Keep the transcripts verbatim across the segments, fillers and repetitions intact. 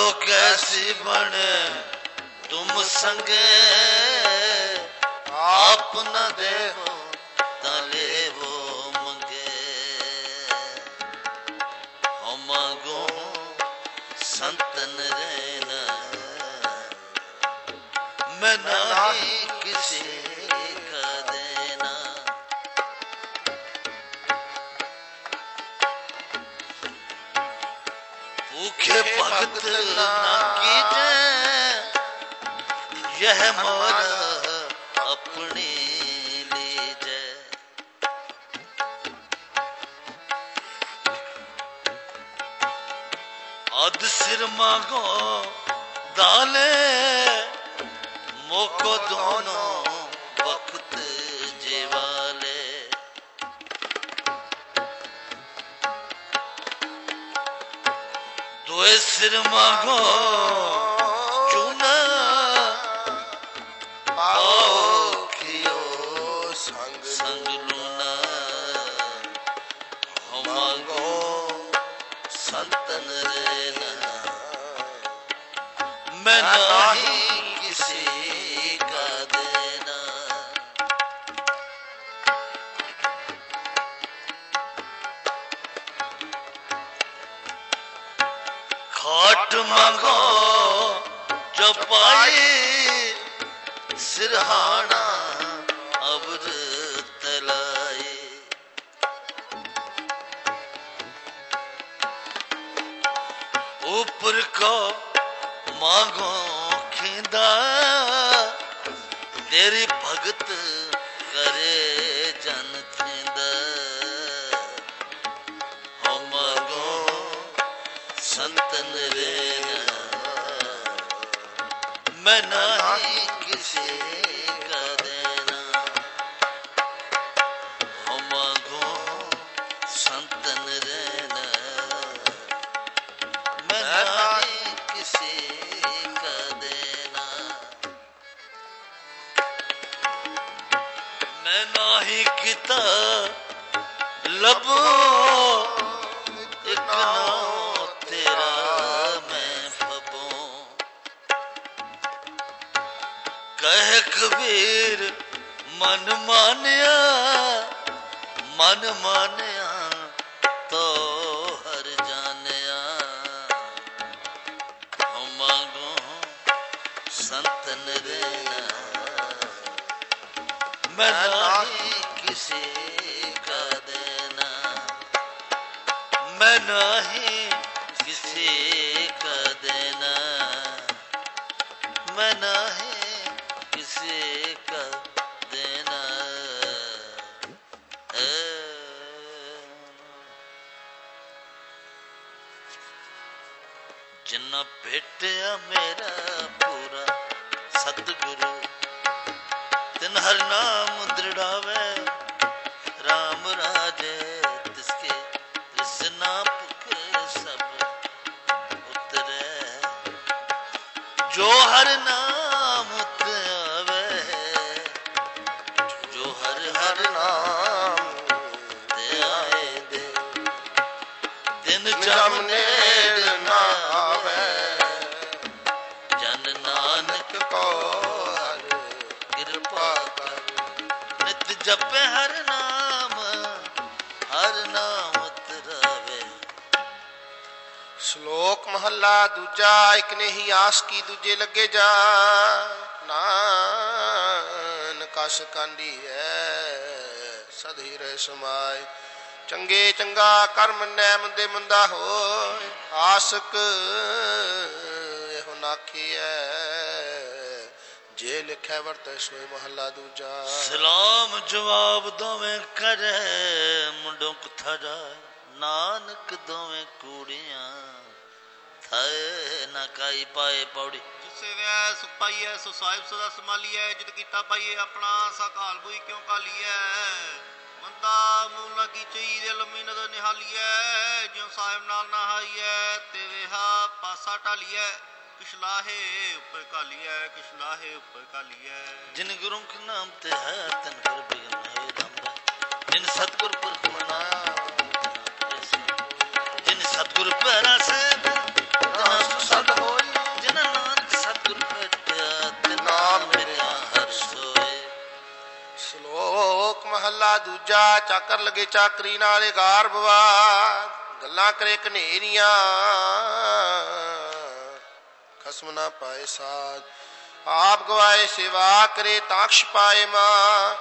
कैसी बने तुम संगे, आप न देवो तले वो मंगे। हम मांगो संतन रहना, मैं नहीं किसी का देना। भूखे भगत ना कीजे, यह मोरा अपनी लीजे। अध सिर मांगो दाले, मोको दोनों वक्त जीवाले। दोए सिर मांगो चूना, आओ खियो संग संग लूना। हम मांगो संतन रहना, मैं नहीं किसी का देना। खाट मांगो चौपाई, सिरहाना अब्र तलाई। ऊपर को मांगो खींदा, तेरी भगत करे जन थींदा। हम मांगो संतन रहना, मैं नहीं किसी का देना। हम मांगो संतन रहना, मैं नहीं किसी का देना। मैं नहीं किता लबो, एक नाम तेरा मैं फबो। कह कबीर मन मानिया, मन मानिया तो हर जानिया। हम मांगो संतन रहना, मैं नहीं किसी का देना। मैं नहीं किसी का देना, मैं नहीं किसी का देना। जिन्ना भेटिया मेरा पूरा सतगुरु, तिन हर नाम दृढ़ावे। राम राजे तिसके तृष्णा पुख सब उतरे। जो हर नाम उतरावे, जो हर हर नाम ते आए दे। दिन जम नेड़ ना आवे, जन नानक को हर कृपा कर। नित जपे हर नाम, हर नाम उतरावे। श्लोक महला दूजा, एक ने ही आस की दूजे लगे जा। नानक आस कांडी है सधीरे समाय। चंगे चंगा कर्म नै मंदे मंदा होय, आसक एहो नाखी है जे लिखे वर्ते सोए। महला दूजा। सलाम जवाब दोवें करे, मुंडों कथा जाए। नानक दोवें कूड़ियां थाए ना काई पाए पौड़ी। जिसे वै सुख पाइए सो साहिब सदा संभालिए। जित कीता पाइए अपना सा काल बुई क्यों कालिए। मंदा मूल ना कीचे दिल मीनद निहालिए। ज्यों साहिब नाल ना हाइए ते वेहा पासा टालिए। किश लाहे ऊपर कालिए, किश लाहे ऊपर कालिए। जिन गुरु के नाम ते है तन पर बिगन है राम। जिन सतगुर पुरख मनाया, जिन सतगुर पैरा से सद होई। ਦੂਜਾ। ਚਾਕਰ ਲਗੇ ਚਾਕਰੀ ਨਾਲੇ ਗਾਰ ਬਵਾਦ, ਗੱਲਾਂ ਕਰੇ ਕਨੇਰੀਆਂ ਖਸਮ ਨਾ ਪਾਏ ਸਾਜ। ਆਪ ਗਵਾਏ ਸੇਵਾ ਕਰੇ ਤਾਕਸ਼ ਪਾਏ ਮਾਂ,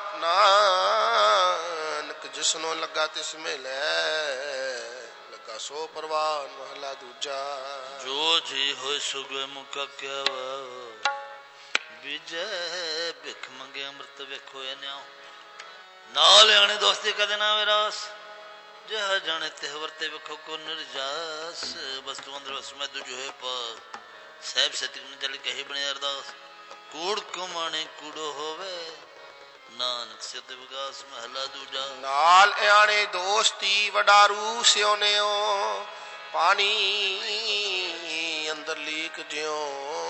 ਨਾਨਕ ਜਿਸਨੋਂ ਲੱਗਾ ਤਿਸ ਮਿਲੈ, ਲੱਗਾ ਸੋ ਪਰਵਾਨ ਮਹਲਾ ਦੂਜਾ। ਜੋ ਜੀ ਹੋਏ ਸੁਗੇ ਮੁਕਾ ਕਿਆ ਵਾ, ਵਿਜੈ ਭਿਖ ਮੰਗੇ ਅੰਮ੍ਰਿਤ ਵੇਖੋ ਇਹ ਨਿਆਓ। ਨਾਲ ਆਣੇ ਦੋਸਤੀ ਕਦੇ ਨਾ ਵਿਰਾਸ, ਜਿਹ ਜਾਣੇ ਤਿਹ ਵਰਤੇ ਵੇਖੋ ਕੋ ਨਿਰਜਾਸ। ਵਸਤੂ ਅੰਦਰ ਵਸਮੈ ਤੁਝ ਹੋਏ ਪਾ, ਸਹਿਬ ਸਤਿ ਗੁਣ ਜਲ ਕਹੀ ਬਣੇ ਅਰਦਾਸ। ਕੂੜ ਕੁਮਾਣੇ ਕੂੜੋ ਹੋਵੇ, ਨਾਨਕ ਸਿਧ ਵਿਗਾਸ ਮਹਲਾ ਦੂਜਾ। ਨਾਲ ਆਣੇ ਦੋਸਤੀ ਵਡਾਰੂ ਸਿਉਨਿਓ, ਪਾਣੀ ਅੰਦਰ ਲੀਕ ਜਿਉ,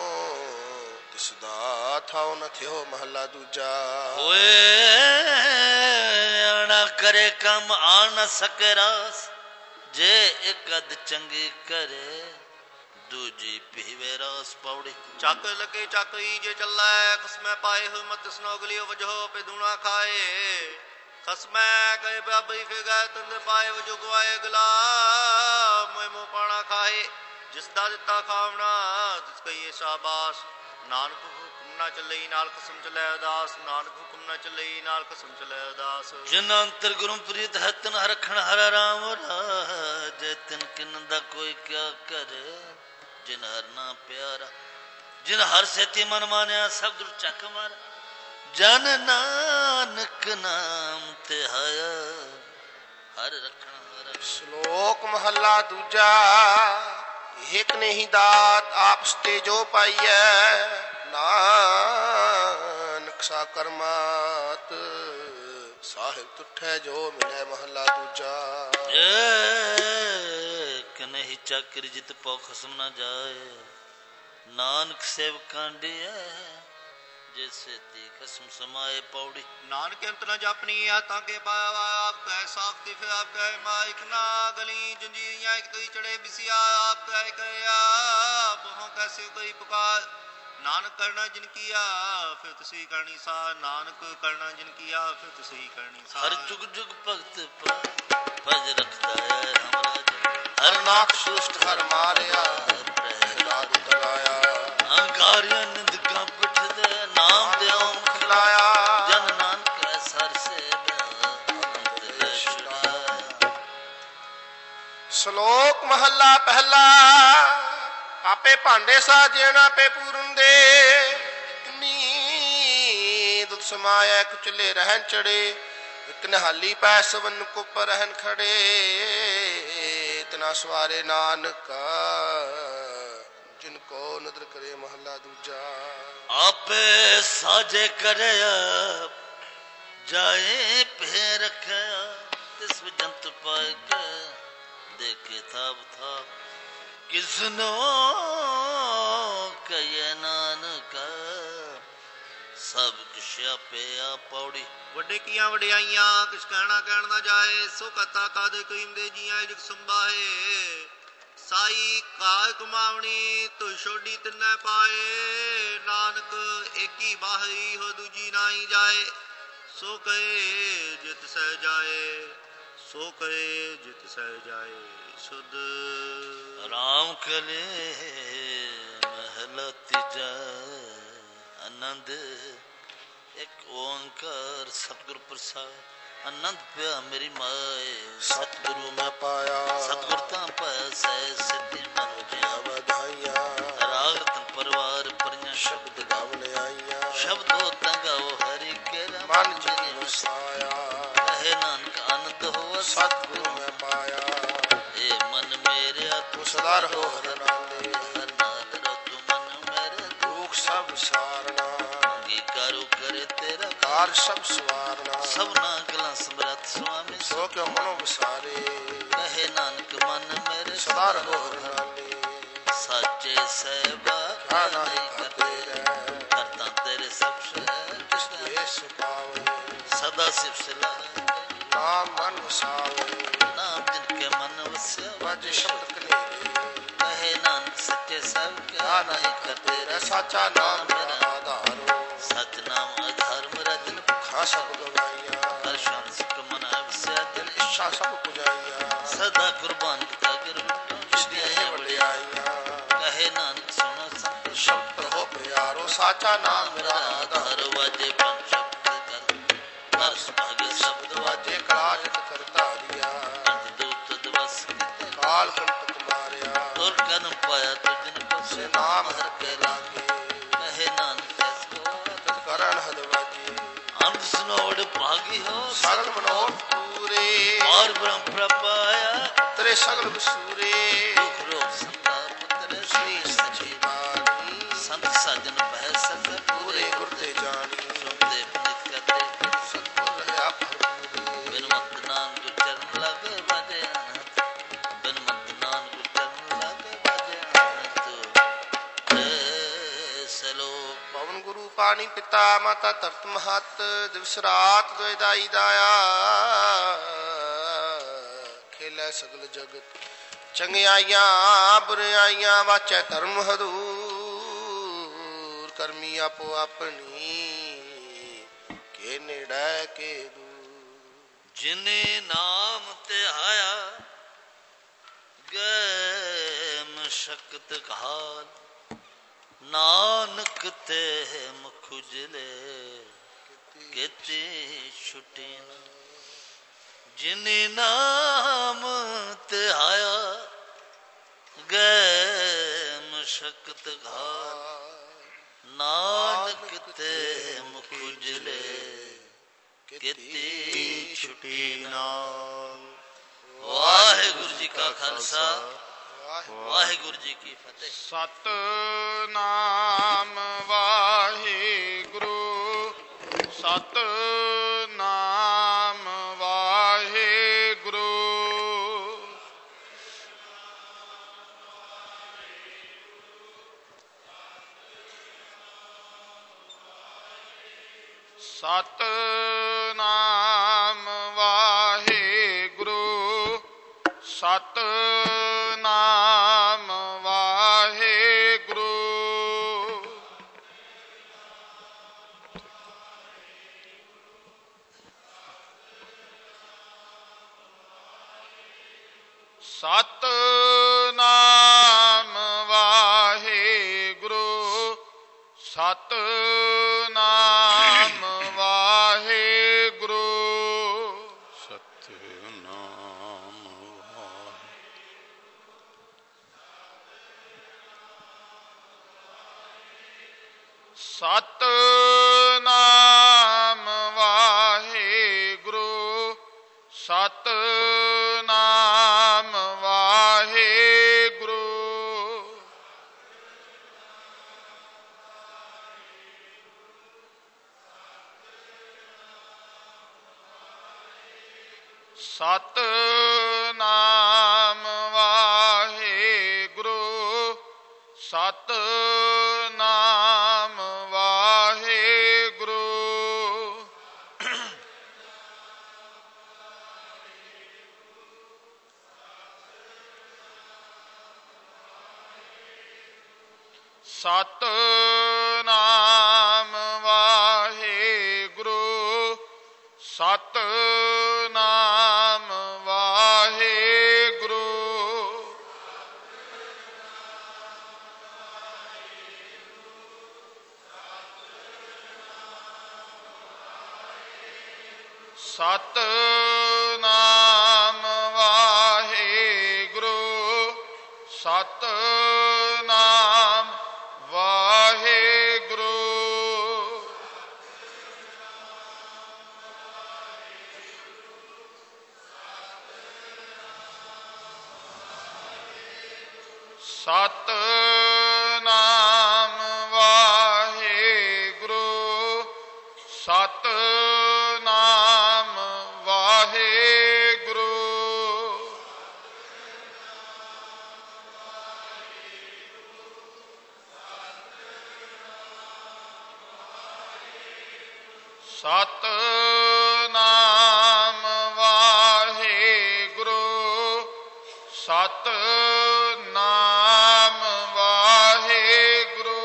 ਤਿਸਦਾ ਥਾਉ ਨ ਥਿਓ ਮਹਲਾ ਦੂਜਾ। ਹੋਏ ਆਣਾ ਕਰੇ ਕੰਮ ਆ ਨ ਸਕੇ ਰਾਸ, ਜੇ ਇੱਕ ਅਧ ਚੰਗੀ ਕਰੇ ਦੂਜੀ ਪੀਵੇ ਰਸ ਪੌੜੀ। ਚੱਕ ਲਗੇ ਚੱਕਈ ਜੇ ਚੱਲੈ, ਖਸਮੈ ਪਾਏ ਹੋਏ ਮਤ ਸਨੋਗਲਿਓ ਵਜੋ ਪੇ ਦੂਣਾ ਖਾਏ। ਖਸਮੈ ਗਏ ਬਾਬਈ ਫੇ ਗਏ ਤੰਦ ਪਾਏ ਵਜੋ ਗਵਾਏ ਗਲਾ, ਮੋਏ ਮੋ ਪਾਣਾ ਖਾਏ। ਜਿਸ ਦਾ ਦਿੱਤਾ ਖਾਵਣਾ ਤਿਸ ਕਹੀਏ ਸ਼ਾਬਾਸ਼, ਨਾਨਕ ਹੁਕਮ ਨਾ ਚੱਲਈ ਨਾਲ ਖਸਮ ਚਲੈ ਉਦਾਸ, ਨਾਨਕ ਹੁਕਮ ਨਾ ਚੱਲਈ ਨਾਲ ਖਸਮ ਚਲੈ ਉਦਾਸ। ਜਿਨ ਅੰਤਰ ਗੁਰੂ ਪ੍ਰੀਤ ਹੈ ਤਿਨ ਹਰਖਣ ਹਰ ਰਾਮ ਰਾਜ, ਤਿਨ ਕਿਨ ਦਾ ਕੋਈ ਕਿਆ ਕਰੇ, ਜਿਨ ਹਰ ਨਾ ਪਿਆਰਾ। ਜਿਨ ਹਰ ਸੇਤੀ ਮਨ ਮਾਨਿਆ ਸਭ ਦੁਰ ਚੱਕ ਮਾਰ, ਜਨ ਨਾਨਕ ਨਾਮ ਤੇ ਹਾਇਆ, ਹਰ ਰਖਣ ਹਰ। ਸ਼ਲੋਕ ਮਹੱਲਾ ਦੂਜਾ। ਏਕ ਨਹੀਂ ਦਾਤ ਆਪਸ ਤੇ ਜੋ ਪਾਈਐ, ਨਾਨਕ ਸਾ ਕਰਮਾਤ ਸਾਹਿਬ ਤੁਠੈ ਜੋ ਮਿਲੈ ਮਹੱਲਾ ਦੂਜਾ। ਏਕ ਨਹੀਂ ਚਾਕਰੀ ਜਿਤ ਪਉ ਖਸਮ ਨਾ ਜਾਏ, ਨਾਨਕ ਸੇਵ ਕਾਂਡਿਐ ਜੈਸੇ ਤੀ ਖਸਮ ਸਮਾਏ ਪੌੜੀ। ਨਾਨਕ ਅੰਤ ਨ ਜਾਪਨੀ ਆ ਤਾਂ ਕੇ ਪਾਇਆ, ਆਪ ਕੈ ਸਾਖਤੀ ਫਿਰ ਆਪ ਕੈ ਮਾਇਕ ਨਾ ਗਲੀ ਜੰਜੀਰੀਆਂ ਇੱਕ ਤਈ ਚੜੇ ਬਿਸਿਆ, ਆਪ ਕੈ ਕਹਿਆ ਬਹੁ ਕੈਸੇ ਕੋਈ ਪੁਕਾਰ। ਨਾਨਕ ਕਰਨਾ ਜਿਨ ਕੀਆ ਫਿਰ ਤੁਸੀਂ ਕਰਨੀ ਸਾ, ਨਾਨਕ ਕਰਨਾ ਜਿਨ ਕੀਆ ਫਿਰ ਤੁਸੀਂ ਕਰਨੀ ਸਾ। ਹਰ ਜੁਗ ਜੁਗ ਭਗਤ ਭਜ ਰਖਦਾ ਹੈ ਹਮਰਾਜ, ਹਰ ਨਾਕ ਸੁਸ਼ਟ ਹਰ ਮਾਰਿਆ, ਪ੍ਰਹਿਲਾਦ ਤਰਾਇਆ। ਅਹੰਕਾਰੀਆਂ ਨਿੰਦਕਾਂ ਪਿਠਦੇ, ਨਾਮ ਦਿਓ ਮੁਖ ਲਾਇਆ। ਜਨ ਨਾਨਕ ਸਰ ਸੇਵਿਆ, ਅੰਤ ਲੈ ਛੁਡਾਇਆ। ਸ਼ਲੋਕ ਮਹੱਲਾ ਪਹਿਲਾ। ਆਪੇ ਭਾਂਡੇ ਸਾਜਣ ਆਪੇ ਪੂਰਨ ਦੇ, ਨੀ ਦੁੱਧ ਸਮਾਇਆ ਕੁਚਲੇ ਰਹਿਣ ਚੜੇ। ਇੱਕ ਨਿਹਾਲੀ ਪੈ ਸਵਨ ਕੁਪ ਰਹਿਣ ਖੜੇ, ਇਤਨਾ ਸਵਾਰੇ ਨਾਨਕ ਜਿਨ ਕੋ ਨਦਰ ਕਰੇ ਮਹੱਲਾ ਦੂਜਾ। ਆਪੇ ਸਾਜੇ ਕਰਿਆ ਜਾਏ ਭੇ ਰਖਿਆ, ਤਿਸ ਜੰਤ ਪਾਇ ਕੇ ਦੇਖੇ ਥਾਪ ਥਾਪ। ਕਿਸਨੋ ਕਹੇ ਨਾਨਕ ਸਭ ਕੁਛ ਆਪੇ ਆ ਪੌੜੀ। ਵੱਡੇ ਕੀਆਂ ਵਡਿਆਈਆਂ ਕਿਛ ਕਹਿਣਾ ਕਹਿਣ ਨਾ ਜਾਏ, ਸੋ ਕਥਾ ਕਾਦੇ ਕਈਂਦੇ ਜੀਆਂ ਜਿਕ ਸੰਭਾਏ। ਸਾਈ ਕਾਲ ਕਮਾਵਣੀ ਤੂੰ ਛੋਡੀ ਤਿੰਨੇ ਪਾਏ, ਨਾਨਕ ਏਕੀ ਬਾਹਰੀ ਹੋ ਦੂਜੀ ਨਾਹੀ ਜਾਏ। ਸੋ ਕਹੇ ਜਿਤ ਸਹਿ ਜਾਏ, ਸੋ ਕਹੇ ਜਿਤ ਸਹਿ ਜਾਏ ਸੁਧ। ਰਾਮ ਕਲੇ ਮਹਲਾ ਤੀਜਾ। ਆਨੰਦ ਇੱਕ ਓੰਕਾਰ ਸਤਿਗੁਰ ਪ੍ਰਸਾਦ, ਆਨੰਦ ਪਿਆ ਮੇਰੀ ਮਾਏ। ਸਤਿਗੁਰੂ ਮੈਂ ਪਾਇਆ, ਸਤਿਗੁਰ ਤਾਂ ਪਾਇਆ ਸਹਿ ਸਿੱਧੀ ਮਨੋ ਜਿਆ ਵਧਾਈਆਂ। ਰਾਗ ਰਤਨ ਪਰਿਵਾਰ ਪਰੀਆਂ ਸ਼ਬਦ ਗਾਵਨ ਆਈਆਂ, ਸ਼ਬਦੋ ਤੰਗਾਓ ਹਰੀ ਕੇ ਮਨ ਜਿਨੀ ਵਸਾਇਆ। ਕਹੇ ਨਾਨਕ ਆਨੰਦ ਹੋਆ ਸਤਿਗੁਰੂ ਮੈਂ ਪਾਇਆ, ਏ ਮਨ ਮੇਰਿਆ ਤੂੰ ਸਦਾ ਰਹੋ ਹਰ ਨਾਲੇ। ਹਰ ਨਾਲ ਰੋ ਤੂੰ ਮਨ ਮੇਰੇ, ਦੁਖ ਸਭ ਸਾਰਨਾ, ਅੰਗੀਕਾਰੋ ਕਰੇ ਤੇਰਾ ਕਾਰ ਸਭ ਸਵਾਰਨਾ। ਸਭਨਾ ਗਲਾਂ ਸਮਰੱਥ ਸੁਆਮੀ, ਸੋ ਕਿਉ ਮਨੋ ਵਿਸਾਰੇ, ਕਹੇ ਨਾਨਕ ਮਨ ਮੇਰੇ ਸਦਾ ਰਹੋ ਹਰ ਨਾਲੇ। ਸਾਚੇ ਸਹਿਬਾ ਕਿਆ ਨਾਹੀ ਨਹੀਂ ਕਰਦੇ ਕਰਦੇ, ਰਹਿ, ਕਰਤਾ ਤੇਰੇ ਸਭ ਸ਼ਹਿ ਜਿਸਕੇ ਸੁਪਾਵੇ। ਸਦਾ ਸਿਵ ਸਿਲਾ ਨਾਮ ਮਨ ਵਸਾਵੇ, ਨਾਮ ਜਿਨ ਕੇ ਮਨ ਵਸਿਆ ਵਜ ਸ਼ਬਦ ਕਨੇਰੇ। ਕਹੇ ਨਾਨਕ ਸੱਚੇ ਸਭ ਕਿਆ ਕਿਆ ਨਾਹੀ ਨਹੀਂ ਕਰਦੇ ਕਰਦੇ ਰਹਿ, ਸਾਚਾ ਨਾਮ ਮੇਰਾ ਆਧਾਰੋ। ਸਚ ਨਾਮ ਅਧਰਮ ਰਜਨ ਖਾ ਸਭ ਗਵਾਈਆਂ, ਹਰ ਸ਼ਾਨ ਸੁਖ ਕੁਰਬਾਨ ਕੀਤਾ ਗਿਰਵਟਾਂ ਇਸ ਦੀਆਂ ਵਡਿਆਈਆਂ ਕਹੇ ਨਾਨਕ ਸੁਣੋ ਸੰਤ ਸ਼ਬਦ ਹੋ ਪਿਆਰੋ ਸਾਚਾ ਨਾਮ ਮੇਰਾ ਆਧਾਰ ਧਰ ਵਾਜੇ ਪੰਜ ਸ਼ਬਦ ਕਰ ਹਰ ਸੁਭਾਗੇ ਸ਼ਬਦ ਵਾਜੇ ਕਲਾਜਤ ਕਰਤਾਰੀਆ ਪੰਜ ਦੂਤ ਦਵਸ ਕਾਲ ਕੰਟਕ ਮਾਰਿਆ ਤੁਰ ਕਨ ਪਾਇਆ ਤੁਜਨ ਕੋ ਸੇ ਨਾਮ ਹਰ ਕੇ ਲਾਗੇ ਕਹੇ ਨਾਨਕ ਐਸ ਕੋ ਤਤ ਕਰਨ ਹਦ ਵਾਜੇ ਅੰਤ ਸੁਨੋੜ ਭਾਗੀ ਹੋ ਸਗਲ ਮਨੋਰਥ ਪੂਰੇ ਔਰ ਬ੍ਰਹਮ ਪ੍ਰਪਾਇਆ ਤੇਰੇ ਸਗਲ ਵਸੂਰੇ ਦੁਖ ਰੋਗ ਸੰਤਾਪ ਤੇਰੇ ਸ੍ਰੀ ਸਚੀ ਬਾਣੀ ਸੰਤ ਸਾਜਨ ਪਹਿ ਸਕ ਪੂਰੇ ਗੁਰ ਤੇ ਜਾਣੀ ਸੁਣਦੇ ਪਨਿਤ ਕਰਦੇ ਸਤਿਗੁਰ ਰਹਾ ਭਰਪੂਰੇ ਬਿਨ ਮਤ ਨਾਨਕ ਗੁਰ ਚਰਨ ਲਾਗੇ ਬਾਜੇ ਅਨਹਤ ਬਿਨ ਮਤ ਨਾਨਕ ਗੁਰ ਚਰਨ ਲਾਗੇ ਬਾਜੇ ਅਨਹਤ ਐ ਸਲੋ ਪਵਨ ਗੁਰੂ ਪਾਣੀ ਪਿਤਾ ਮਾਤਾ ਧਰਤ ਮਹਤ ਦਿਵਸ ਰਾਤ ਦੋਇ ਦਾਈ ਦਾਇਆ ਖੇਲੇ ਸਗਲ ਜਗਤ ਚੰਗਿਆਈਆਂ ਬੁਰਾਈਆਂ ਵਾਚੈ ਧਰਮ ਹਦੂਰ ਕਰਮੀ ਆਪੋ ਆਪਣੀ ਕੇ ਨੇੜੇ ਕੇ ਦੂਰ ਜਿਨੇ ਨਾਮ ਤੇ ਆਇਆ ਗਏ ਮਸ਼ਕਤ ਕਾਲ ਨਾਨਕ ਤੇ ਮੁਖ ਉਜਲੇ ਕੀਤੀ ਛੁਟੀ ਨਾ ਜਿਨੇ ਨਾਮ ਤੇ ਆਇਆ ਗਏ ਮਸ਼ਕਤ ਘਾਲ ਨਾਨਕ ਤੇ ਮੁਖ ਉਜਲੇ ਕੀਤੀ ਛੁਟੀ ਨਾਲ। ਵਾਹਿਗੁਰੂ ਜੀ ਕਾ ਖਾਲਸਾ ਵਾਹਿਗੁਰੂ ਜੀ ਕੀ ਫਤਿਹ। ਸਤਿਨਾਮ ਵਾਹਿਗੁਰੂ ਸਤਿਨਾਮ ਵਾਹਿਗੁਰੂ ਸਤਿਨਾਮ ਵਾਹਿਗੁਰੂ ਸਤਿਨਾਮ ਵਾਹਿਗੁਰੂ ਸਤਿਨਾਮ ਵਾਹਿਗੁਰੂ ਸਤਿਨਾਮ ਵਾਹਿਗੁਰੂ ਸਤਿਨਾਮ ਸਤਿਨਾਮ ਵਾਹਿਗੁਰੂ ਸਤਿਨਾਮ ਵਾਹਿਗੁਰੂ ਸਤਿਨਾਮ ਵਾਹਿਗੁਰੂ ਸਤਿਨਾਮ ਵਾਹਿਗੁਰੂ ਸਤਿਨਾਮ ਵਾਹਿਗੁਰੂ ਸਤਿਨਾਮ ਵਾਹਿਗੁਰੂ ਸਤਿਨਾਮ ਵਾਹਿਗੁਰੂ ਸਤਿਨਾਮ ਵਾਹਿਗੁਰੂ ਸਤਿਨਾਮ ਵਾਹਿਗੁਰੂ ਸਤਿਨਾਮ ਵਾਹਿਗੁਰੂ ਸਤਿਨਾਮ ਵਾਹਿਗੁਰੂ ਸਤਿਨਾਮ ਵਾਹਿਗੁਰੂ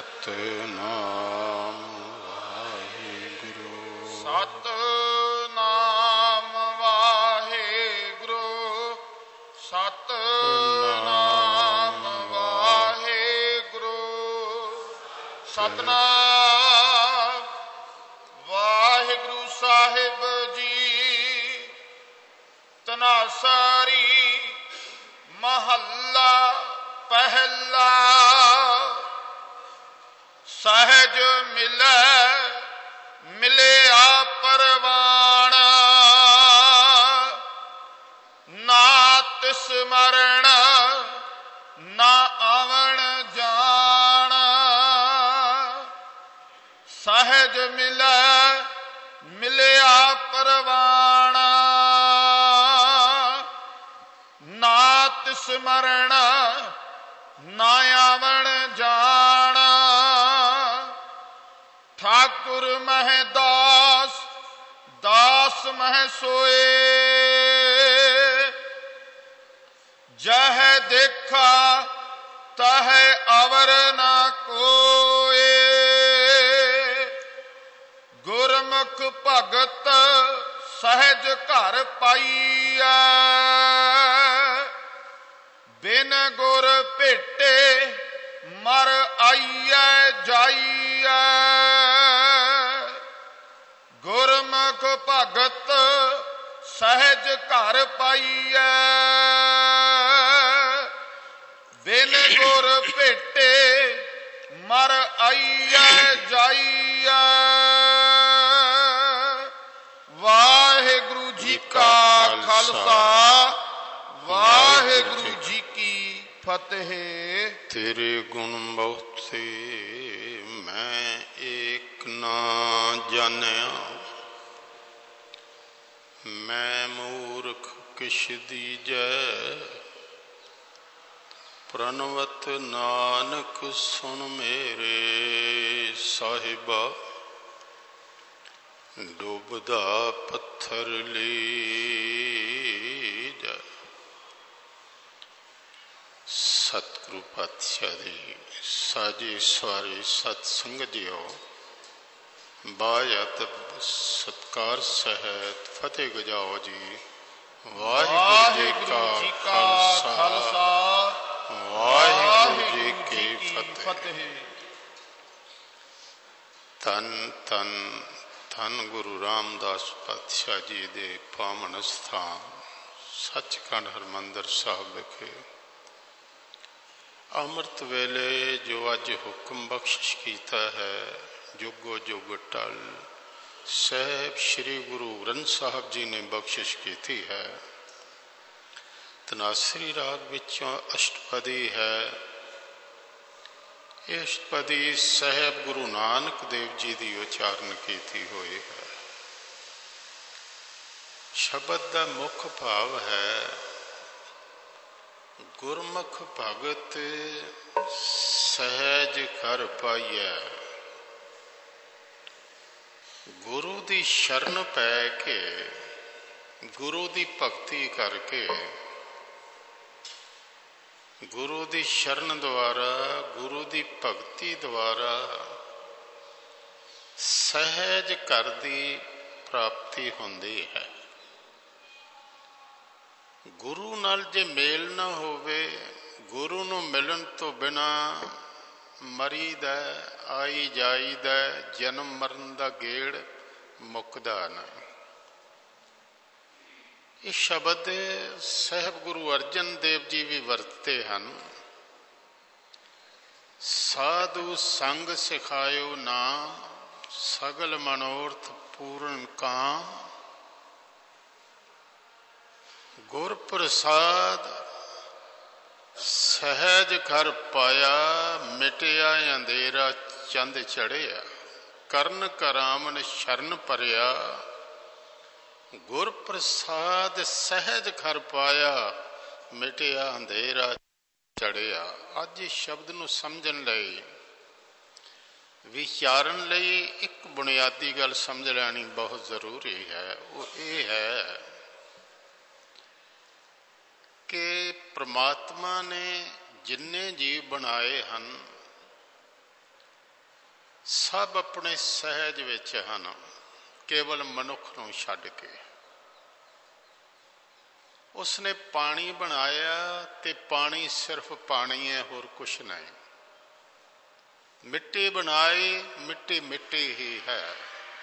ਸਤਿਨਾਮ ਵਾਹਿਗੁਰੂ ਸਤਿਨਾਮ ਵਾਹਿਗੁਰੂ ਸਤਿਨਾਮ ਵਾਹਿਗੁਰੂ ਸਤਿਨਾਮ ਵਾਹਿਗੁਰੂ ਸਾਹਿਬ ਜੀ ਤਨਾਸਰੀ ਮਹੱਲਾ ਪਹਿਲਾ ਸਹਿਜ ਮਿਲੈ ਮਿਲਿਆ ਪਰਵਾਣ ਨਾ ਤਿਸ ਮਰਣ ਨਾ ਆਵਣ ਜਾਣ ਸਹਿਜ ਮਿਲੈ ਮਿਲਿਆ ਪਰਵਾਣ ਨਾ ਤਿਸ ਮਰਣ ਨਾ ਆਵਣ ਜਾਣ ਠਾਕੁਰ ਮਹਿ ਦਾਸ ਦਾਸ ਮਹਿ ਸੋਏ ਜਹ ਦੇਖਾ ਤਹ ਅਵਰ ਨਾ ਕੋਏ ਗੁਰਮੁਖ ਭਗਤ ਸਹਿਜ ਘਰ ਪਾਈਐ ਬਿਨ ਗੁਰ ਭੇਟੇ ਮਰ ਆਈਐ ਜਾਈਐ ਗੁਰਮੁਖ ਭਗਤ ਸਹਿਜ ਘਰ ਪਾਈਐ ਬਿਨ ਗੁਰ ਭੇਟੇ ਮਰ ਆਈਐ ਜਾਈਐ ਵਾਹਿਗੁਰੂ ਜੀ ਕਾ ਖਾਲਸਾ ਵਾਹਿਗੁਰੂ ਜੀ ਕੀ ਫਤਿਹ। ਤੇਰੇ ਗੁਣ ਬਹੁਤ ਸੇ ਮੈਂ ਏਕ ਨਾ ਜਾਣਿਆ ਮੈਂ ਮੂਰਖ ਕਿਛ ਦੀਜੈ ਪ੍ਰਣਵਤ ਨਾਨਕ ਸੁਣ ਮੇਰੇ ਸਾਹਿਬਾ ਡੁੱਬਦਾ ਪੱਥਰ ਲੀਜੈ। ਸਤਿਗੁਰੂ ਪਾਤਸ਼ਾਹ ਦੀ ਸਾਜੀ ਸਵਾਰੀ ਸਤ ਸੰਗਤ ਜੀਓ ਬਾਇਤ ਸਤਕਾਰ ਸਹਿਤ ਫਤਿਹ ਗਜਾਓ ਜੀ। ਵਾਹਿਗੁਰੂ ਜੀ ਕਾ ਖਾਲਸਾ ਵਾਹਿਗੁਰੂ ਜੀ ਕੀ ਫਤਿਹ। ਧੰਨ ਧੰਨ ਧੰਨ ਗੁਰੂ ਰਾਮਦਾਸ ਪਾਤਸ਼ਾਹ ਜੀ ਦੇ ਪਾਵਨ ਸਥਾਨ ਸੱਚਖੰਡ ਹਰਿਮੰਦਰ ਸਾਹਿਬ ਵਿਖੇ ਅੰਮ੍ਰਿਤ ਵੇਲੇ ਜੋ ਅੱਜ ਹੁਕਮ ਬਖਸ਼ਿਸ਼ ਕੀਤਾ ਹੈ ਜੁਗੋ ਜੁਗ ਟਲ ਸਾਹਿਬ ਸ਼੍ਰੀ ਗੁਰੂ ਗ੍ਰੰਥ ਸਾਹਿਬ ਜੀ ਨੇ ਬਖਸ਼ਿਸ਼ ਕੀਤੀ ਹੈ। ਤਨਾਸਰੀ ਰਾਗ ਵਿੱਚੋਂ ਅਸ਼ਟਪਦੀ ਹੈ। ਇਹ ਅਸ਼ਟਪਦੀ ਸਾਹਿਬ ਗੁਰੂ ਨਾਨਕ ਦੇਵ ਜੀ ਦੀ ਉਚਾਰਨ ਕੀਤੀ ਹੋਈ ਹੈ। ਸ਼ਬਦ ਦਾ ਮੁੱਖ ਭਾਵ ਹੈ ਗੁਰਮੁਖ ਭਗਤ ਸਹਿਜ ਘਰ ਪਾਈਐ। ਗੁਰੂ ਦੀ ਸ਼ਰਨ ਪੈ ਕੇ ਗੁਰੂ ਦੀ ਭਗਤੀ ਕਰਕੇ ਗੁਰੂ ਦੀ ਸ਼ਰਨ ਦੁਆਰਾ ਗੁਰੂ ਦੀ ਭਗਤੀ ਦੁਆਰਾ ਸਹਿਜ ਘਰ ਦੀ ਪ੍ਰਾਪਤੀ ਹੁੰਦੀ ਹੈ। ਗੁਰੂ ਨਾਲ ਜੇ ਮੇਲ ਨਾ ਹੋਵੇ ਗੁਰੂ ਨੂੰ ਮਿਲਣ ਤੋਂ ਬਿਨਾ ਮਰੀਦਾ ਆਈ ਜਾਈਦਾ ਜਨਮ ਮਰਨ ਦਾ ਗੇੜ ਮੁੱਕਦਾ ਨਹੀਂ। ਇਹ ਸ਼ਬਦ ਸਾਹਿਬ ਗੁਰੂ ਅਰਜਨ ਦੇਵ ਜੀ ਵੀ ਵਰਤਦੇ ਹਨ। ਸਾਧੂ ਸੰਗ ਸਿਖਾਇਓ ਨਾਮ ਸਗਲ ਮਨੋਰਥ ਪੂਰਨ ਕਾਮ ਗੁਰ ਪ੍ਰਸਾਦ ਸਹਿਜ ਘਰ ਪਾਇਆ ਮਿਟਿਆ ਅੰਧੇਰਾ ਚੰਦ ਚੜਿਆ ਕਰਨ ਕਰਾਮਨ ਸ਼ਰਨ ਭਰਿਆ ਗੁਰ ਪ੍ਰਸਾਦ ਸਹਿਜ ਘਰ ਪਾਇਆ ਮਿਟਿਆ ਅੰਧੇਰਾ ਚੜਿਆ। ਅੱਜ ਇਸ ਸ਼ਬਦ ਨੂੰ ਸਮਝਣ ਲਈ ਵਿਚਾਰਨ ਲਈ ਇੱਕ ਬੁਨਿਆਦੀ ਗੱਲ ਸਮਝ ਲੈਣੀ ਬਹੁਤ ਜ਼ਰੂਰੀ ਹੈ। ਉਹ ਇਹ ਹੈ ਕਿ ਪ੍ਰਮਾਤਮਾ ਨੇ ਜਿੰਨੇ ਜੀਵ ਬਣਾਏ ਹਨ ਸਭ ਆਪਣੇ ਸਹਿਜ ਵਿੱਚ ਹਨ, ਕੇਵਲ ਮਨੁੱਖ ਨੂੰ ਛੱਡ ਕੇ। ਉਸਨੇ ਪਾਣੀ ਬਣਾਇਆ ਤੇ ਪਾਣੀ ਸਿਰਫ ਪਾਣੀ ਹੈ, ਹੋਰ ਕੁਛ ਨਹੀਂ। ਮਿੱਟੀ ਬਣਾਈ, ਮਿੱਟੀ ਮਿੱਟੀ ਹੀ ਹੈ।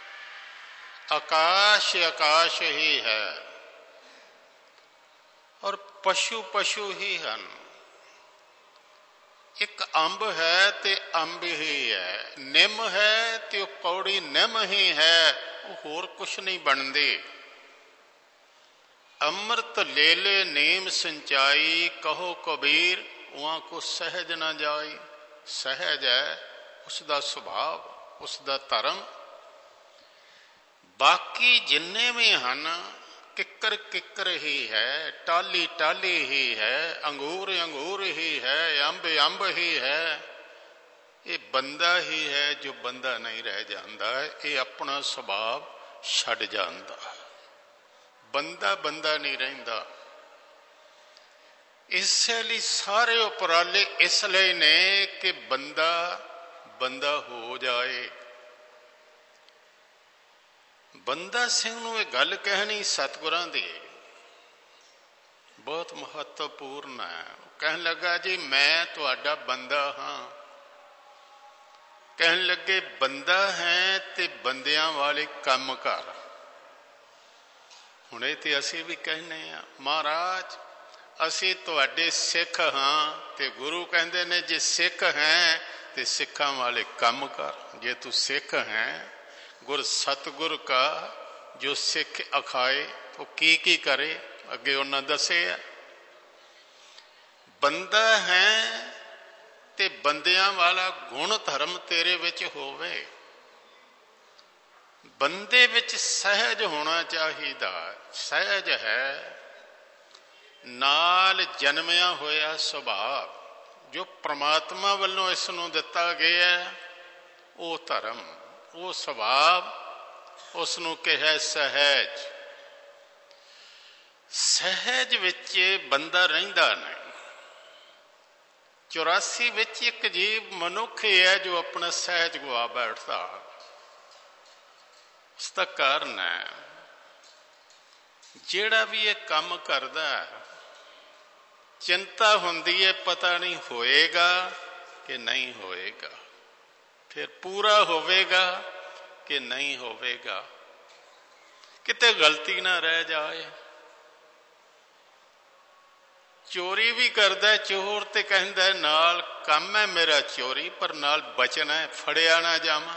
ਆਕਾਸ਼ ਆਕਾਸ਼ ਹੀ ਹੈ, ਔਰ ਪਸ਼ੂ ਪਸ਼ੂ ਹੀ ਹਨ। ਇੱਕ ਅੰਬ ਹੈ ਤੇ ਅੰਬ ਹੀ ਹੈ, ਨਿੰਮ ਹੈ ਤੇ ਉਹ ਕੌੜੀ ਨਿੰਮ ਹੀ ਹੈ, ਉਹ ਹੋਰ ਕੁਛ ਨਹੀਂ ਬਣਦੀ। ਅੰਮ੍ਰਿਤ ਲੈ ਲੈ ਨੀਮ ਸਿੰਚਾਈ, ਕਹੋ ਕਬੀਰ ਉਹਾਂ ਕੋ ਸਹਿਜ ਨਾ ਜਾਈ। ਸਹਿਜ ਹੈ ਉਸਦਾ ਸੁਭਾਵ, ਉਸਦਾ ਧਰਮ। ਬਾਕੀ ਜਿੰਨੇ ਵੀ ਹਨ ਕਿੱਕਰ ਕਿੱਕਰ ਹੀ ਹੈ, ਟਾਲੀ ਟਾਲੀ ਹੀ ਹੈ, ਅੰਗੂਰ ਅੰਗੂਰ ਹੀ ਹੈ, ਅੰਬ ਅੰਬ ਹੀ ਹੈ। ਇਹ ਬੰਦਾ ਹੀ ਹੈ ਜੋ ਬੰਦਾ ਨਹੀਂ ਰਹਿ ਜਾਂਦਾ, ਇਹ ਆਪਣਾ ਸੁਭਾਵ ਛੱਡ ਜਾਂਦਾ। ਬੰਦਾ ਬੰਦਾ ਨਹੀਂ ਰਹਿੰਦਾ। ਇਸੇ ਲਈ ਸਾਰੇ ਉਪਰਾਲੇ ਇਸ ਲਈ ਨੇ ਕਿ ਬੰਦਾ ਬੰਦਾ ਹੋ ਜਾਏ। ਬੰਦਾ ਸਿੰਘ ਨੂੰ ਇਹ ਗੱਲ ਕਹਿਣੀ ਸਤਿਗੁਰਾਂ ਦੀ ਬਹੁਤ ਮਹੱਤਵਪੂਰਨ ਹੈ। ਕਹਿਣ ਲੱਗਾ ਜੀ ਮੈਂ ਤੁਹਾਡਾ ਬੰਦਾ ਹਾਂ। ਕਹਿਣ ਲੱਗੇ ਬੰਦਾ ਹੈ ਤੇ ਬੰਦਿਆਂ ਵਾਲੇ ਕੰਮ ਕਰ। ਹੁਣ ਇਹ ਤੇ ਅਸੀਂ ਵੀ ਕਹਿੰਦੇ ਹਾਂ ਮਹਾਰਾਜ ਅਸੀਂ ਤੁਹਾਡੇ ਸਿੱਖ ਹਾਂ, ਤੇ ਗੁਰੂ ਕਹਿੰਦੇ ਨੇ ਜੇ ਸਿੱਖ ਹੈ ਤੇ ਸਿੱਖਾਂ ਵਾਲੇ ਕੰਮ ਕਰ। ਜੇ ਤੂੰ ਸਿੱਖ ਹੈ, ਗੁਰ ਸਤਿਗੁਰ ਕਾ ਜੋ ਸਿੱਖ ਅਖਾਏ ਉਹ ਕੀ ਕੀ ਕਰੇ, ਅੱਗੇ ਉਹਨਾਂ ਦੱਸਿਆ। ਬੰਦਾ ਹੈ ਤੇ ਬੰਦਿਆਂ ਵਾਲਾ ਗੁਣ ਧਰਮ ਤੇਰੇ ਵਿੱਚ ਹੋਵੇ। ਬੰਦੇ ਵਿੱਚ ਸਹਿਜ ਹੋਣਾ ਚਾਹੀਦਾ। ਸਹਿਜ ਹੈ ਨਾਲ ਜਨਮਿਆ ਹੋਇਆ ਸੁਭਾਅ ਜੋ ਪ੍ਰਮਾਤਮਾ ਵੱਲੋਂ ਇਸ ਨੂੰ ਦਿੱਤਾ ਗਿਆ, ਉਹ ਧਰਮ, ਉਹ ਸੁਭਾਅ, ਉਸ ਨੂੰ ਕਿਹਾ ਸਹਿਜ। ਸਹਿਜ ਵਿੱਚ ਬੰਦਾ ਰਹਿੰਦਾ ਨਹੀਂ। ਚੁਰਾਸੀ ਵਿੱਚ ਇੱਕ ਜੀਵ ਮਨੁੱਖ ਹੀ ਹੈ ਜੋ ਆਪਣਾ ਸਹਿਜ ਗਵਾ ਬੈਠਦਾ। ਉਸਦਾ ਕਾਰਨ ਹੈ ਜਿਹੜਾ ਵੀ ਇਹ ਕੰਮ ਕਰਦਾ ਚਿੰਤਾ ਹੁੰਦੀ ਹੈ ਪਤਾ ਨਹੀਂ ਹੋਏਗਾ ਕਿ ਨਹੀਂ ਹੋਏਗਾ, ਫਿਰ ਪੂਰਾ ਹੋਵੇਗਾ ਕਿ ਨਹੀਂ ਹੋਵੇਗਾ, ਕਿਤੇ ਗਲਤੀ ਨਾ ਰਹਿ ਜਾਏ। ਚੋਰੀ ਵੀ ਕਰਦਾ ਚੋਰ ਤੇ ਕਹਿੰਦਾ ਨਾਲ ਕੰਮ ਹੈ ਮੇਰਾ ਚੋਰੀ, ਪਰ ਨਾਲ ਬਚਣਾ ਹੈ, ਫੜਿਆ ਨਾ ਜਾਵਾਂ।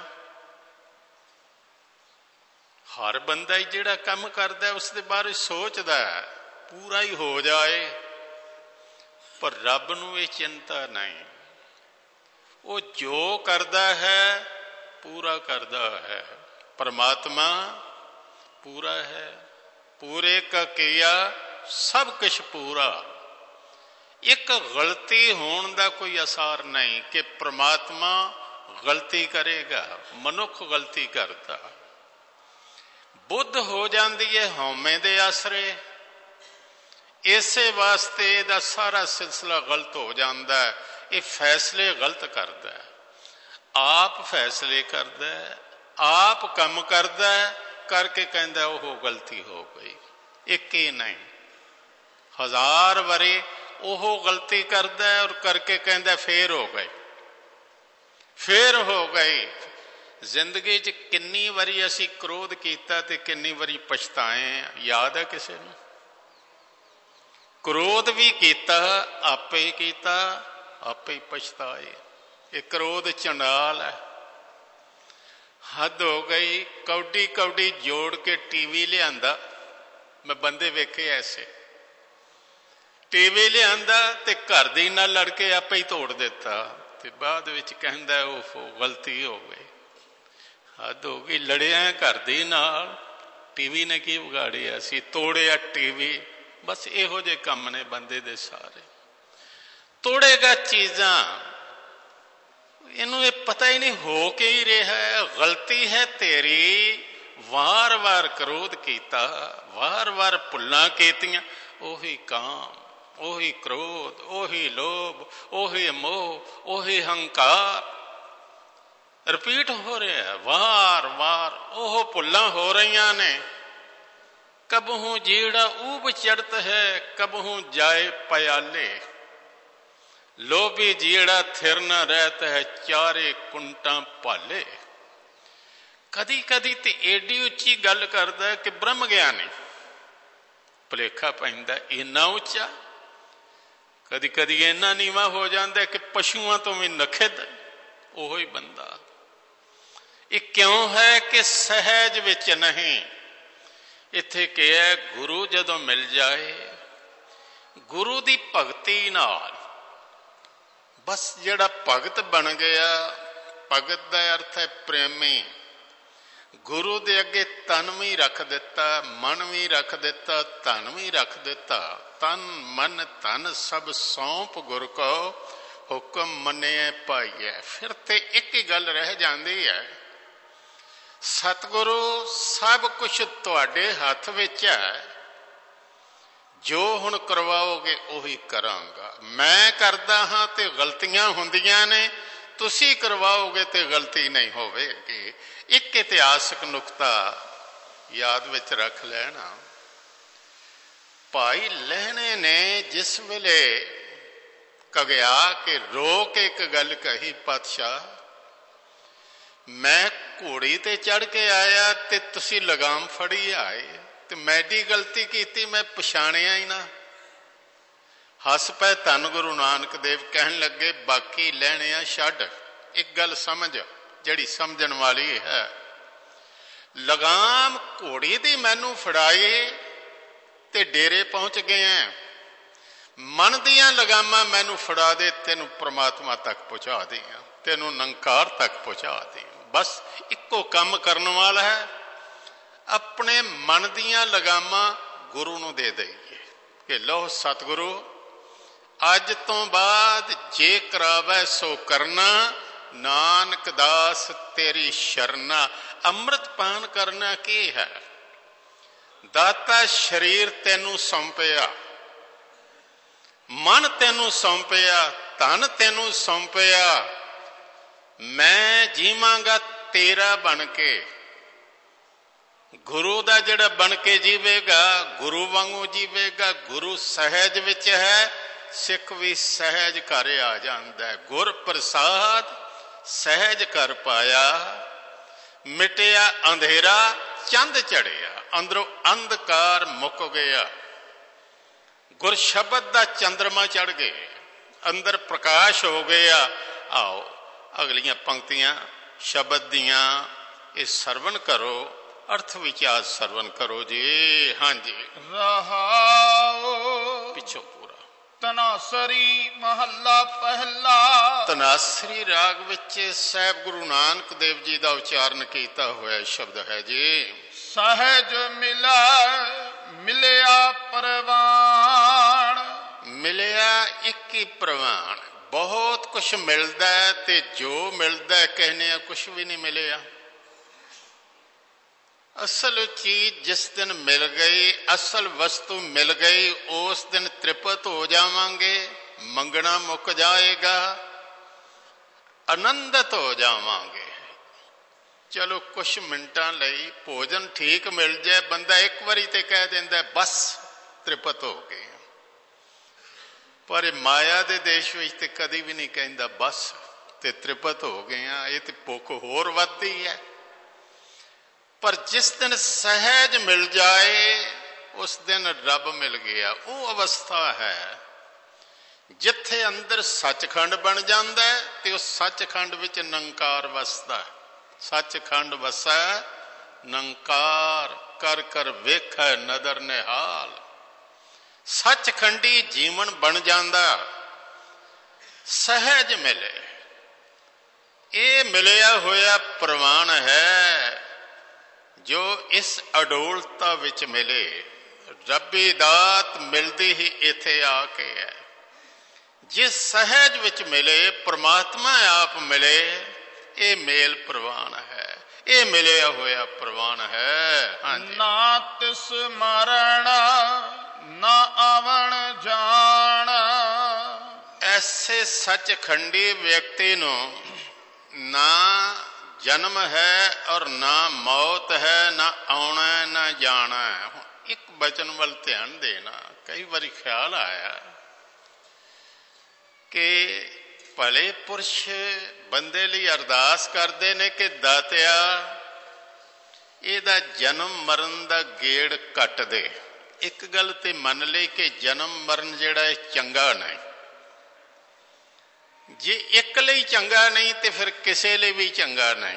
ਹਰ ਬੰਦਾ ਹੀ ਜਿਹੜਾ ਕੰਮ ਕਰਦਾ ਉਸਦੇ ਬਾਰੇ ਸੋਚਦਾ ਪੂਰਾ ਹੀ ਹੋ ਜਾਏ, ਪਰ ਰੱਬ ਨੂੰ ਇਹ ਚਿੰਤਾ ਨਹੀਂ। ਉਹ ਜੋ ਕਰਦਾ ਹੈ ਪੂਰਾ ਕਰਦਾ ਹੈ। ਪਰਮਾਤਮਾ ਪੂਰਾ ਹੈ। ਪੂਰੇ ਕਾ ਕੀਆ ਸਭ ਕੁਛ ਪੂਰਾ। ਇੱਕ ਗਲਤੀ ਹੋਣ ਦਾ ਕੋਈ ਅਸਾਰ ਨਹੀਂ ਕਿ ਪ੍ਰਮਾਤਮਾ ਗਲਤੀ ਕਰੇਗਾ। ਮਨੁੱਖ ਗਲਤੀ ਕਰਦਾ। ਬੁੱਧ ਹੋ ਜਾਂਦੀ ਹੈ ਹਉਮੈ ਦੇ ਆਸਰੇ। ਇਸੇ ਵਾਸਤੇ ਇਹਦਾ ਸਾਰਾ ਸਿਲਸਿਲਾ ਗਲਤ ਹੋ ਜਾਂਦਾ ਹੈ। ਇਹ ਫੈਸਲੇ ਗਲਤ ਕਰਦਾ ਹੈ, ਆਪ ਫੈਸਲੇ ਕਰਦਾ ਹੈ, ਆਪ ਕੰਮ ਕਰਦਾ ਹੈ, ਕਰਕੇ ਕਹਿੰਦਾ ਉਹ ਗਲਤੀ ਹੋ ਗਈ। ਇੱਕ ਹੀ ਨਹੀਂ, ਹਜ਼ਾਰ ਵਾਰੀ ਉਹ ਗਲਤੀ ਕਰਦਾ ਹੈ ਔਰ ਕਰਕੇ ਕਹਿੰਦਾ ਫੇਰ ਹੋ ਗਈ, ਫੇਰ ਹੋ ਗਈ। ਜ਼ਿੰਦਗੀ 'ਚ ਕਿੰਨੀ ਵਾਰੀ ਅਸੀਂ ਕ੍ਰੋਧ ਕੀਤਾ ਤੇ ਕਿੰਨੀ ਵਾਰੀ ਪਛਤਾਏ, ਯਾਦ ਹੈ ਕਿਸੇ ਨੂੰ? ਕ੍ਰੋਧ ਵੀ ਕੀਤਾ, ਆਪੇ ਹੀ ਕੀਤਾ, ਆਪੇ ਹੀ ਪਛਤਾਏ। ਇਹ ਕ੍ਰੋਧ ਚੰਡਾਲ ਹੈ, ਹੱਦ ਹੋ ਗਈ। ਕੌਡੀ ਕੌਡੀ ਜੋੜ ਕੇ ਟੀਵੀ ਲਿਆਂਦਾ, ਮੈਂ ਬੰਦੇ ਵੇਖੇ ਐਸੇ। ਟੀਵੀ ਲਿਆਂਦਾ ਤੇ ਘਰ ਦੀ ਨਾਲ ਲੜ ਕੇ ਆਪੇ ਹੀ ਤੋੜ ਦਿੱਤਾ, ਤੇ ਬਾਅਦ ਵਿੱਚ ਕਹਿੰਦਾ ਉਹ ਗਲਤੀ ਹੋ ਗਈ। ਹੱਦ ਹੋ ਗਈ। ਲੜਿਆ ਘਰ ਦੀ ਨਾਲ, ਟੀਵੀ ਨੇ ਕੀ ਵਿਗਾੜਿਆ ਸੀ? ਤੋੜਿਆ ਟੀਵੀ। ਬਸ ਇਹੋ ਜਿਹੇ ਕੰਮ ਨੇ ਬੰਦੇ ਦੇ ਸਾਰੇ। ਤੋੜੇਗਾ ਚੀਜ਼ਾਂ, ਇਹਨੂੰ ਇਹ ਪਤਾ ਹੀ ਨਹੀਂ ਹੋ ਕੇ ਹੀ ਰਿਹਾ ਹੈ। ਗਲਤੀ ਹੈ ਤੇਰੀ। ਵਾਰ ਵਾਰ ਕ੍ਰੋਧ ਕੀਤਾ, ਵਾਰ ਵਾਰ ਭੁੱਲਾਂ ਕੀਤੀਆਂ, ਉਹੀ ਕਾਮ, ਉਹੀ ਕ੍ਰੋਧ, ਉਹੀ ਲੋਭ, ਉਹੀ ਮੋਹ, ਉਹੀ ਹੰਕਾਰ। ਰਿਪੀਟ ਹੋ ਰਿਹਾ, ਵਾਰ ਵਾਰ ਉਹ ਭੁੱਲਾਂ ਹੋ ਰਹੀਆਂ ਨੇ। ਕਬਹੂ ਜਿਹੜਾ ਊਬ ਚੜਤ ਹੈ, ਕਬਹੂ ਜਾਏ ਪਿਆਲੇ। ਲੋਭੀ ਜਿਹੜਾ ਥਿਰ ਨਾ ਰਹਿਤ ਹੈ, ਚਾਰੇ ਕੁੰਟਾਂ ਭਾਲੇ। ਕਦੀ ਕਦੀ ਤੇ ਏਡੀ ਉੱਚੀ ਗੱਲ ਕਰਦਾ ਕਿ ਬ੍ਰਹਮ ਗਿਆਨੀ। ਭੁਲੇਖਾ ਪੈਂਦਾ ਇੰਨਾ ਉੱਚਾ, ਕਦੀ ਕਦੀ ਇੰਨਾ ਨੀਵਾਂ ਹੋ ਜਾਂਦਾ ਕਿ ਪਸ਼ੂਆਂ ਤੋਂ ਵੀ ਨਖਿੱਧ। ਉਹੋ ਹੀ ਬੰਦਾ। ਇਹ ਕਿਉਂ ਹੈ ਕਿ ਸਹਿਜ ਵਿੱਚ ਨਹੀਂ। ਇੱਥੇ ਕਿਹਾ ਗੁਰੂ ਜਦੋਂ ਮਿਲ ਜਾਏ, ਗੁਰੂ ਦੀ ਭਗਤੀ ਨਾਲ ਬਸ ਜਿਹੜਾ ਭਗਤ ਬਣ ਗਿਆ। ਭਗਤ ਦਾ ਅਰਥ ਹੈ ਪ੍ਰੇਮੀ। ਗੁਰੂ ਦੇ ਅੱਗੇ ਤਨ ਵੀ ਰੱਖ ਦਿੱਤਾ, ਮਨ ਵੀ ਰੱਖ ਦਿੱਤਾ, ਧਨ ਵੀ ਰੱਖ ਦਿੱਤਾ। ਤਨ ਮਨ ਧਨ ਸਭ ਸੌਂਪ ਗੁਰ ਕੋ, ਹੁਕਮ ਮੰਨਿਐ ਪਾਈਐ। ਫਿਰ ਤੇ ਇੱਕ ਹੀ ਗੱਲ ਰਹਿ ਜਾਂਦੀ ਹੈ, ਸਤਿਗੁਰੂ ਸਭ ਕੁਛ ਤੁਹਾਡੇ ਹੱਥ ਵਿੱਚ ਹੈ, ਜੋ ਹੁਣ ਕਰਵਾਓਗੇ ਉਹੀ ਕਰਾਂਗਾ। ਮੈਂ ਕਰਦਾ ਹਾਂ ਤੇ ਗਲਤੀਆਂ ਹੁੰਦੀਆਂ ਨੇ, ਤੁਸੀਂ ਕਰਵਾਓਗੇ ਤੇ ਗਲਤੀ ਨਹੀਂ ਹੋਵੇਗੀ। ਇੱਕ ਇਤਿਹਾਸਕ ਨੁਕਤਾ ਯਾਦ ਵਿੱਚ ਰੱਖ ਲੈਣਾ। ਭਾਈ ਲਹਿਣੇ ਨੇ ਜਿਸ ਵੇਲੇ ਕਗਿਆ ਕਿ ਰੋ ਕੇ ਇੱਕ ਗੱਲ ਕਹੀ, ਪਾਤਸ਼ਾਹ ਮੈਂ ਘੋੜੀ ਤੇ ਚੜ ਕੇ ਆਇਆ ਤੇ ਤੁਸੀਂ ਲਗਾਮ ਫੜੀ ਆਏ, ਤੇ ਮੈਡੀ ਗਲਤੀ ਕੀਤੀ, ਮੈਂ ਪਛਾਣਿਆ ਹੀ ਨਾ। ਹੱਸ ਪਏ ਧੰਨ ਗੁਰੂ ਨਾਨਕ ਦੇਵ। ਕਹਿਣ ਲੱਗੇ ਬਾਕੀ ਲੈਣਿਆ ਛੱਡ, ਇੱਕ ਗੱਲ ਸਮਝ ਜਿਹੜੀ ਸਮਝਣ ਵਾਲੀ ਹੈ। ਲਗਾਮ ਘੋੜੀ ਦੀ ਮੈਨੂੰ ਫੜਾਈ ਤੇ ਡੇਰੇ ਪਹੁੰਚ ਗਏ ਆ। ਮਨ ਦੀਆਂ ਲਗਾਮਾਂ ਮੈਨੂੰ ਫੜਾ ਦੇ, ਤੈਨੂੰ ਪ੍ਰਮਾਤਮਾ ਤੱਕ ਪਹੁੰਚਾ ਦੇ, ਤੈਨੂੰ ਨਿਰੰਕਾਰ ਤੱਕ ਪਹੁੰਚਾ ਦੇ। ਬਸ ਇੱਕੋ ਕੰਮ ਕਰਨ ਵਾਲਾ ਹੈ, ਆਪਣੇ ਮਨ ਦੀਆਂ ਲਗਾਮਾਂ ਗੁਰੂ ਨੂੰ ਦੇ ਦਈਏ ਕਿ ਲਓ ਸਤਿਗੁਰੂ, ਅੱਜ ਤੋਂ ਬਾਅਦ ਜੇ ਕਰਾਵੈ ਸੋ ਕਰਨਾ, ਨਾਨਕ ਦਾਸ ਤੇਰੀ ਸ਼ਰਨਾ। ਅੰਮ੍ਰਿਤ ਪਾਨ ਕਰਨਾ ਕੀ ਹੈ? ਦਾਤਾ ਸਰੀਰ ਤੈਨੂੰ ਸੌਂਪਿਆ, ਮਨ ਤੈਨੂੰ ਸੌਂਪਿਆ, ਧਨ ਤੈਨੂੰ ਸੌਂਪਿਆ। ਮੈਂ ਜੀਵਾਂਗਾ ਤੇਰਾ ਬਣ ਕੇ। ਗੁਰੂ ਦਾ ਜਿਹੜਾ ਬਣ ਕੇ ਜੀਵੇਗਾ, ਗੁਰੂ ਵਾਂਗੂ ਜੀਵੇਗਾ। ਗੁਰੂ ਸਹਿਜ ਵਿੱਚ ਹੈ, ਸਿੱਖ ਵੀ ਸਹਿਜ ਘਰ ਆ ਜਾਂਦਾ ਹੈ। ਗੁਰ ਪ੍ਰਸਾਦ ਸਹਿਜ ਘਰ ਪਾਇਆ, ਮਿਟਿਆ ਅੰਧੇਰਾ ਚੰਦ ਚੜਿਆ, ਅੰਦਰੋਂ ਅੰਧਕਾਰ ਮੁੱਕ ਗਿਆ। ਗੁਰ ਸ਼ਬਦ ਦਾ ਚੰਦਰਮਾ ਚੜ ਗਏ, ਅੰਦਰ ਪ੍ਰਕਾਸ਼ ਹੋ ਗਿਆ। ਆਓ ਅਗਲੀਆਂ ਪੰਕਤੀਆਂ ਸ਼ਬਦ ਦੀਆਂ ਇਹ ਸਰਵਣ ਕਰੋ, ਅਰਥ ਵਿਚਾਰ ਸਰਵਣ ਕਰੋ ਜੀ। ਹਾਂਜੀ ਰਹਾਓ। ਪਿੱਛੋਂ ਪੂਰਾ। ਤਨਾਸਰੀ ਮਹੱਲਾ ਪਹਿਲਾ। ਤਨਾਸਰੀ ਰਾਗ ਵਿੱਚ ਸਾਹਿਬ ਗੁਰੂ ਨਾਨਕ ਦੇਵ ਜੀ ਦਾ ਉਚਾਰਨ ਕੀਤਾ ਹੋਇਆ ਸ਼ਬਦ ਹੈ ਜੀ। ਸਹਿਜ ਮਿਲਾ ਮਿਲਿਆ ਪ੍ਰਵਾਨ। ਮਿਲਿਆ ਇੱਕ ਹੀ ਪ੍ਰਵਾਨ। ਬਹੁਤ ਕੁਛ ਮਿਲਦਾ ਹੈ ਤੇ ਜੋ ਮਿਲਦਾ ਕਹਿੰਦੇ ਆ ਕੁਛ ਵੀ ਨਹੀਂ ਮਿਲਿਆ। ਅਸਲ ਚੀਜ਼ ਜਿਸ ਦਿਨ ਮਿਲ ਗਈ, ਅਸਲ ਵਸਤੂ ਮਿਲ ਗਈ, ਉਸ ਦਿਨ ਤ੍ਰਿਪਤ ਹੋ ਜਾਵਾਂਗੇ, ਮੰਗਣਾ ਮੁੱਕ ਜਾਏਗਾ, ਆਨੰਦਿਤ ਹੋ ਜਾਵਾਂਗੇ। ਚਲੋ ਕੁਛ ਮਿੰਟਾਂ ਲਈ ਭੋਜਨ ਠੀਕ ਮਿਲ ਜਾਏ, ਬੰਦਾ ਇੱਕ ਵਾਰੀ ਤੇ ਕਹਿ ਦਿੰਦਾ ਬਸ ਤ੍ਰਿਪਤ ਹੋ ਗਏ। ਪਰ ਮਾਇਆ ਦੇ ਦੇਸ਼ ਵਿੱਚ ਤੇ ਕਦੀ ਵੀ ਨਹੀਂ ਕਹਿੰਦਾ ਬਸ ਤੇ ਤ੍ਰਿਪਤ ਹੋ ਗਏ ਆ। ਇਹ ਤੇ ਭੁੱਖ ਹੋਰ ਵੱਧਦੀ ਹੈ। ਪਰ ਜਿਸ ਦਿਨ ਸਹਿਜ ਮਿਲ ਜਾਏ, ਉਸ ਦਿਨ ਰੱਬ ਮਿਲ ਗਿਆ। ਉਹ ਅਵਸਥਾ ਹੈ ਜਿੱਥੇ ਅੰਦਰ ਸੱਚਖੰਡ ਬਣ ਜਾਂਦਾ ਤੇ ਉਸ ਸੱਚਖੰਡ ਵਿੱਚ ਨਿਰੰਕਾਰ ਵਸਦਾ। ਸੱਚਖੰਡ ਵਸੈ ਨਿਰੰਕਾਰ, ਕਰ ਕਰ ਵੇਖੈ ਨਦਰ ਨਿਹਾਲ। ਸੱਚਖੰਡੀ ਜੀਵਨ ਬਣ ਜਾਂਦਾ, ਸਹਿਜ ਮਿਲੇ। ਇਹ ਮਿਲਿਆ ਹੋਇਆ ਪ੍ਰਵਾਨ ਹੈ ਜੋ ਇਸ ਅਡੋਲਤਾ ਵਿੱਚ ਮਿਲੇ। ਰੱਬੀ ਦਾਤ ਮਿਲਦੀ ਹੀ ਇੱਥੇ ਆ ਕੇ ਹੈ। ਜਿਸ ਸਹਿਜ ਵਿੱਚ ਮਿਲੇ, ਪ੍ਰਮਾਤਮਾ ਆਪ ਮਿਲੇ, ਇਹ ਮੇਲ ਪ੍ਰਵਾਨ ਹੈ, ਇਹ ਮਿਲਿਆ ਹੋਇਆ ਪ੍ਰਵਾਨ ਹੈ। ਹਾਂਜੀ। ਨਾ ਤਿਸ ਮਰਨ ਨਾ ਆਵਣ ਜਾਣ। ਐਸੇ ਸੱਚਖੰਡੀ ਵਿਅਕਤੀ ਨੂੰ ਨਾ ਜਨਮ ਹੈ ਔਰ ਨਾ ਮੌਤ ਹੈ, ਨਾ ਆਉਣਾ ਨਾ ਜਾਣਾ। ਇੱਕ ਬਚਨ ਵੱਲ ਧਿਆਨ ਦੇਣਾ। ਕਈ ਵਾਰੀ ਖਿਆਲ ਆਇਆ ਕਿ ਭਲੇ ਪੁਰਸ਼ ਬੰਦੇ ਲਈ ਅਰਦਾਸ ਕਰਦੇ ਨੇ ਕਿ ਦਾਤਿਆ ਇਹਦਾ ਜਨਮ ਮਰਨ ਦਾ ਗੇੜ ਕੱਟ ਦੇ। ਇੱਕ ਗੱਲ ਤੇ ਮੰਨ ਲਈ ਕਿ ਜਨਮ ਮਰਨ ਜਿਹੜਾ ਇਹ ਚੰਗਾ ਨਹੀਂ। ਜੇ ਇੱਕ ਲਈ ਚੰਗਾ ਨਹੀਂ ਤੇ ਫਿਰ ਕਿਸੇ ਲਈ ਵੀ ਚੰਗਾ ਨਹੀਂ।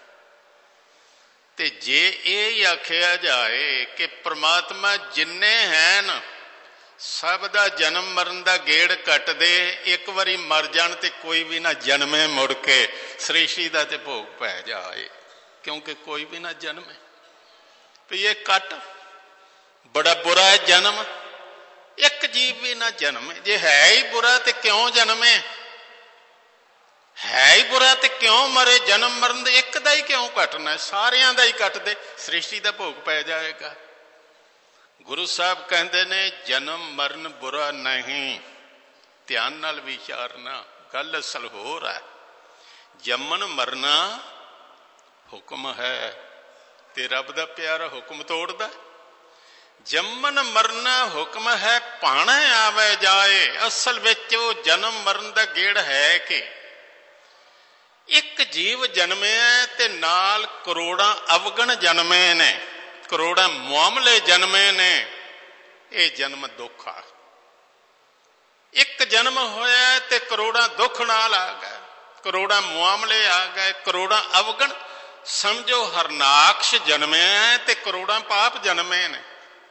ਤੇ ਜੇ ਇਹ ਹੀ ਆਖਿਆ ਜਾਏ ਕਿ ਪ੍ਰਮਾਤਮਾ ਜਿੰਨੇ ਹਨ ਸਭ ਦਾ ਜਨਮ ਮਰਨ ਦਾ ਗੇੜ ਕੱਟ ਦੇ, ਇੱਕ ਵਾਰੀ ਮਰ ਜਾਣ ਤੇ ਕੋਈ ਵੀ ਨਾ ਜਨਮੇ ਮੁੜ ਕੇ, ਸ੍ਰਿਸ਼ਟੀ ਦਾ ਤੇ ਭੋਗ ਪੈ ਜਾਏ, ਕਿਉਂਕਿ ਕੋਈ ਵੀ ਨਾ ਜਨਮੇ। ਵੀ ਇਹ ਕੱਟ ਬੜਾ ਬੁਰਾ ਹੈ ਜਨਮ, ਇੱਕ ਜੀਵ ਵੀ ਨਾ ਜਨਮੇ। ਜੇ ਹੈ ਹੀ ਬੁਰਾ ਤੇ ਕਿਉਂ ਜਨਮੇ? ਹੈ ਹੀ ਬੁਰਾ ਤੇ ਕਿਉਂ ਮਰੇ? ਜਨਮ ਮਰਨ ਦੇ ਇੱਕ ਦਾ ਹੀ ਕਿਉਂ ਕੱਟਣਾ? ਸਾਰਿਆਂ ਦਾ ਹੀ ਕੱਟ ਦੇ, ਸ੍ਰਿਸ਼ਟੀ ਦਾ ਭੋਗ ਪੈ ਜਾਏਗਾ। ਗੁਰੂ ਸਾਹਿਬ ਕਹਿੰਦੇ ਨੇ ਜਨਮ ਮਰਨ ਬੁਰਾ ਨਹੀਂ। ਧਿਆਨ ਨਾਲ ਵਿਚਾਰਨਾ, ਗੱਲ ਅਸਲ ਹੋਰ ਹੈ। ਜੰਮਣ ਮਰਨਾ ਹੁਕਮ ਹੈ ਤੇ ਰੱਬ ਦਾ ਪਿਆਰਾ ਹੁਕਮ ਤੋੜਦਾ। ਜੰਮਣ ਮਰਨਾ ਹੁਕਮ ਹੈ, ਭਾਣਾ ਆਵੇ ਜਾਏ। ਅਸਲ ਵਿੱਚ ਉਹ ਜਨਮ ਮਰਨ ਦਾ ਗੇੜ ਹੈ ਕਿ ਇੱਕ ਜੀਵ ਜਨਮਿਆ ਤੇ ਨਾਲ ਕਰੋੜਾਂ ਅਵਗਣ ਜਨਮੇ ਨੇ, ਕਰੋੜਾਂ ਮੁਆਮਲੇ ਜਨਮੇ ਨੇ। ਇਹ ਜਨਮ ਦੁੱਖ ਆ। ਇੱਕ ਜਨਮ ਹੋਇਆ ਤੇ ਕਰੋੜਾਂ ਦੁੱਖ ਨਾਲ ਆ ਗਏ, ਕਰੋੜਾਂ ਮੁਆਮਲੇ ਆ ਗਏ, ਕਰੋੜਾਂ ਅਵਗਣ। ਸਮਝੋ ਹਰਨਾਕਸ਼ ਜਨਮਿਆ ਤੇ ਕਰੋੜਾਂ ਪਾਪ ਜਨਮੇ ਨੇ।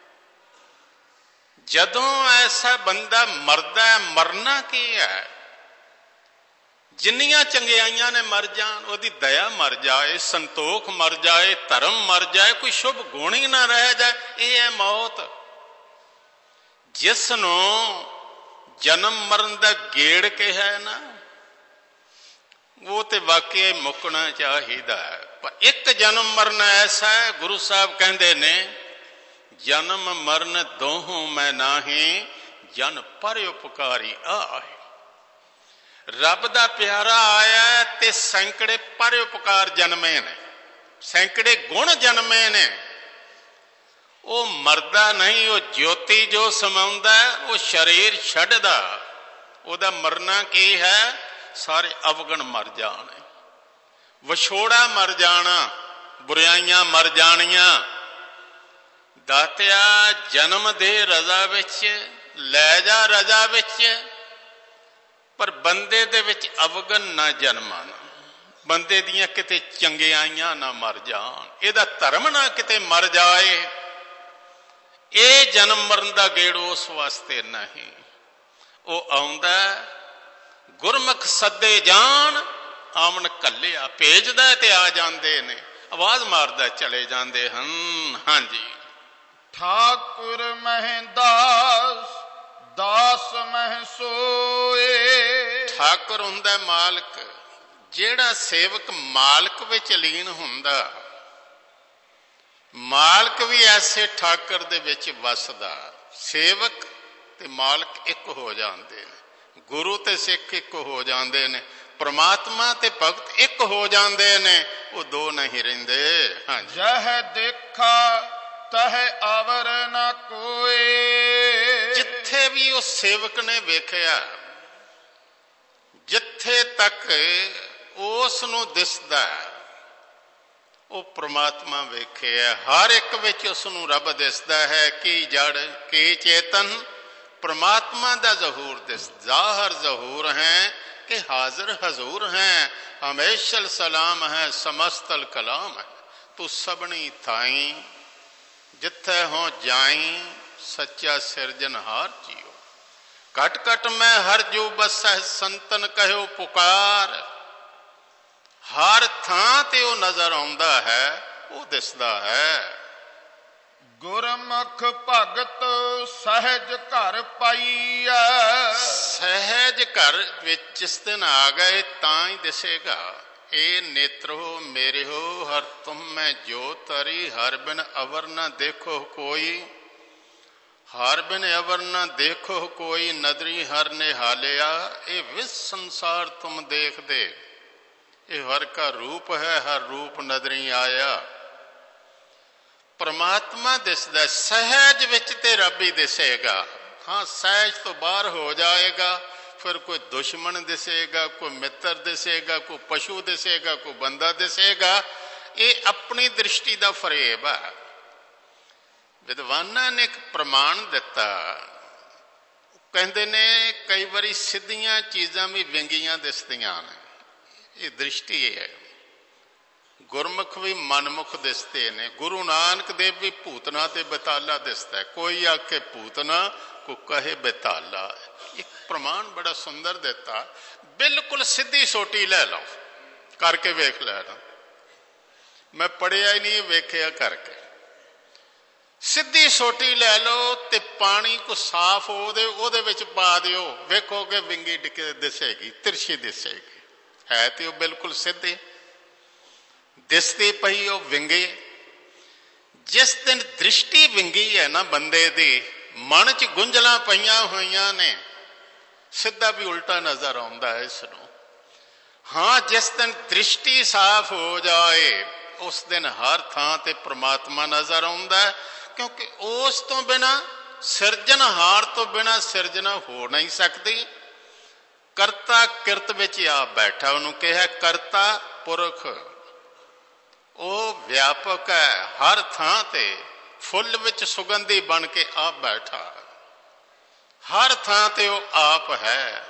ਜਦੋਂ ਐਸਾ ਬੰਦਾ ਮਰਦਾ, ਮਰਨਾ ਕੀ ਹੈ? ਜਿੰਨੀਆਂ ਚੰਗਿਆਈਆਂ ਨੇ ਮਰ ਜਾਣ, ਉਹਦੀ ਦਇਆ ਮਰ ਜਾਏ, ਸੰਤੋਖ ਮਰ ਜਾਏ, ਧਰਮ ਮਰ ਜਾਏ, ਕੋਈ ਸ਼ੁਭ ਗੁਣ ਹੀ ਨਾ ਰਹਿ ਜਾਏ, ਇਹ ਹੈ ਮੌਤ। ਜਿਸ ਨੂੰ ਜਨਮ ਮਰਨ ਦਾ ਗੇੜ ਕਿਹਾ ਨਾ, ਉਹ ਤੇ ਵਾਕਿਆ ਮੁੱਕਣਾ ਚਾਹੀਦਾ ਹੈ। ਪਰ ਇੱਕ ਜਨਮ ਮਰਨ ਐਸਾ ਹੈ, ਗੁਰੂ ਸਾਹਿਬ ਕਹਿੰਦੇ ਨੇ ਜਨਮ ਮਰਨ ਦੋਹੋਂ ਮੈਂ ਨਾਹੀਂ, ਜਨ ਪਰ ਉਪਕਾਰੀ ਆਏ। ਰੱਬ ਦਾ ਪਿਆਰਾ ਆਇਆ ਤੇ ਸੈਂਕੜੇ ਪਰ ਉਪਕਾਰ ਜਨਮੇ ਨੇ, ਸੈਂਕੜੇ ਗੁਣ ਜਨਮੇ ਨੇ। ਉਹ ਮਰਦਾ ਨਹੀਂ, ਉਹ ਜੋਤੀ ਜੋ ਸਮਾਉਂਦਾ ਉਹ ਸਰੀਰ ਛੱਡਦਾ। ਉਹਦਾ ਮਰਨਾ ਕੀ ਹੈ? ਸਾਰੇ ਅਵਗਣ ਮਰ ਜਾਣੇ, ਵਿਛੋੜਾ ਮਰ ਜਾਣਾ, ਬੁਰਾਈਆਂ ਮਰ ਜਾਣੀਆਂ। ਦਾਤਿਆ ਜਨਮ ਦੇ ਰਜ਼ਾ ਵਿੱਚ ਲੈ ਜਾ, ਰਜ਼ਾ ਵਿੱਚ, ਪਰ ਬੰਦੇ ਦੇ ਵਿੱਚ ਅਵਗਣ ਨਾ ਜਨਮਣ, ਬੰਦੇ ਦੀਆਂ ਕਿਤੇ ਚੰਗਿਆਈਆਂ ਨਾ ਮਰ ਜਾਣ, ਇਹਦਾ ਧਰਮ ਨਾ ਕਿਤੇ ਮਰ ਜਾਏ। ਇਹ ਜਨਮ ਮਰਨ ਦਾ ਗੇੜ ਉਸ ਵਾਸਤੇ ਨਹੀਂ। ਉਹ ਆਉਂਦਾ ਗੁਰਮੁਖ ਸੱਦੇ ਜਾਣ, ਆਮਣ ਕੱਲਿਆ ਭੇਜਦਾ ਤੇ ਆ ਜਾਂਦੇ ਨੇ, ਆਵਾਜ਼ ਮਾਰਦਾ ਚਲੇ ਜਾਂਦੇ ਹਨ। ਹਾਂਜੀ। ਠਾਕੁਰ ਮਹਿੰਦਾਸ ਦਾਸ ਮਹਿ ਸੋਏ। ਠਾਕੁਰ ਹੁੰਦਾ ਮਾਲਕ, ਜਿਹੜਾ ਸੇਵਕ ਮਾਲਕ ਵਿੱਚ ਲੀਨ ਹੁੰਦਾ। ਮਾਲਕ ਵੀ ਐਸੇ ਠਾਕੁਰ ਦੇ ਵਿੱਚ ਵਸਦਾ। ਸੇਵਕ ਤੇ ਮਾਲਕ ਇੱਕ ਹੋ ਜਾਂਦੇ ਨੇ, ਗੁਰੂ ਤੇ ਸਿੱਖ ਇੱਕ ਹੋ ਜਾਂਦੇ ਨੇ, ਪ੍ਰਮਾਤਮਾ ਤੇ ਭਗਤ ਇੱਕ ਹੋ ਜਾਂਦੇ ਨੇ, ਉਹ ਦੋ ਨਹੀਂ ਰਹਿੰਦੇ। ਹਾਂਜੀ। ਜਹ ਦੇਖਾ ਤਹ ਆਵਰ ਨਾ ਕੋਏ। ਜਿੱਥੇ ਵੀ ਉਹ ਸੇਵਕ ਨੇ ਵੇਖਿਆ, ਜਿੱਥੇ ਤੱਕ ਉਸ ਨੂੰ ਦਿਸਦਾ ਉਹ ਪ੍ਰਮਾਤਮਾ ਵੇਖਿਆ। ਹਰ ਇੱਕ ਵਿੱਚ ਉਸ ਨੂੰ ਰੱਬ ਦਿਸਦਾ ਹੈ। ਕੀ ਜੜ ਕੀ ਚੇਤਨ, ਪ੍ਰਮਾਤਮਾ ਦਾ ਜ਼ਹੂਰ ਦਿਸ। ਜ਼ਾਹਰ ਜ਼ਹੂਰ ਹੈ ਕਿ ਹਾਜ਼ਰ ਹਜ਼ੂਰ ਹੈ। ਹਮੇਸ਼ਲ ਸਲਾਮ ਹੈ, ਸਮਸਤਲ ਕਲਾਮ ਹੈ। ਤੂੰ ਸਭਨੀ ਥਾਈ, ਜਿੱਥੇ ਹੋ ਜਾਈ, ਸੱਚਾ ਸਿਰਜਨਹਾਰ ਜੀਓ। ਘਟ ਘਟ ਮੈਂ ਹਰ ਜੋ ਬਸਹਿ, ਸੰਤਨ ਕਹਿਓ ਪੁਕਾਰ। ਹਰ ਥਾਂ ਤੇ ਉਹ ਨਜ਼ਰ ਆਉਂਦਾ ਹੈ, ਉਹ ਦਿਸਦਾ ਹੈ। ਗੁਰਮੁਖ ਭਗਤ ਸਹਿਜ ਘਰ ਪਾਈਐ। ਸਹਿਜ ਘਰ ਵਿੱਚ ਜਿਸ ਦਿਨ ਆ ਗਏ ਤਾਂ ਹੀ ਦਿਸੇਗਾ। ਇਹ ਨੇਤਰੋ ਮੇਰਿਓ ਹਰ ਤੁਮ ਮੈਂ ਜੋ ਤਰੀ, ਹਰ ਬਿਨ ਅਵਰ ਨਾ ਦੇਖੋ ਕੋਈ। ਹਰ ਬਿਨ ਅਵਰ ਨਾ ਦੇਖੋ ਕੋਈ, ਨਦਰੀ ਹਰ ਨਿਹਾਲਿਆ। ਇਹ ਵਿਸ ਸੰਸਾਰ ਤੁਮ ਦੇਖਦੇ, ਇਹ ਹਰ ਕਾ ਰੂਪ ਹੈ, ਹਰ ਰੂਪ ਨਦਰੀ ਆਇਆ। ਪਰਮਾਤਮਾ ਦਿਸਦਾ, ਸਹਿਜ ਵਿੱਚ ਤੇ ਰੱਬ ਹੀ ਦਿਸੇਗਾ। ਹਾਂ, ਸਹਿਜ ਤੋਂ ਬਾਹਰ ਹੋ ਜਾਏਗਾ, ਫਿਰ ਕੋਈ ਦੁਸ਼ਮਣ ਦਿਸੇਗਾ, ਕੋਈ ਮਿੱਤਰ ਦਿਸੇਗਾ, ਕੋਈ ਪਸ਼ੂ ਦਿਸੇਗਾ, ਕੋਈ ਬੰਦਾ ਦਿਸੇਗਾ। ਇਹ ਆਪਣੀ ਦ੍ਰਿਸ਼ਟੀ ਦਾ ਫਰੇਬ ਹੈ। ਵਿਦਵਾਨਾਂ ਨੇ ਇੱਕ ਪ੍ਰਮਾਣ ਦਿੱਤਾ, ਕਹਿੰਦੇ ਨੇ ਕਈ ਵਾਰੀ ਸਿੱਧੀਆਂ ਚੀਜ਼ਾਂ ਵੀ ਵਿੰਗੀਆਂ ਦਿਸਦੀਆਂ ਨੇ। ਇਹ ਦ੍ਰਿਸ਼ਟੀ ਹੈ। ਗੁਰਮੁਖ ਵੀ ਮਨਮੁਖ ਦਿਸਦੇ ਨੇ। ਗੁਰੂ ਨਾਨਕ ਦੇਵ ਵੀ ਭੂਤਨਾ ਤੇ ਬੇਤਾਲਾ ਦਿਸਦਾ। ਕੋਈ ਆਖੇ ਭੂਤਨਾ, ਕੋਈ ਕਹੇ ਬੇਤਾਲਾ। ਇੱਕ ਪ੍ਰਮਾਣ ਬੜਾ ਸੁੰਦਰ ਦਿੱਤਾ, ਬਿਲਕੁਲ ਸਿੱਧੀ ਸੋਟੀ ਲੈ ਲਓ, ਕਰਕੇ ਵੇਖ ਲੈਣਾ। ਮੈਂ ਪੜ੍ਹਿਆ ਹੀ ਨਹੀਂ, ਵੇਖਿਆ ਕਰਕੇ। ਸਿੱਧੀ ਸੋਟੀ ਲੈ ਲਓ ਤੇ ਪਾਣੀ ਕੋ ਸਾਫ਼ ਉਹਦੇ ਉਹਦੇ ਵਿੱਚ ਪਾ ਦਿਓ, ਵੇਖੋਗੇ ਵਿੰਗੀ ਡਿੱਕੇ ਦਿਸੇਗੀ, ਤਿਰਛੀ ਦਿਸੇਗੀ। ਹੈ ਤੇ ਉਹ ਬਿਲਕੁਲ ਸਿੱਧੀ ਦਿਸਦੀ ਪਈ, ਉਹ ਵਿੰਗੀ। ਜਿਸ ਦਿਨ ਦ੍ਰਿਸ਼ਟੀ ਵਿੰਗੀ ਹੈ ਨਾ ਬੰਦੇ ਦੀ, ਮਨ 'ਚ ਗੁੰਝਲਾਂ ਪਈਆਂ ਹੋਈਆਂ ਨੇ, ਸਿੱਧਾ ਵੀ ਉਲਟਾ ਨਜ਼ਰ ਆਉਂਦਾ ਹੈ ਇਸ ਨੂੰ। ਹਾਂ, ਜਿਸ ਦਿਨ ਦ੍ਰਿਸ਼ਟੀ ਸਾਫ਼ ਹੋ ਜਾਏ, ਉਸ ਦਿਨ ਹਰ ਥਾਂ ਤੇ ਪ੍ਰਮਾਤਮਾ ਨਜ਼ਰ ਆਉਂਦਾ, ਕਿਉਂਕਿ ਉਸ ਤੋਂ ਬਿਨਾਂ, ਸਿਰਜਣਹਾਰ ਤੋਂ ਬਿਨਾਂ ਸਿਰਜਣਾ ਹੋ ਨਹੀਂ ਸਕਦੀ। ਕਰਤਾ ਕਿਰਤ ਵਿੱਚ ਆ ਬੈਠਾ, ਉਹਨੂੰ ਕਿਹਾ ਕਰਤਾ ਪੁਰਖ। ਉਹ ਵਿਆਪਕ ਹੈ, ਹਰ ਥਾਂ ਤੇ ਫੁੱਲ ਵਿੱਚ ਸੁਗੰਧੀ ਬਣ ਕੇ ਆ ਬੈਠਾ, ਹਰ ਥਾਂ ਤੇ ਉਹ ਆਪ ਹੈ।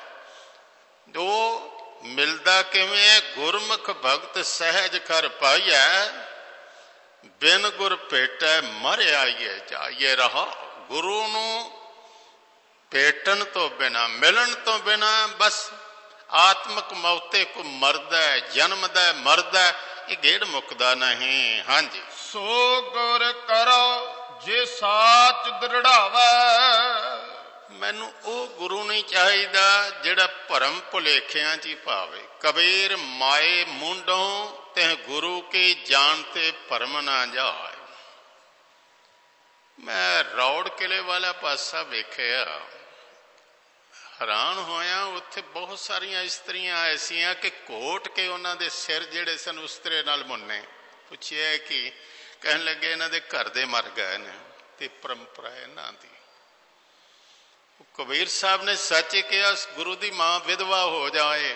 ਉਹ ਮਿਲਦਾ ਕਿਵੇਂ ਹੈ? ਗੁਰਮੁਖ ਭਗਤ ਸਹਿਜ ਕਰ ਪਾਈਐ, ਬਿਨ ਗੁਰ ਭੇਟੈ ਮਰ ਆਈਏ ਜਾਈਏ ਰਹਾ। ਗੁਰੂ ਨੂੰ ਭੇਟਣ ਤੋਂ ਬਿਨਾਂ, ਮਿਲਣ ਤੋਂ ਬਿਨਾਂ ਬਸ ਆਤਮਕ ਮੌਤੇ ਕੋ ਮਰਦਾ, ਜਨਮਦਾ, ਮਰਦਾ, ਇਹ ਗੇੜ ਮੁੱਕਦਾ ਨਹੀਂ। ਹਾਂਜੀ, ਸੋ ਗੁਰ ਕਰੋ ਜੇ ਸਾਚ ਦ੍ਰਿੜਾਵੈ। ਮੈਨੂੰ ਉਹ ਗੁਰੂ ਨਹੀਂ ਚਾਹੀਦਾ ਜਿਹੜਾ ਭਰਮ ਭੁਲੇਖਿਆਂ 'ਚ ਹੀ ਭਾਵੇ। ਕਬੀਰ ਮਾਏ ਮੁੰਡੋਂ ਤੇ ਗੁਰੂ ਕੀ ਜਾਣ ਤੇ ਭਰਮ ਨਾ ਜਾਏ। ਮੈਂ ਰੌੜ ਕਿਲੇ ਵਾਲਾ ਪਾਸਾ ਵੇਖਿਆ, ਹੈਰਾਨ ਹੋਇਆ। ਉੱਥੇ ਬਹੁਤ ਸਾਰੀਆਂ ਇਸਤਰੀਆਂ ਐਸੀਆਂ ਕਿ ਘੋਟ ਕੇ ਉਹਨਾਂ ਦੇ ਸਿਰ ਜਿਹੜੇ ਸਨ ਉਸਤਰੇ ਨਾਲ ਮੁੰਨੇ। ਪੁੱਛਿਆ ਕਿ ਕਹਿਣ ਲੱਗੇ ਇਹਨਾਂ ਦੇ ਘਰ ਦੇ ਮਰ ਗਏ ਨੇ ਤੇ ਪਰੰਪਰਾ ਇਹਨਾਂ ਦੀ। ਕਬੀਰ ਸਾਹਿਬ ਨੇ ਸੱਚ ਕਿਹਾ, ਗੁਰੂ ਦੀ ਮਾਂ ਵਿਧਵਾ ਹੋ ਜਾਏ,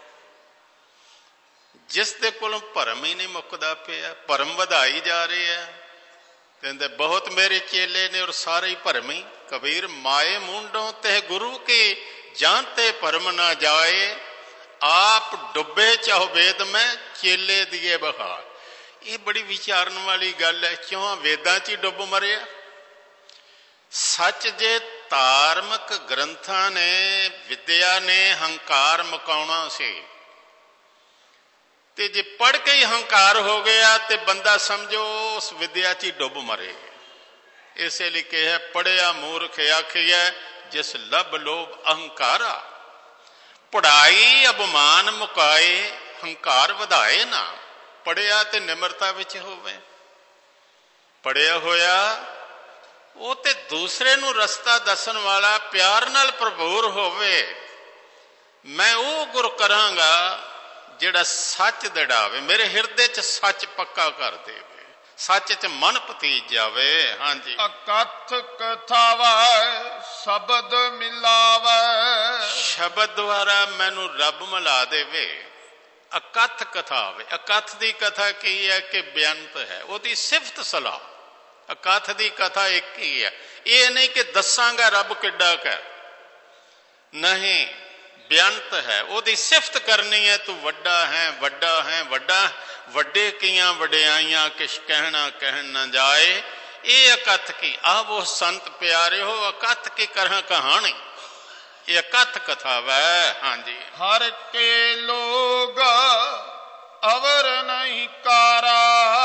ਜਿਸ ਦੇ ਕੋਲੋਂ ਭਰਮ ਹੀ ਨਹੀਂ ਮੁੱਕਦਾ ਪਿਆ, ਭਰਮ ਵਧਾਈ ਜਾ ਰਹੇ ਹੈ। ਕਹਿੰਦੇ ਬਹੁਤ ਮੇਰੇ ਚੇਲੇ ਨੇ ਔਰ ਸਾਰੇ ਹੀ ਭਰਮੀ। ਕਬੀਰ ਮਾਏ ਮੁੰਡੋਂ ਤੇ ਗੁਰੂ ਕੀ ਜਾਣਤੇ ਭਰਮ ਨਾ ਜਾਏ, ਆਪ ਡੁੱਬੇ ਚਾਹੋ ਵੇਦ ਮੈਂ ਚੇਲੇ ਦੀਏ ਬਹਾਰ। ਇਹ ਬੜੀ ਵਿਚਾਰਨ ਵਾਲੀ ਗੱਲ ਹੈ। ਕਿਉਂ ਵੇਦਾਂ 'ਚ ਹੀ ਡੁੱਬ ਮਰਿਆ? ਸੱਚ ਜੇ ਧਾਰਮਿਕ ਗ੍ਰੰਥਾਂ ਨੇ, ਵਿਦਿਆ ਨੇ ਹੰਕਾਰ ਮੁਕਾਉਣਾ ਸੀ, ਤੇ ਜੇ ਪੜ੍ਹ ਕੇ ਹੀ ਹੰਕਾਰ ਹੋ ਗਿਆ ਤੇ ਬੰਦਾ ਸਮਝੋ ਉਸ ਵਿਦਿਆ 'ਚ ਹੀ ਡੁੱਬ ਮਰੇ। ਇਸੇ ਲਈ ਕਿਹਾ ਪੜ੍ਹਿਆ ਮੂਰਖ ਆਖੀਐ, ਜਿਸ ਲਬ ਲੋਭ ਅਹੰਕਾਰਾ। ਪੜ੍ਹਾਈ ਅਭਿਮਾਨ ਮੁਕਾਏ, ਹੰਕਾਰ ਵਧਾਏ ਨਾ। ਪੜ੍ਹਿਆ ਤੇ ਨਿਮਰਤਾ ਵਿੱਚ ਹੋਵੇ। ਪੜ੍ਹਿਆ ਹੋਇਆ ਉਹ ਤੇ ਦੂਸਰੇ ਨੂੰ ਰਸਤਾ ਦੱਸਣ ਵਾਲਾ, ਪਿਆਰ ਨਾਲ ਭਰਪੂਰ ਹੋਵੇ। ਮੈਂ ਉਹ ਗੁਰ ਕਰਾਂਗਾ ਜਿਹੜਾ ਸੱਚ ਦੜਾਵੇ, ਮੇਰੇ ਹਿਰਦੇ 'ਚ ਸੱਚ ਪੱਕਾ ਕਰ ਦੇਵੇ, ਸੱਚ 'ਚ ਮਨ ਪਤੀਜ ਜਾਵੇ। ਹਾਂਜੀ, ਅਕਥ ਕਥਾਵੈ ਸ਼ਬਦ ਮਿਲਾਵੈ। ਸ਼ਬਦ ਦੁਆਰਾ ਮੈਨੂੰ ਰੱਬ ਮਿਲਾ ਦੇਵੇ। ਅਕਥ ਕਥਾਵੇ, ਅਕਥ ਦੀ ਕਥਾ ਕੀ ਹੈ ਕਿ ਬੇਅੰਤ ਹੈ, ਉਹਦੀ ਸਿਫਤ ਸਲਾਹ। ਅਕਥ ਦੀ ਕਥਾ ਇੱਕ ਹੀ ਹੈ। ਇਹ ਨਹੀਂ ਕਿ ਦੱਸਾਂਗਾ ਰੱਬ ਕਿੱਡਾ ਕੁ ਹੈ, ਨਹੀਂ, ਬੇਅੰਤ ਹੈ। ਉਹਦੀ ਸਿਫਤ ਕਰਨੀ ਹੈ, ਤੂੰ ਵੱਡਾ ਹੈ, ਵੱਡਾ ਹੈ, ਵੱਡਾ। ਵੱਡੇ ਕੀਆਂ ਵਡਿਆਈਆਂ ਕਿਛ ਕਹਿਣਾ ਕਹਿਣ ਨਾ ਜਾਏ। ਇਹ ਅਕਥ ਕੀ ਆਵੋ ਸੰਤ ਪਿਆਰਿਓ, ਅਕਥ ਕੀ ਕਰਹ ਕਹਾਣੀ। ਇਹ ਅਕਥ ਕਥਾ ਵੈ। ਹਾਂਜੀ, ਹਰ ਕੇ ਲੋਗ ਅਵਰ ਨਹੀਂ ਕਾਰਾ।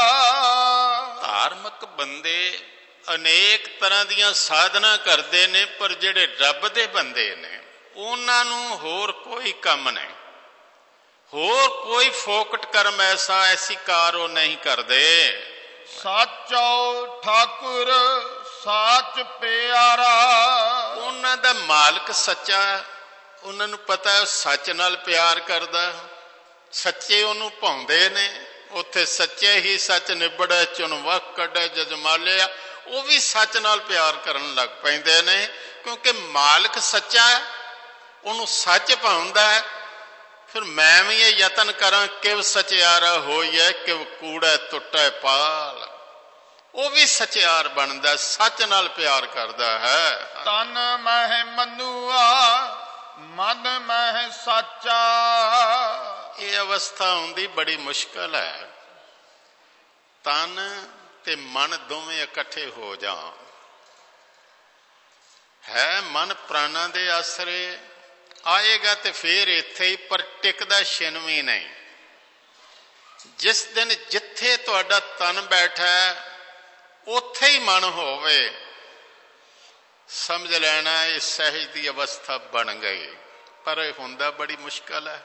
ਧਾਰਮਿਕ ਬੰਦੇ ਅਨੇਕ ਤਰ੍ਹਾਂ ਦੀਆਂ ਸਾਧਨਾ ਕਰਦੇ ਨੇ, ਪਰ ਜਿਹੜੇ ਰੱਬ ਦੇ ਬੰਦੇ ਨੇ ਉਹਨਾਂ ਨੂੰ ਹੋਰ ਕੋਈ ਕੰਮ ਨਹੀਂ, ਹੋਰ ਕੋਈ ਫੋਕਟ ਕਰਮ ਐਸਾ ਐਸੀ ਕਾਰ ਉਹ ਨਹੀਂ ਕਰਦੇ। ਸਾਚੋ ਠਾਕੁਰ ਸਾਚ ਪਿਆਰਾ। ਉਹਨਾਂ ਦਾ ਮਾਲਕ ਸੱਚਾ, ਉਹਨਾਂ ਨੂੰ ਪਤਾ ਹੈ ਸੱਚ ਨਾਲ ਪਿਆਰ ਕਰਦਾ। ਸੱਚੇ ਉਹਨੂੰ ਭਾਉਂਦੇ ਨੇ, ਉੱਥੇ ਸੱਚੇ ਹੀ ਸੱਚ ਨਿਬੜੇ ਚੁਨ ਵਕ ਕੱਢੇ ਜਜਮਾਲਿਆ, ਉਹ ਵੀ ਸੱਚ ਨਾਲ ਪਿਆਰ ਕਰਨ ਲੱਗ ਪੈਂਦੇ ਨੇ, ਕਿਉਂਕਿ ਮਾਲਕ ਸੱਚਾ ਹੈ, ਉਹਨੂੰ ਸੱਚ ਭਾਉਂਦਾ ਹੈ। ਫਿਰ ਮੈਂ ਵੀ ਇਹ ਯਤਨ ਕਰਾਂ ਕਿਵ ਸਚਿਆਰਾ ਹੋਈਐ ਕਿਵ ਕੂੜੈ ਟੁੱਟੈ ਪਾਲ, ਉਹ ਵੀ ਸਚਿਆਰ ਬਣਦਾ, ਸੱਚ ਨਾਲ ਪਿਆਰ ਕਰਦਾ ਹੈ। ਤਨ ਮਹਿ ਮਨੁਆ ਮਨ ਮਹਿ ਸਾਚਾ, ਇਹ ਅਵਸਥਾ ਹੁੰਦੀ ਬੜੀ ਮੁਸ਼ਕਲ ਹੈ। ਤਨ ਤੇ ਮਨ ਦੋਵੇਂ ਇਕੱਠੇ ਹੋ ਜਾਣ। ਹੈ ਮਨ ਪ੍ਰਾਣਾਂ ਦੇ ਆਸਰੇ, ਆਏਗਾ ਤੇ ਫੇਰ ਇੱਥੇ ਹੀ, ਪਰ ਟਿਕਦਾ ਛਿਨ ਵੀ ਨਹੀਂ। ਜਿਸ ਦਿਨ ਜਿੱਥੇ ਤੁਹਾਡਾ ਤਨ ਬੈਠਾ ਉੱਥੇ ਹੀ ਮਨ ਹੋਵੇ, ਸਮਝ ਲੈਣਾ ਇਹ ਸਹਿਜ ਦੀ ਅਵਸਥਾ ਬਣ ਗਈ। ਪਰ ਇਹ ਹੁੰਦਾ ਬੜੀ ਮੁਸ਼ਕਲ ਹੈ।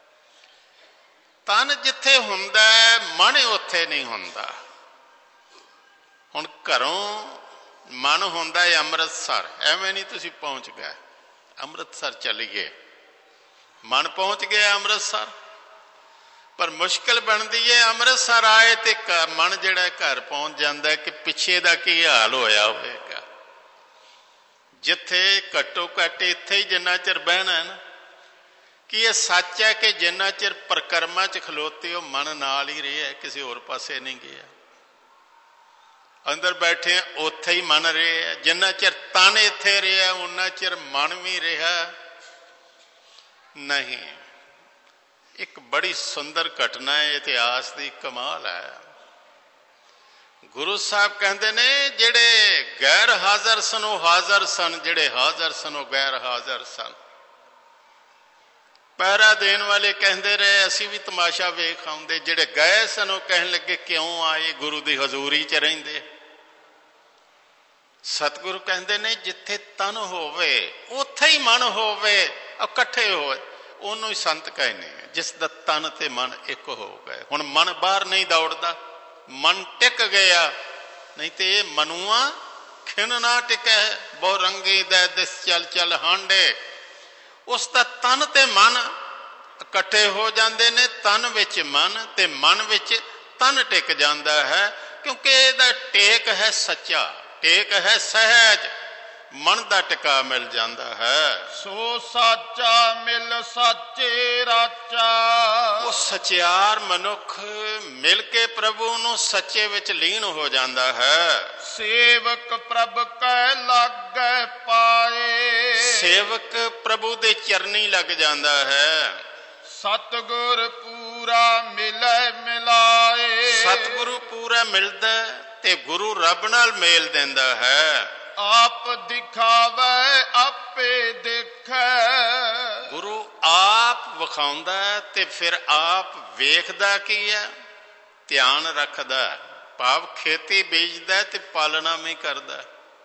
ਤਨ ਜਿੱਥੇ ਹੁੰਦਾ ਮਨ ਉੱਥੇ ਨਹੀਂ ਹੁੰਦਾ। ਹੁਣ ਘਰੋਂ ਮਨ ਹੁੰਦਾ ਹੈ ਅੰਮ੍ਰਿਤਸਰ, ਐਵੇਂ ਨਹੀਂ ਤੁਸੀਂ ਪਹੁੰਚ ਗਏ ਅੰਮ੍ਰਿਤਸਰ ਚਲੀਏ, ਮਨ ਪਹੁੰਚ ਗਿਆ ਅੰਮ੍ਰਿਤਸਰ, ਪਰ ਮੁਸ਼ਕਿਲ ਬਣਦੀ ਹੈ ਅੰਮ੍ਰਿਤਸਰ ਆਏ ਤੇ ਮਨ ਜਿਹੜਾ ਘਰ ਪਹੁੰਚ ਜਾਂਦਾ ਕਿ ਪਿੱਛੇ ਦਾ ਕੀ ਹਾਲ ਹੋਇਆ ਹੋਵੇਗਾ। ਜਿੱਥੇ ਘੱਟੋ ਘੱਟ ਇੱਥੇ ਹੀ ਜਿੰਨਾ ਚਿਰ ਬਹਿਣਾ ਨਾ, ਕਿ ਇਹ ਸੱਚ ਹੈ ਕਿ ਜਿੰਨਾ ਚਿਰ ਪ੍ਰਕਰਮਾਂ 'ਚ ਖਲੋਤੇ ਹੋ ਮਨ ਨਾਲ ਹੀ ਰਿਹਾ, ਕਿਸੇ ਹੋਰ ਪਾਸੇ ਨਹੀਂ ਗਿਆ। ਅੰਦਰ ਬੈਠੇ ਉੱਥੇ ਹੀ ਮਨ ਰਿਹਾ, ਜਿੰਨਾ ਚਿਰ ਤਨ ਇੱਥੇ ਰਿਹਾ ਉਨਾ ਚਿਰ ਮਨ ਵੀ ਰਿਹਾ ਨਹੀਂ। ਇੱਕ ਬੜੀ ਸੁੰਦਰ ਘਟਨਾ ਹੈ, ਇਤਿਹਾਸ ਦੀ ਕਮਾਲ ਹੈ। ਗੁਰੂ ਸਾਹਿਬ ਕਹਿੰਦੇ ਨੇ ਜਿਹੜੇ ਗੈਰ ਹਾਜ਼ਰ ਸਨ ਉਹ ਹਾਜ਼ਰ ਸਨ, ਜਿਹੜੇ ਹਾਜ਼ਰ ਸਨ ਉਹ ਗੈਰ ਹਾਜ਼ਰ ਸਨ। ਪਹਿਰਾ ਦੇਣ ਵਾਲੇ ਕਹਿੰਦੇ ਰਹੇ ਅਸੀਂ ਵੀ ਤਮਾਸ਼ਾ ਵੇਖ ਆਉਂਦੇ, ਜਿਹੜੇ ਗਏ ਸਨ ਉਹ ਕਹਿਣ ਲੱਗੇ ਕਿਉਂ ਆਏ, ਗੁਰੂ ਦੀ ਹਜ਼ੂਰੀ 'ਚ ਰਹਿੰਦੇ। ਸਤਿਗੁਰੂ ਕਹਿੰਦੇ ਨੇ ਜਿੱਥੇ ਤਨ ਹੋਵੇ ਉੱਥੇ ਹੀ ਮਨ ਹੋਵੇ, ਇਕੱਠੇ ਹੋਏ, ਉਹਨੂੰ ਹੀ ਸੰਤ ਕਹਿੰਦੇ ਆ, ਜਿਸ ਦਾ ਤਨ ਤੇ ਮਨ ਇੱਕ ਹੋ ਗਏ। ਹੁਣ ਮਨ ਬਾਹਰ ਨਹੀਂ ਦੌੜਦਾ, ਮਨ ਟਿਕ ਗਿਆ, ਨਹੀਂ ਤੇ ਇਹ ਮਨੂਆ ਖਿਨ ਨਾ ਟਿਕੈ ਬਹੁ ਰੰਗੀ ਦੈ ਦਿਸ ਚਲ ਚਲ ਹਾਂਡੇ। ਉਸ ਦਾ ਤਨ ਤੇ ਮਨ ਇਕੱਠੇ ਹੋ ਜਾਂਦੇ ਨੇ, ਤਨ ਵਿੱਚ ਮਨ ਤੇ ਮਨ ਵਿੱਚ ਤਨ ਟਿਕ ਜਾਂਦਾ ਹੈ, ਕਿਉਂਕਿ ਇਹਦਾ ਟੇਕ ਹੈ ਸੱਚਾ, ਟੇਕ ਹੈ ਸਹਿਜ, ਮਨ ਦਾ ਟਿਕਾ ਮਿਲ ਜਾਂਦਾ ਹੈ। ਸੋ ਸਾਚਾ ਮਿਲ ਸਾਚੇ ਰਾਚਾ, ਉਹ ਸਚਿਆਰ ਮਨੁੱਖ ਮਿਲ ਕੇ ਪ੍ਰਭੂ ਨੂੰ ਸੱਚੇ ਵਿੱਚ ਲੀਨ ਹੋ ਜਾਂਦਾ ਹੈ। ਸੇਵਕ ਪ੍ਰਭ ਕੈ ਲਾਗੈ ਪਾਏ, ਸੇਵਕ ਪ੍ਰਭੂ ਦੇ ਚਰਨੀ ਲੱਗ ਜਾਂਦਾ ਹੈ। ਸਤਿਗੁਰ ਪੂਰਾ ਮਿਲੈ ਮਿਲਾਏ, ਸਤਿਗੁਰੂ ਪੂਰਾ ਮਿਲਦਾ ਤੇ ਗੁਰੂ ਰੱਬ ਨਾਲ ਮੇਲ ਦਿੰਦਾ ਹੈ। ਆਪ ਦਿਖਾਵੇ ਆਪੇ ਦੇਖੈ, ਗੁਰੂ ਆਪ ਵਿਖਾਉਂਦਾ ਤੇ ਫਿਰ ਆਪ ਵੇਖਦਾ ਕੀ ਹੈ, ਧਿਆਨ ਰੱਖਦਾ। ਭਾਵ ਖੇਤੀ ਬੀਜਦਾ ਤੇ ਪਾਲਣਾ ਵੀ ਕਰਦਾ।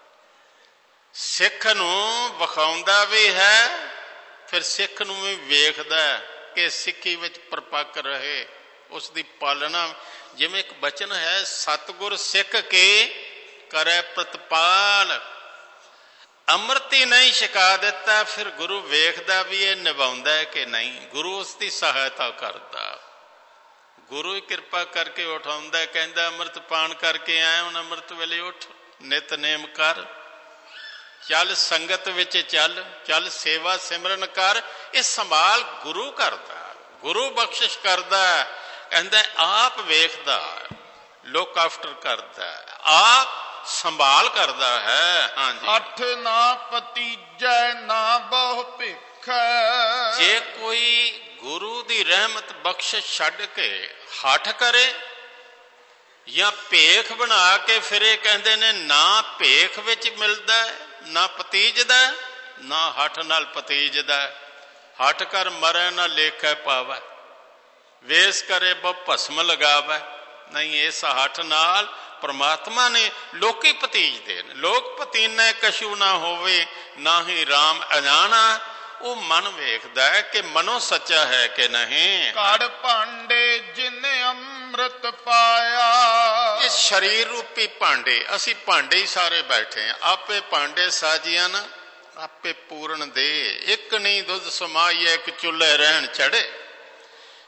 ਸਿੱਖ ਨੂੰ ਵਿਖਾਉਂਦਾ ਵੀ ਹੈ, ਫਿਰ ਸਿੱਖ ਨੂੰ ਵੀ ਵੇਖਦਾ ਕਿ ਸਿੱਖੀ ਵਿੱਚ ਪਰਪੱਕ ਰਹੇ, ਉਸ ਦੀ ਪਾਲਣਾ। ਜਿਵੇਂ ਇੱਕ ਬਚਨ ਹੈ, ਸਤਿਗੁਰ ਸਿੱਖ ਕੇ ਕਰੇ ਪ੍ਰਤਪਾਲ, ਅੰਮ੍ਰਿਤੀ ਨਹੀਂ ਛਕਾ ਦਿੱਤਾ, ਫਿਰ ਗੁਰੂ ਵੇਖਦਾ ਵੀ ਇਹ ਨਿਭਾਉਂਦਾ ਹੈ ਕਿ ਨਹੀਂ, ਗੁਰੂ ਉਸ ਦੀ ਸਹਾਇਤਾ ਕਰਦਾ। ਗੁਰੂ ਹੀ ਕਿਰਪਾ ਕਰਕੇ ਉਠਾਉਂਦਾ, ਕਹਿੰਦਾ ਅੰਮ੍ਰਿਤ ਪਾਨ ਕਰਕੇ ਆਇਆ, ਹੁਣ ਅੰਮ੍ਰਿਤ ਵੇਲੇ ਉੱਠ, ਨਿਤਨੇਮ ਕਰ, ਚੱਲ ਸੰਗਤ ਵਿੱਚ ਚੱਲ, ਚੱਲ ਸੇਵਾ ਸਿਮਰਨ ਕਰ। ਇਹ ਸੰਭਾਲ ਗੁਰੂ ਕਰਦਾ, ਗੁਰੂ ਬਖਸ਼ਿਸ਼ ਕਰਦਾ। ਕਹਿੰਦਾ ਆਪ ਵੇਖਦਾ, ਲੁੱਕ ਆਫਟਰ ਕਰਦਾ, ਆਪ ਸੰਭਾਲ ਕਰਦਾ ਹੈ। ਹਾਂਜੀ, ਅੱਠ ਨਾ ਭਤੀਜੈ ਨਾ ਬਹੁ ਭਿਖ, ਜੇ ਕੋਈ ਗੁਰੂ ਦੀ ਰਹਿਮਤ ਬਖਸ਼ਿਸ਼ ਛੱਡ ਕੇ ਹੱਠ ਕਰੇ ਜਾਂ ਭੇਖ ਬਣਾ ਕੇ ਫਿਰੇ, ਕਹਿੰਦੇ ਨੇ ਨਾ ਭੇਖ ਵਿੱਚ ਮਿਲਦਾ, ਨਾ ਭਤੀਜਦਾ, ਨਾ ਹੱਠ ਨਾਲ ਭਤੀਜਦਾ। ਹੱਠ ਕਰ ਮਰੈ ਨਾ ਲੇਖੈ ਪਾਵੈ, ਵੇਸ ਕਰੇ ਬਹੁ ਭਸਮ ਲਗਾਵੈ। ਨਹੀਂ, ਇਸ ਹੱਠ ਨਾਲ ਪਰਮਾਤਮਾ ਨੇ ਲੋਕੀ ਭਤੀਜਦੇ ਨੇ। ਲੋਕ ਭਤੀਨੇ ਕਛੂ ਨਾ ਹੋਵੇ, ਨਾ ਹੀ ਰਾਮ ਅਜਾਣਾ। ਉਹ ਮਨ ਵੇਖਦਾ ਹੈ ਕਿ ਮਨੋਂ ਸੱਚਾ ਹੈ ਕਿ ਨਹੀਂ। ਕੜ ਭਾਂਡੇ ਜਿਨੇ ਅੰਮ੍ਰਿਤ ਪਾਇਆ, ਇਹ ਸਰੀਰ ਰੂਪੀ ਭਾਂਡੇ, ਅਸੀਂ ਭਾਂਡੇ ਹੀ ਸਾਰੇ ਬੈਠੇ ਹਾਂ। ਆਪੇ ਭਾਂਡੇ ਸਾਜੀਆਂ ਨਾ ਆਪੇ ਪੂਰਨ ਦੇ, ਇੱਕ ਨਹੀਂ ਦੁੱਧ ਸਮਾਈਏ ਇੱਕ ਚੁੱਲ੍ਹੇ ਰਹਿਣ ਚੜੇ।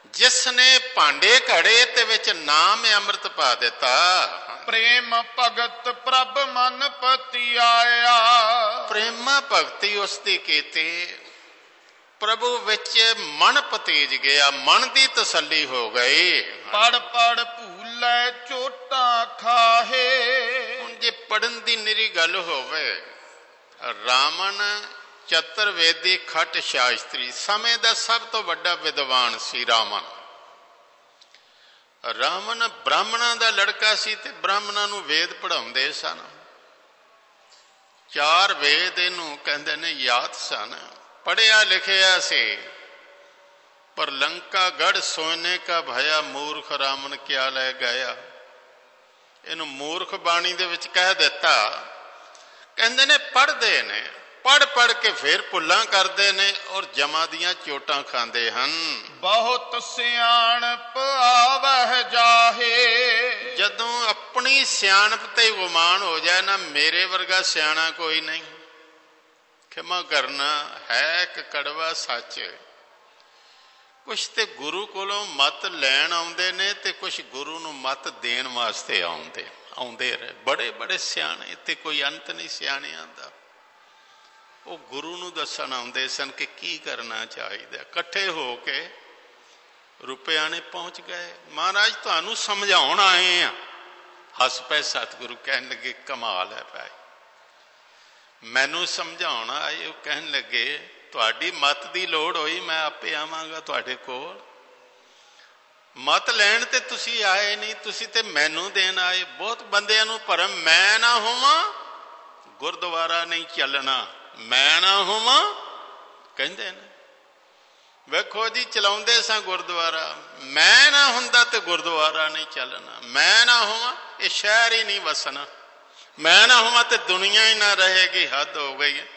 ਜਿਸ ਨੇ ਭਾਂਡੇ ਘੜੇ ਤੇ ਵਿੱਚ ਨਾਮ ਅੰਮ੍ਰਿਤ ਪਾ ਦਿੱਤਾ। ਪ੍ਰੇਮ ਭਗਤ ਪ੍ਰਭ ਮਨ ਪਤੀ ਆਇਆ। ਪ੍ਰੇਮਾ ਭਗਤੀ ਉਸ ਦੀ ਕੀਤੀ, ਪ੍ਰਭੂ ਵਿੱਚ ਮਨ ਪਤੀਜ ਗਿਆ, ਮਨ ਦੀ ਤਸੱਲੀ ਹੋ ਗਈ। ਪੜ ਪੜ ਭੂਲੇ ਚੋਟਾਂ ਖਾਹੇ। ਹੁਣ ਜੇ ਪੜਨ ਦੀ ਨਿਰੀ ਗੱਲ ਹੋਵੇ, ਰਾਮਨ ਚਤੁਰਵੇਦੀ ਖਟ ਸ਼ਾਸਤਰੀ, ਸਮੇਂ ਦਾ ਸਭ ਤੋਂ ਵੱਡਾ ਵਿਦਵਾਨ ਸੀ ਰਾਮਨ। ਰਾਮਨ ਬ੍ਰਾਹਮਣਾਂ ਦਾ ਲੜਕਾ ਸੀ ਤੇ ਬ੍ਰਾਹਮਣਾਂ ਨੂੰ ਵੇਦ ਪੜ੍ਹਾਉਂਦੇ ਸਨ। ਚਾਰ ਵੇਦ ਇਹਨੂੰ ਕਹਿੰਦੇ ਨੇ ਯਾਦ ਸਨ, ਪੜ੍ਹਿਆ ਲਿਖਿਆ ਸੀ। ਪਰ ਲੰਕਾ ਗੜ ਸੋਨੇ ਕਾ ਭਇਆ, ਮੂਰਖ ਰਾਮਨ ਕਿਆ ਲੈ ਗਿਆ। ਇਹਨੂੰ ਮੂਰਖ ਬਾਣੀ ਦੇ ਵਿੱਚ ਕਹਿ ਦਿੱਤਾ। ਕਹਿੰਦੇ ਨੇ ਪੜ੍ਹਦੇ ਨੇ, ਪੜ੍ਹ ਪੜ੍ਹ ਕੇ ਫਿਰ ਭੁੱਲਾਂ ਕਰਦੇ ਨੇ ਔਰ ਜਮਾਂ ਦੀਆਂ ਚੋਟਾਂ ਖਾਂਦੇ ਹਨ। ਬਹੁਤ ਸਿਆਣਪ ਆਵਹਿ ਜਾਹੇ। ਜਦੋਂ ਆਪਣੀ ਸਿਆਣਪ ਤੇ ਗੁਮਾਨ ਹੋ ਜਾਏ ਨਾ, ਮੇਰੇ ਵਰਗਾ ਸਿਆਣਾ ਕੋਈ ਨਹੀਂ। ਖਿਮਾ ਕਰਨਾ ਹੈ ਇੱਕ ਕੜਵਾ ਸੱਚ। ਕੁਛ ਤੇ ਗੁਰੂ ਕੋਲੋਂ ਮੱਤ ਲੈਣ ਆਉਂਦੇ ਨੇ ਤੇ ਕੁਛ ਗੁਰੂ ਨੂੰ ਮੱਤ ਦੇਣ ਵਾਸਤੇ ਆਉਂਦੇ ਆਉਂਦੇ ਰਹੇ। ਬੜੇ ਬੜੇ ਸਿਆਣੇ, ਇੱਥੇ ਕੋਈ ਅੰਤ ਨਹੀਂ ਸਿਆਣਿਆਂ ਦਾ। ਉਹ ਗੁਰੂ ਨੂੰ ਦੱਸਣ ਆਉਂਦੇ ਸਨ ਕਿ ਕੀ ਕਰਨਾ ਚਾਹੀਦਾ। ਇਕੱਠੇ ਹੋ ਕੇ ਰੁਪਿਆਂ ਨੇ ਪਹੁੰਚ ਗਏ। ਮਹਾਰਾਜ ਤੁਹਾਨੂੰ ਸਮਝਾਉਣ ਆਏ ਆ। ਹੱਸ ਪਏ ਸਤਿਗੁਰੂ, ਕਹਿਣ ਲੱਗੇ ਕਮਾਲ ਹੈ ਭਾਈ, ਮੈਨੂੰ ਸਮਝਾਉਣ ਆਏ। ਉਹ ਕਹਿਣ ਲੱਗੇ ਤੁਹਾਡੀ ਮੱਤ ਦੀ ਲੋੜ ਹੋਈ ਮੈਂ ਆਪੇ ਆਵਾਂਗਾ ਤੁਹਾਡੇ ਕੋਲ। ਮੱਤ ਲੈਣ ਤੇ ਤੁਸੀਂ ਆਏ ਨਹੀਂ, ਤੁਸੀਂ ਤੇ ਮੈਨੂੰ ਦੇਣ ਆਏ। ਬਹੁਤ ਬੰਦਿਆਂ ਨੂੰ ਭਰਮ, ਮੈਂ ਨਾ ਹੋਵਾਂ ਗੁਰਦੁਆਰਾ ਨਹੀਂ ਚੱਲਣਾ, ਮੈਂ ਨਾ ਹੋਵਾਂ ਕਹਿੰਦੇ ਨੇ। ਵੇਖੋ ਜੀ, ਚਲਾਉਂਦੇ ਸਾਂ ਗੁਰਦੁਆਰਾ, ਮੈਂ ਨਾ ਹੁੰਦਾ ਤੇ ਗੁਰਦੁਆਰਾ ਨਹੀਂ ਚੱਲਣਾ। ਮੈਂ ਨਾ ਹੋਵਾਂ ਇਹ ਸ਼ਹਿਰ ਹੀ ਨਹੀਂ ਵਸਣਾ, ਮੈਂ ਨਾ ਹੋਵਾਂ ਤੇ ਦੁਨੀਆ ਹੀ ਨਾ ਰਹੇਗੀ। ਹੱਦ ਹੋ ਗਈ ਹੈ।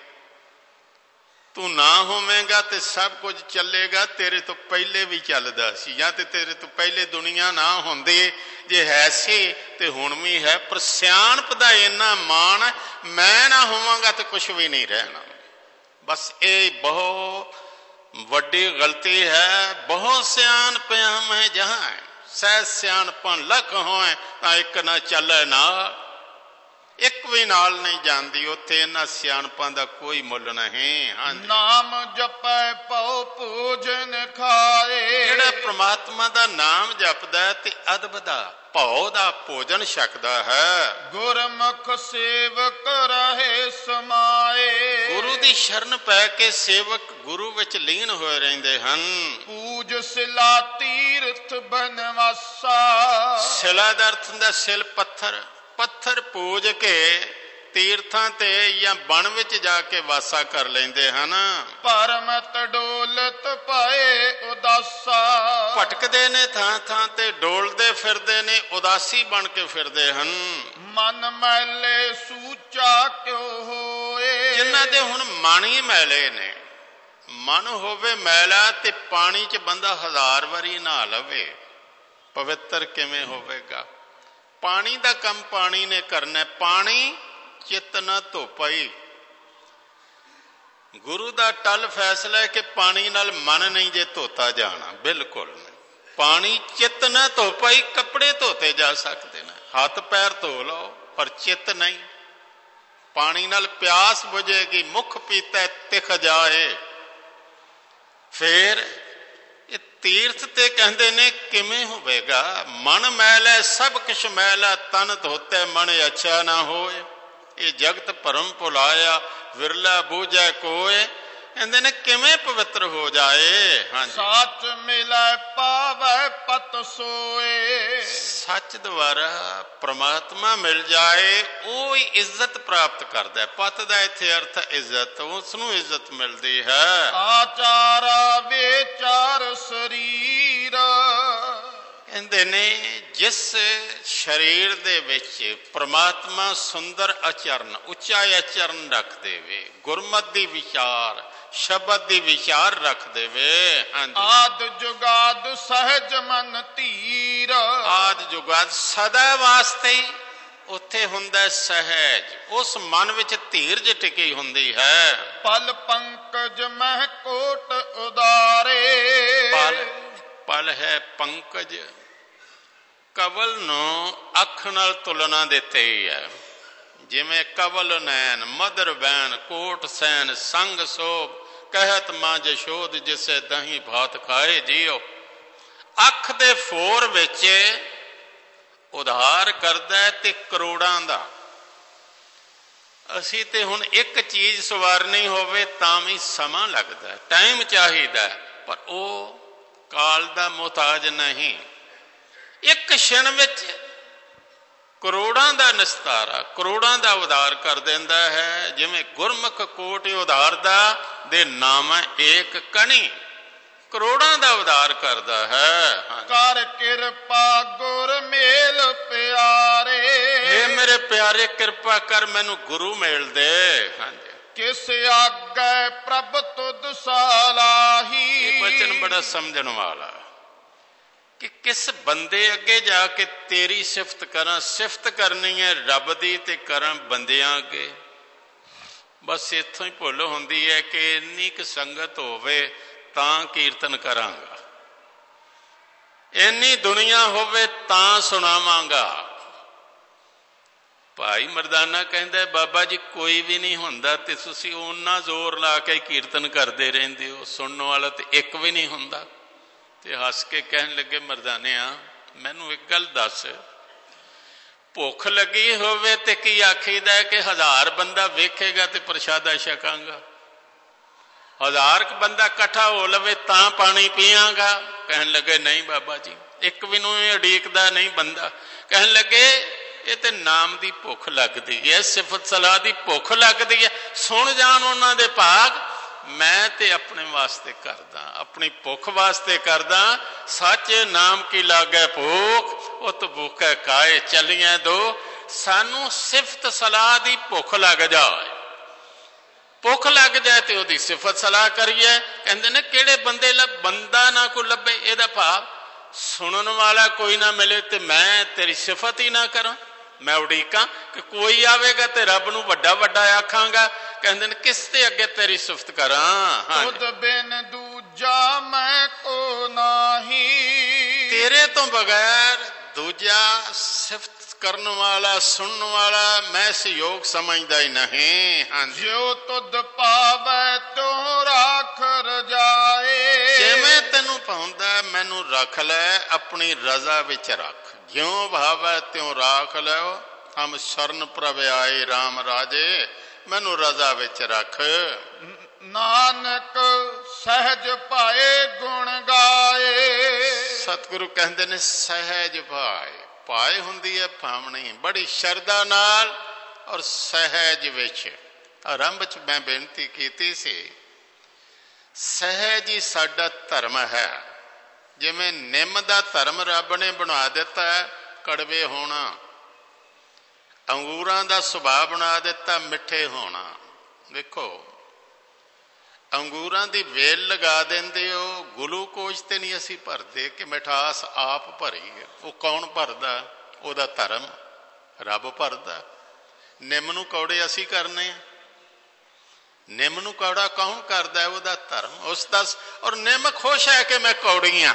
ਤੂੰ ਨਾ ਹੋਵੇਂਗਾ ਤੇ ਸਭ ਕੁਝ ਚੱਲੇਗਾ। ਤੇਰੇ ਤੋਂ ਪਹਿਲੇ ਵੀ ਚੱਲਦਾ ਸੀ, ਜਾਂ ਤੇ ਤੇਰੇ ਤੋਂ ਪਹਿਲੇ ਦੁਨੀਆ ਨਾ ਹੁੰਦੀ। ਜੇ ਹੈ ਸੀ ਤੇ ਹੁਣ ਵੀ ਹੈ। ਪਰ ਸਿਆਣਪ ਦਾ ਇੰਨਾ ਮਾਣ ਹੈ, ਮੈਂ ਨਾ ਹੋਵਾਂਗਾ ਤੇ ਕੁਛ ਵੀ ਨਹੀਂ ਰਹਿਣਾ। ਬਸ ਇਹ ਬਹੁਤ ਵੱਡੀ ਗਲਤੀ ਹੈ। ਬਹੁਤ ਸਿਆਣਪਿਆਂ ਮੈਂ ਜਹਾਂ, ਸਹਿ ਸਿਆਣਪਾਂ ਲੱਖ ਹੋਏ ਤਾਂ ਇੱਕ ਨਾ ਚੱਲੇ ਨਾਲ। ਇੱਕ ਵੀ ਨਾਲ ਨਹੀਂ ਜਾਂਦੀ। ਉੱਥੇ ਇਹਨਾਂ ਸਿਆਣਪਾਂ ਦਾ ਕੋਈ ਮੁੱਲ ਨਹੀਂ। ਹਾਂਜੀ, ਨਾਮ ਜਪੈ ਪਉ ਭੋਜਨ ਖਾਏ। ਜਿਹੜਾ ਪ੍ਰਮਾਤਮਾ ਦਾ ਨਾਮ ਜਪਦਾ ਤੇ ਅਦਬ ਦਾ ਭਉ ਦਾ ਭੋਜਨ ਛਕਦਾ ਹੈ। ਗੁਰਮੁਖ ਸੇਵਕ ਰਹੇ ਸਮਾਏ। ਗੁਰੂ ਦੀ ਸ਼ਰਨ ਪੈ ਕੇ ਸੇਵਕ ਗੁਰੂ ਵਿੱਚ ਲੀਨ ਹੋਏ ਰਹਿੰਦੇ ਹਨ। ਪੂਜ ਸਿਲਾ ਤੀਰਥ ਬਨਵਾਸਾ। ਸਿਲਾ ਦਾ ਅਰਥ ਹੁੰਦਾ ਸਿਲ ਪੱਥਰ। ਪੱਥਰ ਪੂਜ ਕੇ ਤੀਰਥਾਂ ਤੇ ਜਾਂ ਬਣ ਵਿੱਚ ਜਾ ਕੇ ਵਾਸਾ ਕਰ ਲੈਂਦੇ ਹਨ। ਪਰਮਤ ਡੋਲਤ ਪਏ ਉਦਾਸਾ। ਭਟਕਦੇ ਨੇ ਥਾਂ ਥਾਂ ਤੇ, ਡੋਲਦੇ ਫਿਰਦੇ ਨੇ, ਉਦਾਸੀ ਬਣ ਕੇ ਫਿਰਦੇ ਹਨ। ਮਨ ਮੈਲੇ ਸੂਚਾ ਕਿਉ ਹੋਏ। ਜਿਨ੍ਹਾਂ ਦੇ ਹੁਣ ਮਨ ਹੀ ਮੈਲੇ ਨੇ। ਮਨ ਹੋਵੇ ਮੈਲਾ ਤੇ ਪਾਣੀ 'ਚ ਬੰਦਾ ਹਜ਼ਾਰ ਵਾਰੀ ਨਹਾ ਲਵੇ, ਪਵਿੱਤਰ ਕਿਵੇਂ ਹੋਵੇਗਾ? ਪਾਣੀ ਦਾ ਕੰਮ ਪਾਣੀ ਨੇ ਕਰਨਾ। ਪਾਣੀ ਚਿੱਤ ਨਾ ਧੋਪਈ। ਗੁਰੂ ਦਾ ਟਲ ਫੈਸਲਾ ਹੈ ਕਿ ਪਾਣੀ ਨਾਲ ਮਨ ਨਹੀਂ ਜੇ ਧੋਤਾ ਜਾਣਾ, ਬਿਲਕੁਲ ਨਹੀਂ। ਪਾਣੀ ਚਿੱਤ ਨਾ ਧੋਪਈ। ਕੱਪੜੇ ਧੋਤੇ ਜਾ ਸਕਦੇ ਨੇ, ਹੱਥ ਪੈਰ ਧੋ ਲਓ, ਪਰ ਚਿੱਤ ਨਹੀਂ। ਪਾਣੀ ਨਾਲ ਪਿਆਸ ਬੁਝੇਗੀ, ਮੁਖ ਪੀਤਾ ਤਿਖ ਜਾਏ। ਫੇਰ ਇਹ ਤੀਰਥ ਤੇ ਕਹਿੰਦੇ ਨੇ ਕਿਵੇਂ ਹੋਵੇਗਾ? ਮਨ ਮੈਲ ਹੈ, ਸਭ ਕੁਛ ਮੈਲ ਹੈ, ਤਨ ਧੋਤੇ ਮਨ ਅੱਛਾ ਨਾ ਹੋਏ। ਇਹ ਜਗਤ ਭਰਮ ਭੁਲਾਇਆ, ਵਿਰਲਾ ਬੂਝੈ ਕੋਏ। ਕਹਿੰਦੇ ਨੇ ਕਿਵੇਂ ਪਵਿੱਤਰ ਹੋ ਜਾਏ? ਹਾਂਜੀ, ਸੱਚ ਮਿਲੈ ਪਾਵੈ ਪਤ ਸੋਏ। ਸੱਚ ਦੁਆਰਾ ਪ੍ਰਮਾਤਮਾ ਮਿਲ ਜਾਏ, ਉਹ ਹੀ ਇੱਜ਼ਤ ਪ੍ਰਾਪਤ ਕਰਦਾ ਹੈ। ਪਤ ਦਾ ਇੱਥੇ ਅਰਥ ਇੱਜ਼ਤ, ਉਸ ਨੂੰ ਇੱਜ਼ਤ ਮਿਲਦੀ ਹੈ। ਆਚਾਰਾ ਵਿਚਾਰ ਸਰੀਰ। ਕਹਿੰਦੇ ਨੇ ਜਿਸ ਸਰੀਰ ਦੇ ਵਿੱਚ ਪ੍ਰਮਾਤਮਾ ਸੁੰਦਰ ਆਚਰਨ, ਉੱਚਾ ਆਚਰਨ ਰੱਖ ਦੇਵੇ, ਗੁਰਮਤਿ ਦੀ ਵਿਚਾਰ, ਸ਼ਬਦ ਦੀ ਵਿਚਾਰ ਰੱਖ ਦੇਵੇ। ਆਦ ਜੁਗਾਦ ਸਹਿਜ ਮਨ ਧੀਰ। ਆਦ ਜੁਗਾਦ ਸਦਾ ਵਾਸਤੇ ਹੀ ਉੱਥੇ ਹੁੰਦਾ ਸਹਿਜ, ਉਸ ਮਨ ਵਿੱਚ ਧੀਰਜ ਟਿਕੀ ਹੁੰਦੀ ਹੈ। ਪਲ ਪੰਕਜ ਮਹਿ ਕੋਟ ਉਦਾਰੇ। ਪਲ ਪਲ ਹੈ ਪੰਕਜ। ਕਵਲ ਨੂੰ ਅੱਖ ਨਾਲ ਤੁਲਨਾ ਦਿੱਤੀ ਹੈ। ਜਿਵੇਂ ਕਵਲ ਨੈਣ ਮਦਰ ਬੈਨ ਕੋਟ ਸੈਨ ਸੰਗ ਸੋਭ ਕਹਿਤ ਮਾਂ ਜਸ਼ੋਦ ਜਿਸੇ ਦਹੀਂ ਭਾਤ ਖਾਏ ਜੀਓ। ਅੱਖ ਦੇ ਫੋਰ ਵਿੱਚ ਉਧਾਰ ਕਰਦਾ ਤੇ ਕਰੋੜਾਂ ਦਾ। ਅਸੀਂ ਤੇ ਹੁਣ ਇੱਕ ਚੀਜ਼ ਸਵਾਰਨੀ ਹੋਵੇ ਤਾਂ ਵੀ ਸਮਾਂ ਲੱਗਦਾ, ਟਾਈਮ ਚਾਹੀਦਾ, ਪਰ ਉਹ ਕਾਲ ਦਾ ਮੁਹਤਾਜ ਨਹੀਂ। ਇੱਕ ਛਿਣ ਵਿੱਚ ਕਰੋੜਾਂ ਦਾ ਨਿਸਤਾਰਾ, ਕਰੋੜਾਂ ਦਾ ਉਧਾਰ ਕਰ ਦਿੰਦਾ ਹੈ। ਜਿਵੇਂ ਗੁਰਮੁਖ ਕੋਟਿ ਉਧਾਰ ਦਾ ਦੇ ਨਾਮ ਏਕ ਕਣੀ, ਕਰੋੜਾਂ ਦਾ ਉਧਾਰ ਕਰਦਾ ਹੈ। ਕਰ ਕਿਰਪਾ ਗੁਰ ਮੇਲ ਪਿਆਰੇ। ਇਹ ਮੇਰੇ ਪਿਆਰੇ ਕਿਰਪਾ ਕਰ ਮੈਨੂੰ ਗੁਰੂ ਮੇਲ ਦੇ। ਹਾਂਜੀ, ਕਿਸ ਆਗੇ ਪ੍ਰਭ ਤੁਧ ਸਲਾਹੀ। ਇਹ ਬਚਨ ਬੜਾ ਸਮਝਣ ਵਾਲਾ ਕਿ ਕਿਸ ਬੰਦੇ ਅੱਗੇ ਜਾ ਕੇ ਤੇਰੀ ਸਿਫਤ ਕਰਾਂ। ਸਿਫਤ ਕਰਨੀ ਹੈ ਰੱਬ ਦੀ ਤੇ ਕਰਾਂ ਬੰਦਿਆਂ ਅੱਗੇ। ਬਸ ਇੱਥੋਂ ਹੀ ਭੁੱਲ ਹੁੰਦੀ ਹੈ ਕਿ ਇੰਨੀ ਕੁ ਸੰਗਤ ਹੋਵੇ ਤਾਂ ਕੀਰਤਨ ਕਰਾਂਗਾ, ਇੰਨੀ ਦੁਨੀਆ ਹੋਵੇ ਤਾਂ ਸੁਣਾਵਾਂਗਾ। ਭਾਈ ਮਰਦਾਨਾ ਕਹਿੰਦਾ ਬਾਬਾ ਜੀ ਕੋਈ ਵੀ ਨਹੀਂ ਹੁੰਦਾ ਤੇ ਤੁਸੀਂ ਓਨਾ ਜ਼ੋਰ ਲਾ ਕੇ ਕੀਰਤਨ ਕਰਦੇ ਰਹਿੰਦੇ ਹੋ, ਸੁਣਨ ਵਾਲਾ ਤੇ ਇੱਕ ਵੀ ਨਹੀਂ ਹੁੰਦਾ। ਤੇ ਹੱਸ ਕੇ ਕਹਿਣ ਲੱਗੇ ਮਰਦਾਨਿਆ ਮੈਨੂੰ ਇੱਕ ਗੱਲ ਦੱਸ, ਭੁੱਖ ਲੱਗੀ ਹੋਵੇ ਤੇ ਕੀ ਆਖੀਦਾ ਕਿ ਹਜ਼ਾਰ ਬੰਦਾ ਵੇਖੇਗਾ ਤੇ ਪ੍ਰਸ਼ਾਦਾ ਛਕਾਂਗਾ, ਹਜ਼ਾਰ ਕ ਬੰਦਾ ਇਕੱਠਾ ਹੋ ਲਵੇ ਤਾਂ ਪਾਣੀ ਪੀਆਂਗਾ। ਕਹਿਣ ਲੱਗੇ ਨਹੀਂ ਬਾਬਾ ਜੀ ਇੱਕ ਵੀ ਨੂੰ ਉਡੀਕਦਾ ਨਹੀਂ ਬੰਦਾ। ਕਹਿਣ ਲੱਗੇ ਇਹ ਤੇ ਨਾਮ ਦੀ ਭੁੱਖ ਲੱਗਦੀ ਹੈ, ਸਿਫਤ ਸਲਾਹ ਦੀ ਭੁੱਖ ਲੱਗਦੀ ਹੈ। ਸੁਣ ਜਾਣ ਉਹਨਾਂ ਦੇ ਭਾਗ, ਮੈਂ ਤੇ ਆਪਣੇ ਵਾਸਤੇ ਕਰਦਾ, ਆਪਣੀ ਭੁੱਖ ਵਾਸਤੇ ਕਰਦਾ। ਸੱਚ ਨਾਮ ਕੀ ਲਾਗੇ ਭੁੱਖ ਉਤ ਭੁੱਖੇ ਕਾਏ ਚੱਲੀਆਂ ਦੋ। ਸਾਨੂੰ ਸਿਫਤ ਸਲਾਹ ਦੀ ਭੁੱਖ ਲੱਗ ਜਾਏ, ਭੁੱਖ ਲੱਗ ਜਾਏ ਤੇ ਉਹਦੀ ਸਿਫਤ ਸਲਾਹ ਕਰੀਏ। ਕਹਿੰਦੇ ਨੇ ਕਿਹੜੇ ਬੰਦੇ ਲੱਭ ਬੰਦਾ ਨਾ ਕੋਈ ਲੱਭੇ, ਇਹਦਾ ਭਾਵ ਸੁਣਨ ਵਾਲਾ ਕੋਈ ਨਾ ਮਿਲੇ ਤੇ ਮੈਂ ਤੇਰੀ ਸਿਫਤ ਹੀ ਨਾ ਕਰਾਂ, ਮੈਂ ਉਡੀਕਾਂ ਕਿ ਕੋਈ ਆਵੇਗਾ ਤੇ ਰੱਬ ਨੂੰ ਵੱਡਾ ਵੱਡਾ ਆਖਾਂਗਾ। ਕਹਿੰਦੇ ਨੇ ਕਿਸ ਤੇ ਅੱਗੇ ਤੇਰੀ ਸਿਫਤ ਕਰਾਂ। ਤੁਧ ਬਿਨ ਦੂਜਾ ਮੈਂ ਕੋ ਨਾਹੀ। ਤੇਰੇ ਤੋਂ ਬਗੈਰ ਦੂਜਾ ਸਿਫਤ ਕਰਨ ਵਾਲਾ ਸੁਣਨ ਵਾਲਾ ਮੈਂ ਇਸ ਯੋਗ ਸਮਝਦਾ ਹੀ ਨਹੀਂ। ਹਾਂਜੀ, ਜਿਉ ਤੁਧ ਪਾਵੈ ਤਿਉ ਰਾਖ ਰਜਾਏ। ਜਿਵੇਂ ਤੈਨੂੰ ਪਾਉਂਦਾ ਮੈਨੂੰ ਰੱਖ ਲੈ, ਆਪਣੀ ਰਜ਼ਾ ਵਿੱਚ ਰੱਖ। ਜਿਉਂ ਭਾਵੈ ਤਿਉ ਰਾਖ ਲਿਓ। ਹਮ ਸ਼ਰਨ ਪ੍ਰਭ ਆਏ ਰਾਮ ਰਾਜੇ, ਮੈਨੂੰ ਰਜ਼ਾ ਵਿੱਚ ਰੱਖ। ਨਾਨਕ ਸਹਿਜ ਭਾਏ ਗੁਣ ਗਾਏ। ਸਤਿਗੁਰੂ ਕਹਿੰਦੇ ਨੇ ਸਹਿਜ ਭਾਏ। ਭਾਏ ਹੁੰਦੀ ਹੈ ਭਾਵਣੀ ਬੜੀ ਸ਼ਰਧਾ ਨਾਲ ਔਰ ਸਹਿਜ ਵਿੱਚ। ਆਰੰਭ ਚ ਮੈਂ ਬੇਨਤੀ ਕੀਤੀ ਸੀ ਸਹਿਜ ਹੀ ਸਾਡਾ ਧਰਮ ਹੈ। ਜਿਵੇਂ ਨਿੰਮ ਦਾ ਧਰਮ ਰੱਬ ਨੇ ਬਣਾ ਦਿੱਤਾ ਕੜਵੇ ਹੋਣਾ, ਅੰਗੂਰਾਂ ਦਾ ਸੁਭਾਅ ਬਣਾ ਦਿੱਤਾ ਮਿੱਠੇ ਹੋਣਾ। ਵੇਖੋ ਅੰਗੂਰਾਂ ਦੀ ਵੇਲ ਲਗਾ ਦਿੰਦੇ ਹੋ, ਗਲੂਕੋਜ਼ ਤੇ ਨਹੀਂ ਅਸੀਂ ਭਰਦੇ ਕਿ ਮਿਠਾਸ ਆਪ ਭਰੀਏ। ਉਹ ਕੌਣ ਭਰਦਾ? ਉਹਦਾ ਧਰਮ ਰੱਬ ਭਰਦਾ। ਨਿੰਮ ਨੂੰ ਕੌੜੇ ਅਸੀਂ ਕਰਨੇ ਆ, ਨਿੰਮ ਨੂੰ ਕੌੜਾ ਕੌਣ ਕਰਦਾ? ਉਹਦਾ ਧਰਮ, ਉਸ ਦਾ। ਔਰ ਨਿੰਮ ਖੁਸ਼ ਹੈ ਕਿ ਮੈਂ ਕੌੜੀਆਂ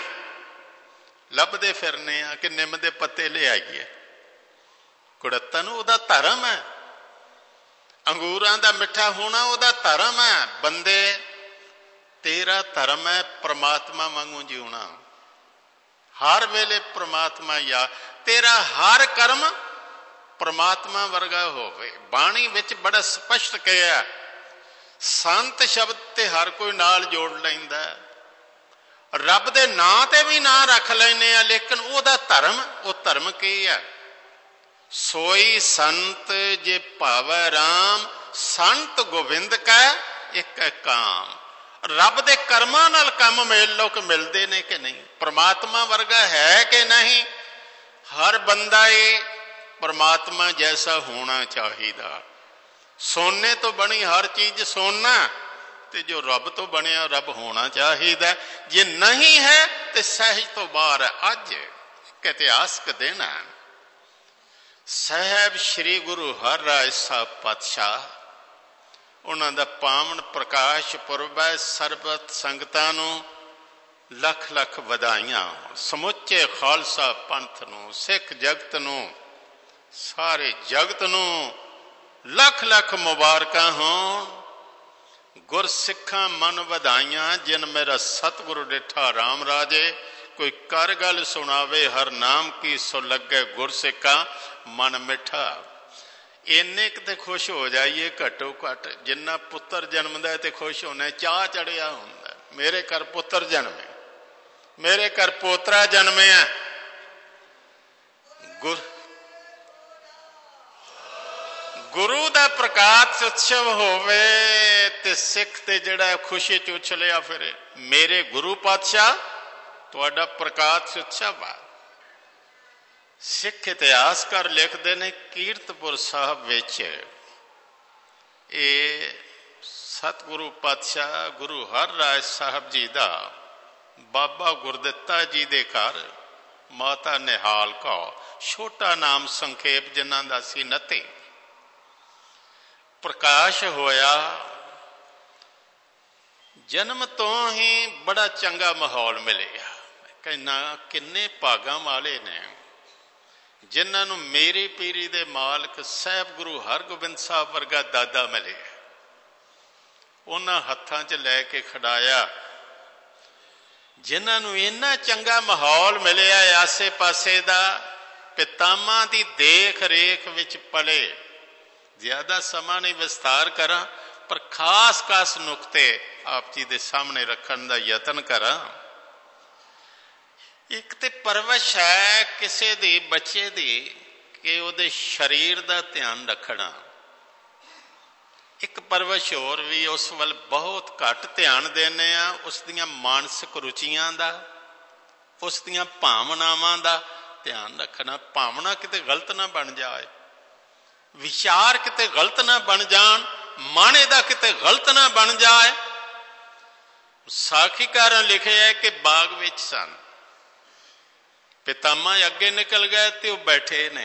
ਲੱਭਦੇ ਫਿਰਨੇ ਆ ਕਿ ਨਿੰਮ ਦੇ ਪੱਤੇ ਲਿਆਈਏ। ਕੁੜੱਤਨ ਉਹਦਾ ਧਰਮ ਹੈ। ਅੰਗੂਰਾਂ ਦਾ ਮਿੱਠਾ ਹੋਣਾ ਉਹਦਾ ਧਰਮ ਹੈ। ਬੰਦੇ ਤੇਰਾ ਧਰਮ ਹੈ ਪ੍ਰਮਾਤਮਾ ਵਾਂਗੂ ਜਿਉਣਾ, ਹਰ ਵੇਲੇ ਪ੍ਰਮਾਤਮਾ ਯਾਦ। ਤੇਰਾ ਹਰ ਕਰਮ ਪ੍ਰਮਾਤਮਾ ਵਰਗਾ ਹੋਵੇ। ਬਾਣੀ ਵਿੱਚ ਬੜਾ ਸਪਸ਼ਟ ਕਿਹਾ, ਸੰਤ ਸ਼ਬਦ ਤੇ ਹਰ ਕੋਈ ਨਾਲ ਜੋੜ ਲੈਂਦਾ, ਰੱਬ ਦੇ ਨਾਂ ਤੇ ਵੀ ਨਾਂ ਰੱਖ ਲੈਂਦੇ ਆ, ਲੇਕਿਨ ਉਹਦਾ ਧਰਮ, ਉਹ ਧਰਮ ਕੀ ਹੈ? ਸੋਈ ਸੰਤ ਜੇ ਭਾਵੈ ਰਾਮ, ਸੰਤ ਗੋਬਿੰਦ ਕੈ ਇੱਕ ਕਾਮ। ਰੱਬ ਦੇ ਕਰਮਾਂ ਨਾਲ ਕੰਮ ਮਿਲ ਲੋ ਕਿ ਮਿਲਦੇ ਨੇ ਕਿ ਨਹੀਂ? ਪ੍ਰਮਾਤਮਾ ਵਰਗਾ ਹੈ ਕਿ ਨਹੀਂ? ਹਰ ਬੰਦਾ ਇਹ ਪ੍ਰਮਾਤਮਾ ਜੈਸਾ ਹੋਣਾ ਚਾਹੀਦਾ। ਸੋਨੇ ਤੋਂ ਬਣੀ ਹਰ ਚੀਜ਼ ਸੋਨਾ, ਤੇ ਜੋ ਰੱਬ ਤੋਂ ਬਣਿਆ ਰੱਬ ਹੋਣਾ ਚਾਹੀਦਾ। ਜੇ ਨਹੀਂ ਹੈ ਤੇ ਸਹਿਜ ਤੋਂ ਬਾਹਰ ਹੈ। ਅੱਜ ਇੱਕ ਇਤਿਹਾਸਕ ਦਿਨ ਹੈ। ਸਾਹਿਬ ਸ੍ਰੀ ਗੁਰੂ ਹਰਿਰਾਏ ਸਾਹਿਬ ਪਾਤਸ਼ਾਹ, ਉਹਨਾਂ ਦਾ ਪਾਵਨ ਪ੍ਰਕਾਸ਼ ਪੁਰਬ ਹੈ। ਸਰਬਤ ਸੰਗਤਾਂ ਨੂੰ ਲੱਖ ਲੱਖ ਵਧਾਈਆਂ ਸਮੁੱਚੇ ਖਾਲਸਾ ਪੰਥ ਨੂੰ, ਸਿੱਖ ਜਗਤ ਨੂੰ, ਸਾਰੇ ਜਗਤ ਨੂੰ ਲੱਖ ਲੱਖ ਮੁਬਾਰਕਾਂ ਹੋਣ। ਗੁਰਸਿੱਖਾਂ ਮਨ ਵਧਾਈਆਂ ਜਿਨ ਮੇਰਾ ਸਤਿਗੁਰੂ ਡਿਠਾ ਰਾਮ ਰਾਜੇ। ਕੋਈ ਕਰ ਗੱਲ ਸੁਣਾਵੇ ਹਰ ਨਾਮ ਕੀ ਸੋ ਲੱਗੇ ਗੁਰਸਿੱਖਾਂ ਮਨ ਮਿੱਠਾ। ਇੰਨੇ ਕੁ ਤੇ ਖੁਸ਼ ਹੋ ਜਾਈਏ ਘੱਟੋ ਘੱਟ। ਜਿੰਨਾ ਪੁੱਤਰ ਜਨਮਦਾ ਤੇ ਖੁਸ਼ ਹੋਣਾ, ਚਾਹ ਚੜਿਆ ਹੁੰਦਾ ਮੇਰੇ ਘਰ ਪੁੱਤਰ ਜਨਮੇ, ਮੇਰੇ ਘਰ ਪੋਤਰਾ ਜਨਮਿਆ। ਗੁਰ ਗੁਰੂ ਦਾ ਪ੍ਰਕਾਸ਼ ਉਤਸਵ ਹੋਵੇ ਤੇ ਸਿੱਖ ਤੇ ਜਿਹੜਾ ਖੁਸ਼ੀ ਚ ਉਛਲਿਆ ਫਿਰੇ। ਮੇਰੇ ਗੁਰੂ ਪਾਤਸ਼ਾਹ ਤੁਹਾਡਾ ਪ੍ਰਕਾਸ਼ ਉਤਸਵ ਆ। ਸਿੱਖ ਇਤਿਹਾਸਕਾਰ ਲਿਖਦੇ ਨੇ ਕੀਰਤਪੁਰ ਸਾਹਿਬ ਵਿੱਚ ਇਹ ਸਤਿਗੁਰੂ ਪਾਤਸ਼ਾਹ ਗੁਰੂ ਹਰਰਾਏ ਸਾਹਿਬ ਜੀ ਦਾ ਬਾਬਾ ਗੁਰਦਿੱਤਾ ਜੀ ਦੇ ਘਰ ਮਾਤਾ ਨਿਹਾਲ ਕੌਰ, ਛੋਟਾ ਨਾਮ ਸੰਖੇਪ ਜਿਨ੍ਹਾਂ ਦਾ ਸੀ ਨੱਤੀ, ਪ੍ਰਕਾਸ਼ ਹੋਇਆ। ਜਨਮ ਤੋਂ ਹੀ ਬੜਾ ਚੰਗਾ ਮਾਹੌਲ ਮਿਲਿਆ। ਕਹਿੰਦਾ ਕਿੰਨੇ ਭਾਗਾਂ ਵਾਲੇ ਨੇ ਜਿਨ੍ਹਾਂ ਨੂੰ ਮੇਰੀ ਪੀਰੀ ਦੇ ਮਾਲਕ ਸਾਹਿਬ ਗੁਰੂ ਹਰਗੋਬਿੰਦ ਸਾਹਿਬ ਵਰਗਾ ਦਾਦਾ ਮਿਲੇ। ਉਹਨਾਂ ਹੱਥਾਂ 'ਚ ਲੈ ਕੇ ਖੜਾਇਆ ਜਿਨ੍ਹਾਂ ਨੂੰ ਇੰਨਾ ਚੰਗਾ ਮਾਹੌਲ ਮਿਲਿਆ ਆਸੇ ਪਾਸੇ ਦਾ, ਪਿਤਾਮਾ ਦੀ ਦੇਖ ਰੇਖ ਵਿੱਚ ਪਲੇ। ਜ਼ਿਆਦਾ ਸਮਾਂ ਨਹੀਂ ਵਿਸਤਾਰ ਕਰਾਂ, ਪਰ ਖਾਸ ਖਾਸ ਨੁਕਤੇ ਆਪ ਜੀ ਦੇ ਸਾਹਮਣੇ ਰੱਖਣ ਦਾ ਯਤਨ ਕਰਾਂ। ਇੱਕ ਤੇ ਪਰਵਰਿਸ਼ ਹੈ ਕਿਸੇ ਦੀ ਬੱਚੇ ਦੀ ਕਿ ਉਹਦੇ ਸਰੀਰ ਦਾ ਧਿਆਨ ਰੱਖਣਾ। ਇੱਕ ਪਰਵਰਿਸ਼ ਹੋਰ ਵੀ ਉਸ ਵੱਲ ਬਹੁਤ ਘੱਟ ਧਿਆਨ ਦਿੰਦੇ ਆ, ਉਸ ਦੀਆਂ ਮਾਨਸਿਕ ਰੁਚੀਆਂ ਦਾ, ਉਸ ਦੀਆਂ ਭਾਵਨਾਵਾਂ ਦਾ ਧਿਆਨ ਰੱਖਣਾ। ਭਾਵਨਾ ਕਿਤੇ ਗਲਤ ਨਾ ਬਣ ਜਾਏ, ਵਿਚਾਰ ਕਿਤੇ ਗਲਤ ਨਾ ਬਣ ਜਾਣ, ਮਨ ਇਹਦਾ ਕਿਤੇ ਗਲਤ ਨਾ ਬਣ ਜਾਏ। ਸਾਖੀਕਾਰਾਂ ਲਿਖਿਆ ਹੈ ਕਿ ਬਾਗ ਵਿੱਚ ਸਨ, ਪਿਤਾਮਾ ਅੱਗੇ ਨਿਕਲ ਗਏ ਤੇ ਉਹ ਬੈਠੇ ਨੇ।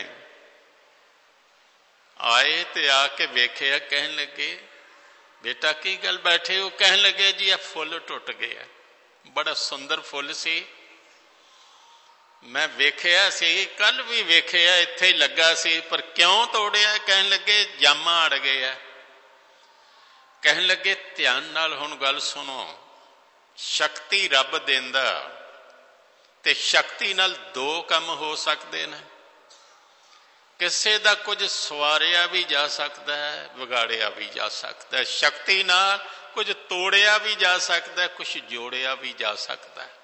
ਆਏ ਤੇ ਆ ਕੇ ਵੇਖਿਆ, ਕਹਿਣ ਲੱਗੇ ਬੇਟਾ ਕੀ ਗੱਲ ਬੈਠੇ ਹੋ? ਕਹਿਣ ਲੱਗੇ ਜੀ ਇਹ ਫੁੱਲ ਟੁੱਟ ਗਿਆ। ਬੜਾ ਸੁੰਦਰ ਫੁੱਲ ਸੀ, ਮੈਂ ਵੇਖਿਆ ਸੀ, ਕੱਲ ਵੀ ਵੇਖਿਆ, ਇੱਥੇ ਹੀ ਲੱਗਾ ਸੀ, ਪਰ ਕਿਉਂ ਤੋੜਿਆ? ਕਹਿਣ ਲੱਗੇ ਜਾਮਾ ਅੜ ਗਿਆ। ਕਹਿਣ ਲੱਗੇ ਧਿਆਨ ਨਾਲ ਹੁਣ ਗੱਲ ਸੁਣੋ, ਸ਼ਕਤੀ ਰੱਬ ਦਿੰਦਾ ਤੇ ਸ਼ਕਤੀ ਨਾਲ ਦੋ ਕੰਮ ਹੋ ਸਕਦੇ ਨੇ। ਕਿਸੇ ਦਾ ਕੁਝ ਸਵਾਰਿਆ ਵੀ ਜਾ ਸਕਦਾ ਹੈ, ਵਿਗਾੜਿਆ ਵੀ ਜਾ ਸਕਦਾ ਹੈ। ਸ਼ਕਤੀ ਨਾਲ ਕੁਝ ਤੋੜਿਆ ਵੀ ਜਾ ਸਕਦਾ ਹੈ, ਕੁਝ ਜੋੜਿਆ ਵੀ ਜਾ ਸਕਦਾ ਹੈ।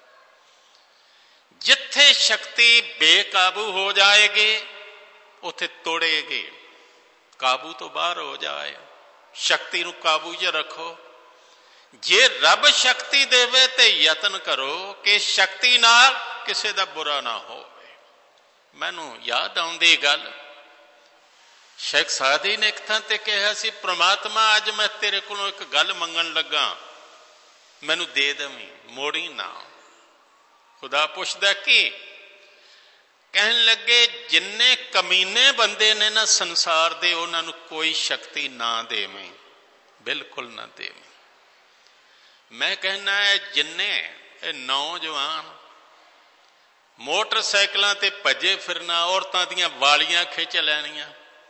ਜਿੱਥੇ ਸ਼ਕਤੀ ਬੇਕਾਬੂ ਹੋ ਜਾਏਗੀ ਉੱਥੇ ਤੋੜੇਗੀ, ਕਾਬੂ ਤੋਂ ਬਾਹਰ ਹੋ ਜਾਏ। ਸ਼ਕਤੀ ਨੂੰ ਕਾਬੂ 'ਚ ਰੱਖੋ। ਜੇ ਰੱਬ ਸ਼ਕਤੀ ਦੇਵੇ ਤੇ ਯਤਨ ਕਰੋ ਕਿ ਸ਼ਕਤੀ ਨਾਲ ਕਿਸੇ ਦਾ ਬੁਰਾ ਨਾ ਹੋਵੇ। ਮੈਨੂੰ ਯਾਦ ਆਉਂਦੀ ਗੱਲ, ਸ਼ੇਖ ਸਾਦੀ ਨੇ ਇੱਕ ਥਾਂ ਤੇ ਕਿਹਾ ਸੀ, ਪ੍ਰਮਾਤਮਾ ਅੱਜ ਮੈਂ ਤੇਰੇ ਕੋਲੋਂ ਇੱਕ ਗੱਲ ਮੰਗਣ ਲੱਗਾ, ਮੈਨੂੰ ਦੇ ਦੇਵੀਂ, ਮੋੜੀ ਨਾ। ਖੁਦਾ ਪੁੱਛਦਾ ਕੀ? ਕਹਿਣ ਲੱਗੇ ਜਿੰਨੇ ਕਮੀਨੇ ਬੰਦੇ ਨੇ ਨਾ ਸੰਸਾਰ ਦੇ, ਉਹਨਾਂ ਨੂੰ ਕੋਈ ਸ਼ਕਤੀ ਨਾ ਦੇਵੇਂ, ਬਿਲਕੁਲ ਨਾ ਦੇਵੇਂ। ਮੈਂ ਕਹਿਣਾ ਹੈ ਜਿੰਨੇ ਇਹ ਨੌਜਵਾਨ ਮੋਟਰਸਾਈਕਲਾਂ ਤੇ ਭੱਜੇ ਫਿਰਨਾ, ਔਰਤਾਂ ਦੀਆਂ ਵਾਲੀਆਂ ਖਿੱਚ ਲੈਣੀਆਂ,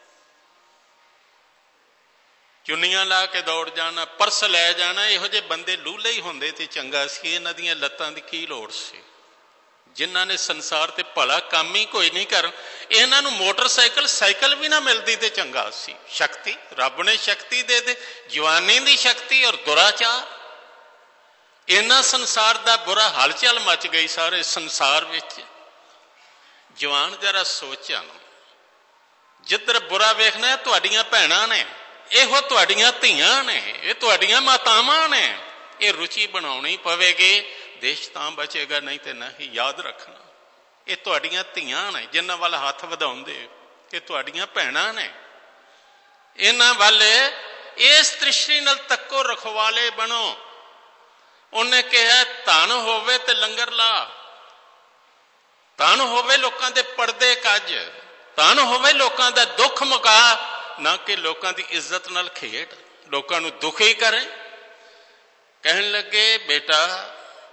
ਚੁੰਨੀਆਂ ਲਾ ਕੇ ਦੌੜ ਜਾਣਾ, ਪਰਸ ਲੈ ਜਾਣਾ, ਇਹੋ ਜਿਹੇ ਬੰਦੇ ਲੂਲੇ ਹੀ ਹੁੰਦੇ ਤੇ ਚੰਗਾ ਸੀ। ਇਹਨਾਂ ਦੀਆਂ ਲੱਤਾਂ ਦੀ ਕੀ ਲੋੜ ਸੀ? ਜਿਨ੍ਹਾਂ ਨੇ ਸੰਸਾਰ ਤੇ ਭਲਾ ਕੰਮ ਹੀ ਕੋਈ ਨਹੀਂ ਕਰਨ, ਇਹਨਾਂ ਨੂੰ ਮੋਟਰਸਾਈਕਲ ਸਾਈਕਲ ਵੀ ਨਾ ਮਿਲਦੀ ਤੇ ਚੰਗਾ ਸੀ। ਸ਼ਕਤੀ ਰੱਬ ਨੇ ਸ਼ਕਤੀ ਦੇ ਦੇ, ਜਵਾਨੀ ਦੀ ਸ਼ਕਤੀ ਔਰ ਦੁਰਾਚਾਰ, ਇਹਨਾਂ ਸੰਸਾਰ ਦਾ ਬੁਰਾ ਹਲਚਲ ਮਚ ਗਈ ਸਾਰੇ ਸੰਸਾਰ ਵਿੱਚ। ਜਵਾਨ ਜਰਾ ਸੋਚਣ, ਜਿੱਧਰ ਬੁਰਾ ਵੇਖਣਾ ਹੈ ਤੁਹਾਡੀਆਂ ਭੈਣਾਂ ਨੇ, ਇਹੋ ਤੁਹਾਡੀਆਂ ਧੀਆਂ ਨੇ, ਇਹ ਤੁਹਾਡੀਆਂ ਮਾਤਾਵਾਂ ਨੇ। ਇਹ ਰੁਚੀ ਬਣਾਉਣੀ ਪਵੇਗੀ, ਦੇਸ਼ ਤਾਂ ਬਚੇਗਾ, ਨਹੀਂ ਤੇ ਨਹੀਂ। ਯਾਦ ਰੱਖਣਾ ਇਹ ਤੁਹਾਡੀਆਂ ਧੀਆਂ ਨੇ ਜਿਨ੍ਹਾਂ ਵੱਲ ਹੱਥ ਵਧਾਉਂਦੇ, ਇਹ ਤੁਹਾਡੀਆਂ ਭੈਣਾਂ ਨੇ। ਇਹਨਾਂ ਵੱਲ ਇਸ ਦ੍ਰਿਸ਼ਟੀ ਨਾਲ ਤੱਕੋ, ਰਖਵਾਲੇ ਬਣੋ। ਉਹਨੇ ਕਿਹਾ ਧਨ ਹੋਵੇ ਤੇ ਲੰਗਰ ਲਾ, ਧਨ ਹੋਵੇ ਲੋਕਾਂ ਦੇ ਪਰਦੇ ਕੱਜ, ਧਨ ਹੋਵੇ ਲੋਕਾਂ ਦਾ ਦੁੱਖ ਮੁਕਾ, ਨਾ ਕਿ ਲੋਕਾਂ ਦੀ ਇੱਜ਼ਤ ਨਾਲ ਖੇਡ, ਲੋਕਾਂ ਨੂੰ ਦੁਖੀ ਕਰੇ। ਕਹਿਣ ਲੱਗੇ ਬੇਟਾ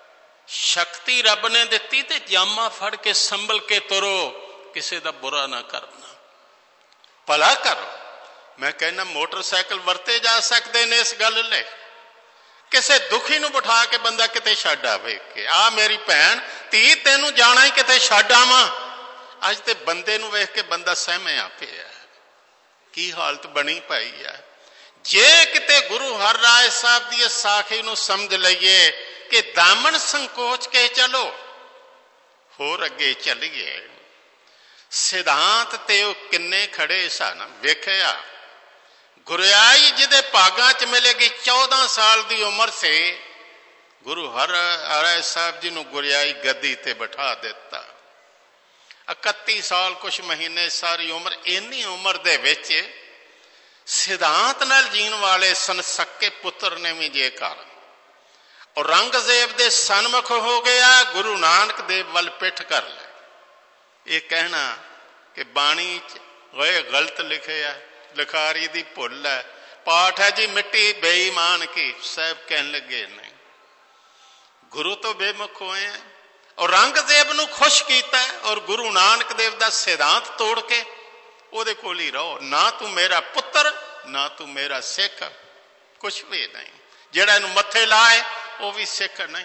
शक्ति रब ने दिती ते जामा फड़ के संभल के तुरो, किसी का बुरा ना करना, भला करो। मैं कहना मोटरसाइकिल वरते जा सकते ने इस गल ले, किसी दुखी नूं बिठा के बंदा किते छड्ड आवे कि आ मेरी भैन धी तेनू जाना ही किते छड्ड आवां। अज ते बंदे नूं वेख के बंदा सहमिया पिया, की हालत बनी पई है। जे किते गुरु हरराय साहब दी साखी नूं समझ लईए कि दामन संकोच के चलो, होर अगे चलीए। सिद्धांत ते किन्ने खड़े सन वेखिया। गुरियाई जिदे भागां च मिलेगी, चौदह साल की उम्र से गुरु हरराय साहब जी नूं गुरियाई गद्दी ते बिठा दिता। इकत्ती साल कुछ महीने सारी उम्र, इन्नी उम्र दे विच सिद्धांत नाल जीण वाले सन सक्के पुत्र ने भी जेकर और औरंगजेब दे सन्मुख हो गया, गुरु नानक देव वल पिठ कर ले। ये कहना कि बाणी च गलत लिखे है, लिखारी दी भुल है, पाठ है जी मिट्टी बेईमान की। साहब कहन लगे नहीं, गुरु तो बेमुख होए हैं, औरंगजेब नूं खुश कीता और गुरु नानक देव दा सिद्धांत तोड़ के ਉਹਦੇ ਕੋਲ ही रहो। ना तू मेरा पुत्र ना तू मेरा सिख, कुछ भी नहीं। ਜਿਹੜਾ ਇਹਨੂੰ मत्थे लाए वो भी सिख नहीं।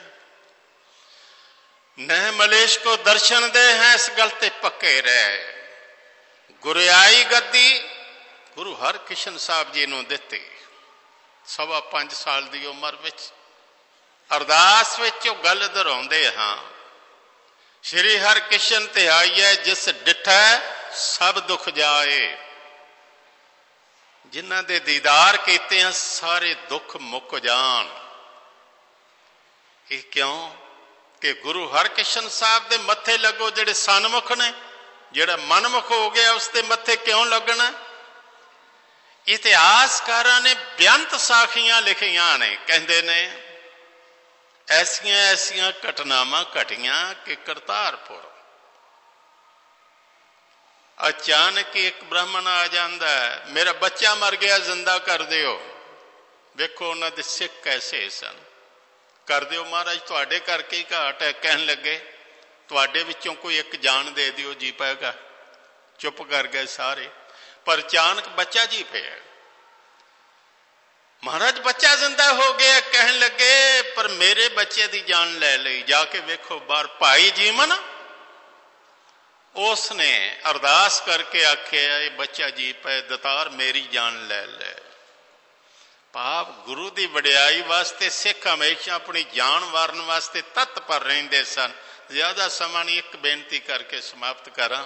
नह मलेश को दर्शन दे हैं, इस गल ते पक्के रहे। गुरियाई गद्दी गुरु हरकिशन साहब जी नूं दित्ती सवा पांच साल की उम्र विच। अरदास विच गल दोहराउंदे हां, श्री हरकिशन ते आईए जिस डिठा सब दुख जाए। जिन्हां दे दीदार कीते हैं सारे दुख मुक जान। ये क्यों कि गुरु हरकिशन साहब दे मत्थे लगो, जेड़े सन्मुख ने, जेड़ा मनमुख हो गया उसके मत्थे क्यों लगना। इतिहासकारां ने बेअंत साखियां लिखियां ने, कहंदे ने ऐसियां ऐसियां घटनावां घटियां कि करतारपुर अचानक एक ब्राह्मण आ जाता है, मेरा बच्चा मर गया जिंदा कर दियो। देखो उन्होंने दे सिख कैसे सन, कर दियो महाराज तुहाडे करके ही घाट है। कहन लगे तुहाडे विचों कोई एक जान दे दियो जी पाएगा। चुप कर गए सारे, पर अचानक बच्चा जी पे। महाराज बच्चा जिंदा हो गया। कहन लगे पर मेरे बच्चे की जान ले ली, जाके वेखो बाहर भाई जीवन। उसने अरदास करके आखे ये बच्चा जी पे, दतार मेरी जान ले ले। पाप गुरु की वडियाई वास्ते सिख हमेशा अपनी जान वारन वास्ते तत्पर रहिंदे सन। ज्यादा समा नहीं, एक बेनती करके समाप्त करा।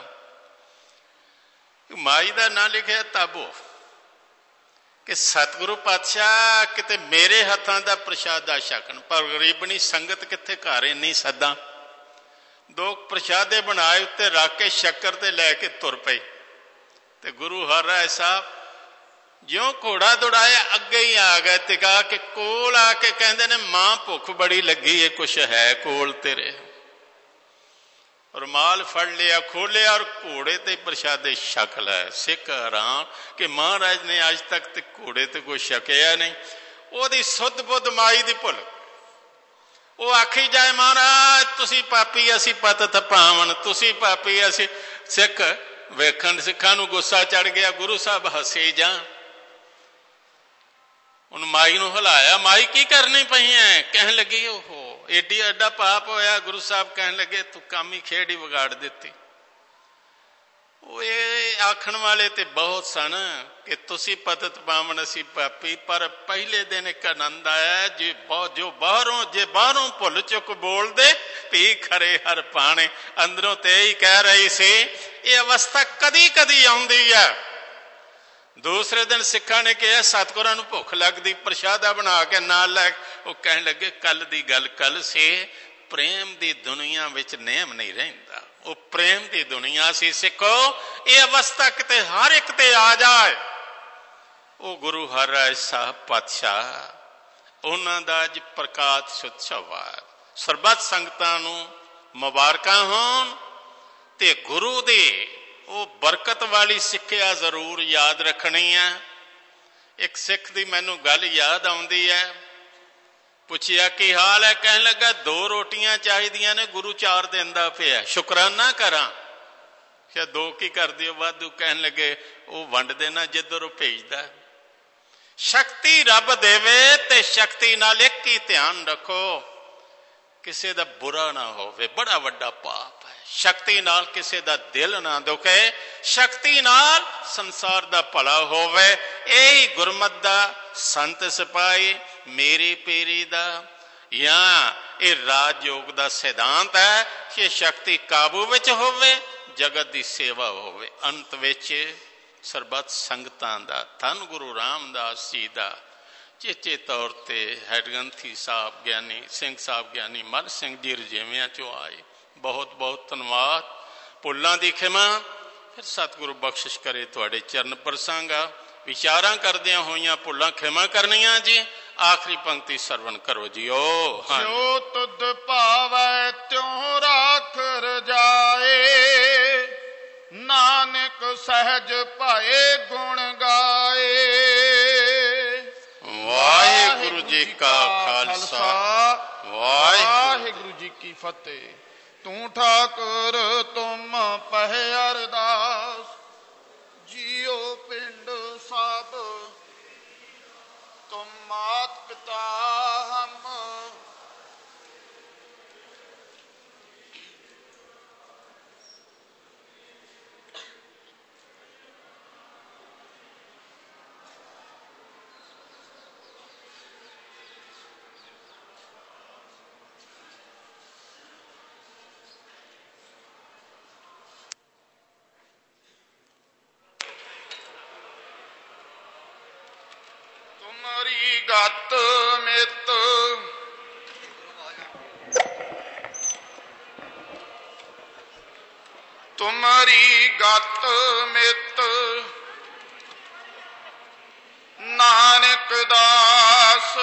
माई का ना लिखिया ताबो कि सतगुरु पातशाह किते मेरे हाथों का प्रशादा छकन, पर गरीबनी संगत कित्थे घर इन्नी सदा। दो प्रशादे बनाए उत्ते रख के शक्कर ते लैके तुर पे। ते गुरु हरराय साहब ज्यों घोड़ा दौड़ाया अगे ही आ गए। तिगा के कोल आके कहते ने मां भुख बड़ी लगी है, कुछ है कोल तेरे। रुमाल फड़ लिया, खोलिया और घोड़े ते प्रशादे छक लै। सिख हैरान कि महाराज ने अज तक ते घोड़े ते कोई छकिया नहीं। ओदी सुध बुध माई दी भुल। वो आखी जाए महाराज तुसी पापी असी पत पावन, तुसी पापी असी सिख। वेखण सिखां नूं गुस्सा चढ़ गया। गुरु साहब हसे जा। उन माई नूं हिलाया, माई की करनी पई है। कहन लगी ओहो एडी एडा पाप होया। गुरु साहब कहन लगे तू काम ही खेड़ ही बिगाड़ दिती। वो ये आखण वाले ते बहुत सन कि तुसी पतत पावन असी पापी, पर पहले दिन एक आनंद आया जे बहुत जो बाहरों जे बाहरों भुल चुक बोल दे भी खरे हर पाने। अंदरों ते ही कह रही सी ये अवस्था कदी कदी आउंदी है। दूसरे दिन सिखा ने कहा सतगुरां नूं भुख लगदी, प्रशादा बना के नाल लै। वो कहन लगे कल दी गल कल से, प्रेम दी दुनिया विच नेम नहीं रहिंदा। वो प्रेम की दुनिया सी। सिखो ये अवस्था किते हर एक ते आ जाए। वो गुरु हरराय साहब पातशाह उन्हां दा अज प्रकाश उत्सव है। सरबत संगतां नूं मुबारकां होण ते गुरु दी वो बरकत वाली सिक्ख्या जरूर याद रखनी है। एक सिख दी मैनूं गल याद आउंदी है। ਪੁੱਛਿਆ ਕੀ ਹਾਲ ਹੈ? ਕਹਿਣ ਲੱਗਾ ਦੋ ਰੋਟੀਆਂ ਚਾਹੀਦੀਆਂ ਨੇ, ਗੁਰੂ ਚਾਰ ਦਿੰਦਾ ਪਿਆ, ਸ਼ੁਕਰਾਨਾ ਕਰਾਂ। ਕਿਹਾ ਦੋ ਕੀ ਕਰਦੇ ਹੋ ਵਾਧੂ? ਕਹਿਣ ਲੱਗੇ ਉਹ ਵੰਡ ਦੇਣਾ ਜਿੱਧਰ ਉਹ ਭੇਜਦਾ। ਸ਼ਕਤੀ ਰੱਬ ਦੇਵੇ ਤੇ ਸ਼ਕਤੀ ਨਾਲ ਇੱਕ ਹੀ ਧਿਆਨ ਰੱਖੋ, ਕਿਸੇ ਦਾ ਬੁਰਾ ਨਾ ਹੋਵੇ, ਬੜਾ ਵੱਡਾ ਪਾਪ ਹੈ। ਸ਼ਕਤੀ ਨਾਲ ਕਿਸੇ ਦਾ ਦਿਲ ਨਾ ਦੁਖੇ, ਸ਼ਕਤੀ ਨਾਲ ਸੰਸਾਰ ਦਾ ਭਲਾ ਹੋਵੇ। ਇਹੀ ਗੁਰਮਤ ਦਾ, ਸੰਤ ਸਿਪਾਹੀ, ਮੇਰੀ ਪੀਰੀ ਦਾ ਜਾਂ ਇਹ ਰਾਜਯੋਗ ਦਾ ਸਿਧਾਂਤ ਹੈ ਕਿ ਸ਼ਕਤੀ ਕਾਬੂ ਵਿੱਚ ਹੋਵੇ, ਜਗਤ ਦੀ ਸੇਵਾ ਹੋਵੇ। ਅੰਤ ਵਿੱਚ ਸਰਬੱਤ ਸੰਗਤਾਂ ਦਾ, ਧੰਨ ਗੁਰੂ ਰਾਮਦਾਸ ਜੀ ਦਾ ਚੇਚੇ ਤੌਰ ਤੇ ਹੈਡਗੰਥੀ ਸਾਹਿਬ ਗਿਆਨੀ ਸਿੰਘ ਸਾਹਿਬ, ਗਿਆਨੀ ਮੱਲ ਸਿੰਘ ਜੀ ਰਜੇਵਿਆਂ ਚੋਂ ਆਏ। ਬਹੁਤ ਬਹੁਤ ਧੰਨਵਾਦ। ਭੁੱਲਾਂ ਦੀ ਖਿਮਾ, ਫਿਰ ਸਤਿਗੁਰੂ ਬਖਸ਼ਿਸ਼ ਕਰੇ ਤੁਹਾਡੇ ਚਰਨ ਪ੍ਰਸੰਗਾ। ਵਿਚਾਰਾਂ ਕਰਦਿਆਂ ਹੋਈਆਂ ਭੁੱਲਾਂ ਖਿਮਾ ਕਰਨੀਆਂ ਜੀ। ਆਖਰੀ ਪੰਕਤੀ ਸਰਵਣ ਕਰੋ ਜੀਓ। ਜੋ ਤੁਧ ਭਾਵੈ ਤਿਉ ਰਾਖ ਰਜਾਏ, ਨਾਨਕ ਸਹਿਜ ਭਾਏ ਗੁਣ ਗਾਏ। ਵਾਹਿਗੁਰੂ ਜੀ ਕਾ ਖਾਲਸਾ, ਵਾਹਿਗੁਰੂ ਜੀ ਕੀ ਫਤਿਹ। ਤੂੰ ਠਾਕੁਰ ਤੁਮ ਪਹਿ ਅਰਦਾਸ, ਜੀਓ ਪਿੰਡ ਸਭ ਤੁਮ ਮਾਤ ਪਿਤਾ ਹਮ। ਤੁਮਰੀ ਗਤ ਮਿਤ ਤੁਮਰੀ ਗਤ ਮਿਤ ਨਾਨਕ ਦਾਸ।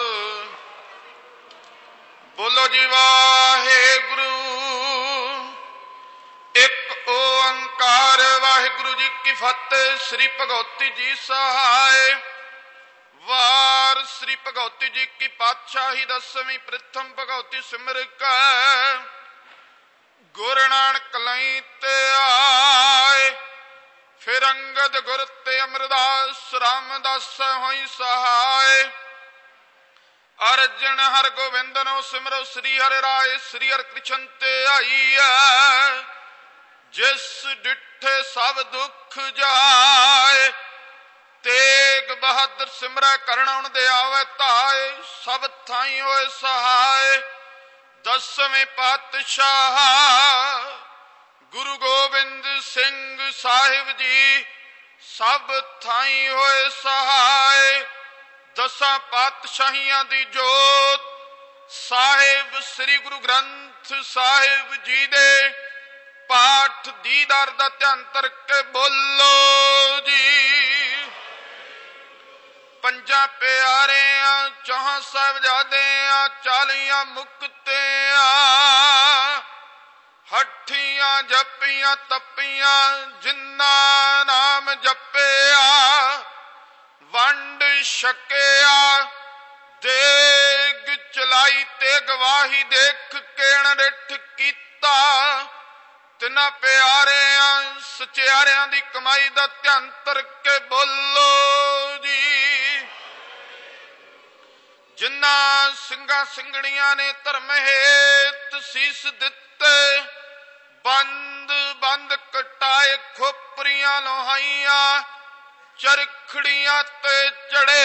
ਬੋਲੋ ਜੀ ਵਾਹਿਗੁਰੂ। ਇੱਕ ਓੰਕਾਰ ਵਾਹਿਗੁਰੂ ਜੀ ਕੀ ਫਤਿਹ। ਸ੍ਰੀ ਭਗਵਤੀ ਜੀ ਸਹਾਇ। ਵਾਰ ਸ੍ਰੀ ਭਗਵਤੀ ਜੀ ਕੀ ਪਾਤਸ਼ਾਹੀ ਦਸਵੀਂ ਪ੍ਰਥਮ ਭਗਵਤੀ ਸਿਮਰ ਕੈ। ਗੁਰ ਨਾਨਕ ਲਈ ਤੇ ਆਏ, ਫਿਰ ਅੰਗਦ ਗੁਰ ਤੇ ਅਮਰਦਾਸ ਰਾਮਦਾਸ ਹੋਈ ਸਹਾਇ। ਅਰਜਨ ਹਰ ਗੋਬਿੰਦ ਨੂੰ ਸਿਮਰੋ, ਸ੍ਰੀ ਹਰਿ ਰਾਏ ਸ੍ਰੀ ਹਰਿ ਕ੍ਰਿਸ਼ਨ ਤੇ ਆਈਐ। ਜਿਸ ਡਿਠੇ ਸਭ ਦੁੱਖ ਜਾਏ, ਤੇਗ ਬਹਾਦਰ ਸਿਮਰੈ ਕਰਣ ਦੇ ਆਵੇ ਧਾਏ। ਸਭ ਥਾਈ ਹੋਏ ਸਹਾਇ। ਦਸਵੇਂ ਪਾਤਸ਼ਾਹ ਗੁਰੂ ਗੋਬਿੰਦ ਸਿੰਘ ਸਾਹਿਬ ਜੀ, ਸਭ ਥਾਈ ਹੋਏ ਸਹਾਇ। ਦਸਾਂ ਪਾਤਸ਼ਾਹੀਆਂ ਦੀ ਜੋਤ ਸਾਹਿਬ ਸ੍ਰੀ ਗੁਰੂ ਗ੍ਰੰਥ ਸਾਹਿਬ ਜੀ ਦੇ ਪਾਠ ਦੀਦਾਰ ਦਾ ਧਿਆਨ ਕਰਕੇ ਬੋਲੋ ਜੀ। ਪੰਜਾਂ ਪਿਆਰਿਆਂ, ਚੌਹਾਂ ਸਾਹਿਬਜ਼ਾਦਿਆਂ, ਚਾਲੀਆਂ ਮੁਕਤਿਆਂ, ਹੱਠੀਆਂ ਜੱਪੀਆਂ ਤੱਪੀਆਂ, ਜਿਨ੍ਹਾਂ ਨਾਮ ਜਪਿਆ ਵੰਡ ਛਕਿਆ। ਦੇਗ ਚਲਾਈ ਤੇ ਗਵਾਹੀ ਦੇਖ ਕੇ ਡਿਠ ਕੀਤਾ। ਤਿੰਨਾਂ ਪਿਆਰਿਆਂ ਸਚਿਆਰਿਆਂ ਦੀ ਕਮਾਈ ਦਾ ਧਿਆਨ ਕਰਕੇ ਬੋਲੋ ਜੀ। ਜਿਨ੍ਹਾਂ ਸਿੰਘਾਂ ਸਿੰਘਣੀਆਂ ਨੇ ਧਰਮ ਹੇਤ ਸੀਸ ਦਿੱਤੇ, ਬੰਦ ਬੰਦ ਕਟਾਏ, ਖੋਪਰੀਆਂ ਲੋਹਾਈਆਂ, ਚਰਖੜੀਆਂ ਤੇ ਚੜੇ,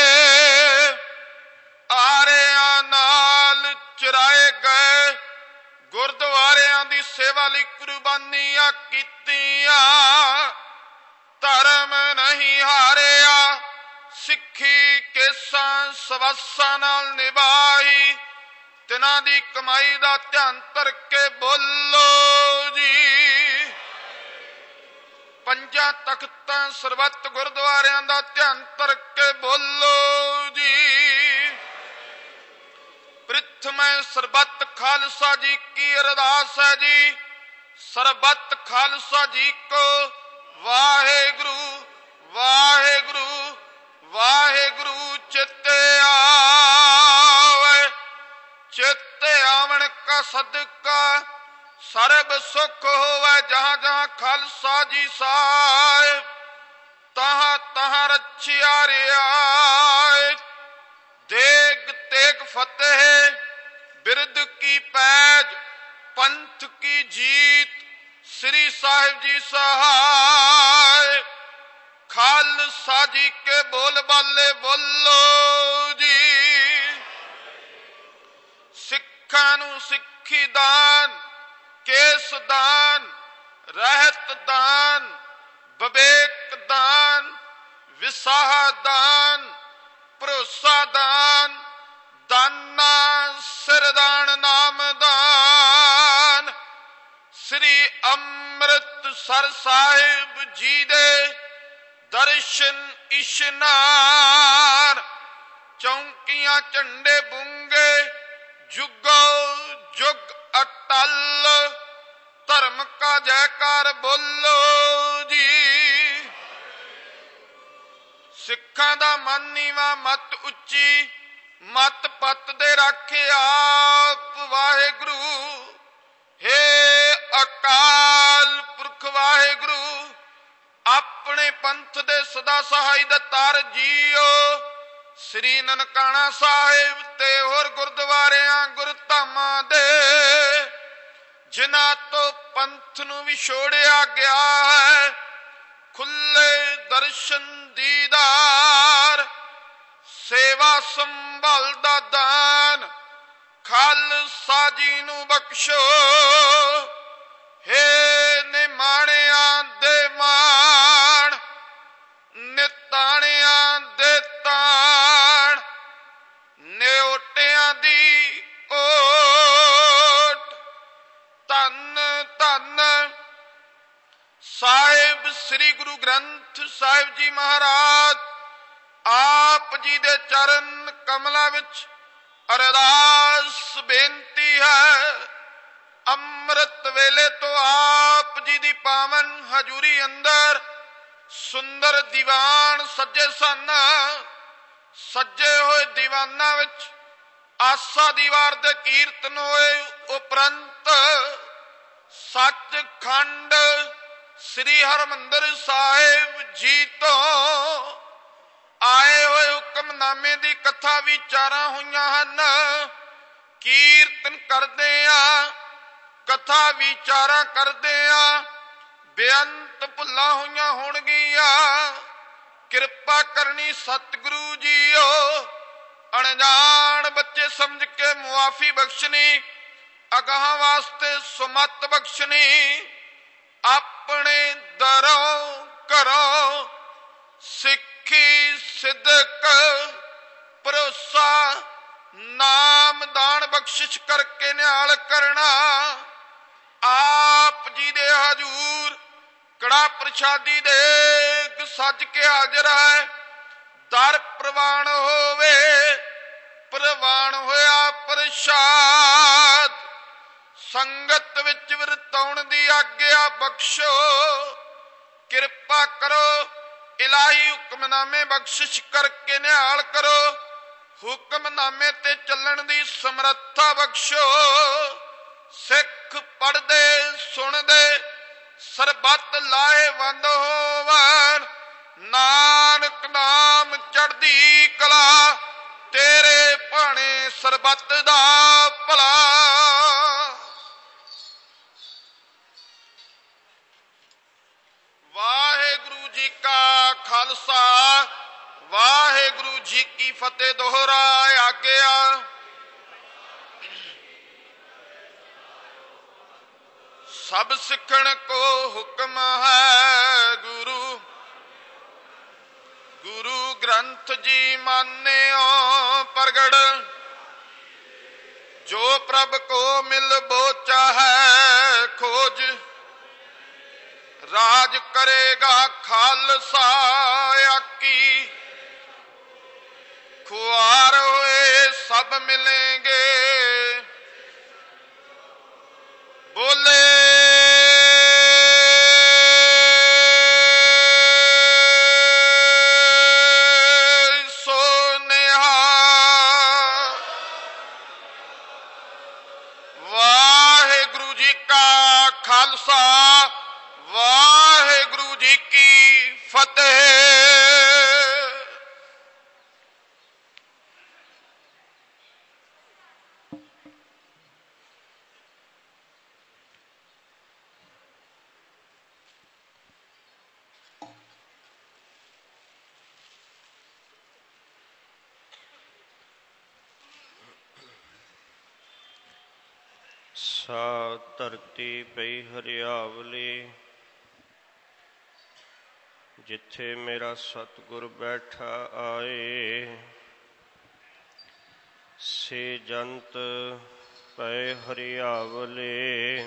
ਆਰਿਆਂ ਨਾਲ ਚਰਾਏ ਗਏ। ਗੁਰਦੁਆਰਿਆਂ ਦੀ ਸੇਵਾ ਲਈ ਕੁਰਬਾਨੀਆਂ ਕੀਤੀਆਂ। ਧਰਮ ਨਹੀਂ ਹਾਰਿਆ, ਸਿੱਖੀ ਕੇਸਾਂ ਸਵਾਸਾਂ ਨਾਲ ਨਿਭਾਈ। ਤਿਨਾਂ ਦੀ ਕਮਾਈ ਦਾ ਧਿਆਨ ਕਰਕੇ ਬੋਲੋ ਜੀ। ਪੰਜਾਂ ਤਖਤਾਂ ਸਰਬੱਤ ਗੁਰਦੁਆਰਿਆਂ ਦਾ ਧਿਆਨ ਕਰਕੇ ਬੋਲੋ ਜੀ। ਪ੍ਰਿਥਮੈ ਸਰਬੱਤ ਖਾਲਸਾ ਜੀ ਕੀ ਅਰਦਾਸ ਹੈ ਜੀ। ਸਰਬੱਤ ਖਾਲਸਾ ਜੀ ਕੋ ਵਾਹਿਗੁਰੂ ਵਾਹਿਗੁਰੂ ਵਾਹਿਗੁਰੂ ਚਿੱਤੇ ਆਵੇ। ਚੇਤੇ ਆਵਣ ਕਾ ਸਦਕਾ ਸਰਬ ਸੁਖ ਹੋਵੇ ਜਹਾਂ ਜਹਾਂ ਖਾਲਸਾ ਜੀ ਸਾਹਿਬ ਤਹਾਂ ਤਹਾਂ ਰਚਿਆ ਰਿਆਏ ਦੇਗ ਤੇਗ ਫਤਿਹ ਬਿਰਦ ਕੀ ਪੈਜ ਪੰਥ ਕੀ ਜੀਤ ਸ੍ਰੀ ਸਾਹਿਬ ਜੀ ਸਹਾय ਖਾਲਸਾ ਜੀ ਕੇ ਬੋਲ ਬਾਲੇ ਬੋਲੋ ਜੀ। ਸਿੱਖਾਂ ਨੂੰ ਸਿੱਖੀ ਦਾਨ ਕੇਸ ਦਾਨ ਰਹਿਤ ਦਾਨ ਵਿਵੇਕ ਦਾਨ ਵਿਸਾਹ ਦਾਨ ਭਰੋਸਾ ਦਾਨ ਦਾਨਾ ਸਿਰਦਾਨ ਨਾਮ ਦਾਨ ਸ੍ਰੀ ਅੰਮ੍ਰਿਤਸਰ ਸਾਹਿਬ ਜੀ ਦੇ ਦਰਸ਼ਨ ਇਸ਼ਨਾਨ ਚੌਂਕੀਆਂ ਝੰਡੇ ਬੁੰਗੇ ਜੁਗੋ ਜੁਗ ਅਟਲ ਧਰਮ ਕਾ ਜੈਕਾਰ ਬੋਲੋ ਜੀ। ਸਿੱਖਾਂ ਦਾ ਮਨ ਨੀਵਾਂ ਮਤ ਉੱਚੀ ਮਤ ਪੱਤ ਦੇ ਰਾਖੇ ਆਪ ਵਾਹਿਗੁਰੂ ਹੇ ਅਕਾਲ ਪੁਰਖ ਵਾਹਿਗੁਰੂ ਆਪਣੇ ਪੰਥ ਦੇ ਸਦਾ ਸਹਾਈ ਦਤਾਰ ਜੀਓ। ਸ੍ਰੀ ਨਨਕਾਣਾ ਸਾਹਿਬ ਤੇ ਹੋਰ ਗੁਰਦੁਆਰਿਆਂ ਗੁਰਧਾਮਾਂ ਦੇ ਜਿਨ੍ਹਾਂ ਤੋਂ ਪੰਥ ਨੂੰ ਵਿਛੋੜਿਆ ਗਿਆ ਹੈ ਖੁੱਲੇ ਦਰਸ਼ਨ ਦੀਦਾਰ ਸੇਵਾ ਸੰਭਾਲ ਦਾ ਦਾਨ ਖਾਲਸਾ ਜੀ ਨੂੰ ਬਖਸ਼ੋ। ਹੇ ਨਿਮਾਣਿਆਂ ਦੇ ਮਾਣ ਨਿਤਾਣਿਆਂ ਦੇ ਤਾਣ ਨਿਓਟਿਆਂ ਦੀ ਓਟ ਧੰਨ ਧੰਨ ਸਾਹਿਬ ਸ੍ਰੀ ਗੁਰੂ ਗ੍ਰੰਥ ਸਾਹਿਬ ਜੀ ਮਹਾਰਾਜ ਆਪ ਜੀ ਦੇ ਚਰਨ ਕਮਲਾਂ ਵਿੱਚ ਅਰਦਾਸ ਬੇਨਤੀ ਹੈ। ਅੰਮ੍ਰਿਤ ਵੇਲੇ ਤੋਂ ਆਪ ਜੀ ਦੀ ਪਾਵਨ ਹਜ਼ੂਰੀ ਅੰਦਰ ਸੁੰਦਰ ਦੀਵਾਨ ਸੱਜੇ ਸਨ। ਸੱਜੇ ਹੋਏ ਦੀਵਾਨਾਂ ਵਿੱਚ ਆਸਾ ਦੀਵਾਰ ਦੇ ਕੀਰਤਨ ਹੋਏ ਉਪਰੰਤ ਸੱਚਖੰਡ ਸ੍ਰੀ ਹਰਿਮੰਦਰ ਸਾਹਿਬ ਜੀ ਤੋਂ ਆਏ ਹੋਏ ਹੁਕਮਨਾਮੇ ਦੀ ਕਥਾ ਵਿਚਾਰਾਂ ਹੋਈਆਂ ਹਨ। ਕੀਰਤਨ ਕਰਦੇ ਆ ਕਥਾ ਵਿਚਾਰਾਂ ਕਰਦੇ ਆ ਬੇਅੰਤ ਭੁੱਲਾਂ ਹੋਈਆਂ ਹੋਣਗੀਆਂ ਕਿਰਪਾ ਕਰਨੀ ਸਤਿਗੁਰੂ ਜੀਓ। ਅਣਜਾਣ ਬੱਚੇ ਸਮਝ ਕੇ ਮੁਆਫੀ ਬਖਸ਼ਣੀ ਅਗਾਹਾਂ ਵਾਸਤੇ ਸੁਮਤ ਬਖਸ਼ਣੀ ਆਪਣੇ ਦਰੋਂ ਘਰੋਂ ਸਿੱਖੀ ਸਿਦਕ ਭਰੋਸਾ ਨਾਮ ਦਾਨ ਬਖਸ਼ਿਸ਼ ਕਰਕੇ ਨਿਹਾਲ ਕਰਨਾ। ਆਪ ਜੀ ਦੇ ਹਜ਼ੂਰ ਕੜਾ ਪ੍ਰਸ਼ਾਦੀ ਦੇ ਸੱਜ ਕੇ ਹਾਜ਼ਰ ਹੈ। ਦਰ ਪ੍ਰਵਾਨ ਹੋਵੇ ਪ੍ਰਵਾਨ ਹੋਇਆ ਪ੍ਰਸ਼ਾਦ ਸੰਗਤ ਵਿੱਚ ਵਰਤਾਉਣ ਦੀ ਆਗਿਆ ਬਖਸ਼ੋ। ਕਿਰਪਾ ਕਰੋ ਇਲਾਹੀ ਹੁਕਮਨਾਮੇ ਬਖਸ਼ਿਸ਼ ਕਰਕੇ ਨਿਹਾਲ ਕਰੋ। ਹੁਕਮਨਾਮੇ ਤੇ ਚੱਲਣ ਦੀ ਸਮਰੱਥਾ ਬਖਸ਼ੋ। ਸਿੱਖ ਪੜ੍ਹਦੇ ਸੁਣਦੇ ਸਰਬੱਤ ਲਾਹੇਵੰਦ ਹੋਵਨ। ਨਾਨਕ ਨਾਮ ਚੜ੍ਹਦੀ ਕਲਾ ਤੇਰੇ ਭਾਣੇ ਸਰਬੱਤ ਦਾ ਭਲਾ। ਵਾਹਿਗੁਰੂ ਜੀ ਕਾ ਖਾਲਸਾ ਵਾਹਿਗੁਰੂ ਜੀ ਕੀ ਫਤਿਹ। ਦੋਹਰਾ ਆਗਿਆ। ਸਭ ਸਿੱਖਣ ਕੋ ਹੁਕਮ ਹੈ ਗੁਰੂ ਗੁਰੂ ਗ੍ਰੰਥ ਜੀ ਮਾਨਿਓ ਪ੍ਰਗਟ ਜੋ ਪ੍ਰਭ ਕੋ ਮਿਲ ਬੋਚਾ ਹੈ ਖੋਜ ਰਾਜ ਕਰੇਗਾ ਖਾਲਸਾ ਆਕੀ ਖੁਆਰ ਹੋਏ ਸਭ ਮਿਲेंगे ਬੋਲੇ ਸਾ ਧਰਤੀ ਪਈ ਹਰਿਆਵਲੀ, ਜਿੱਥੇ ਮੇਰਾ ਸਤਿਗੁਰ ਬੈਠਾ ਆਏ। ਸੇ ਜੰਤ ਪਏ ਹਰਿਆਵਲੇ,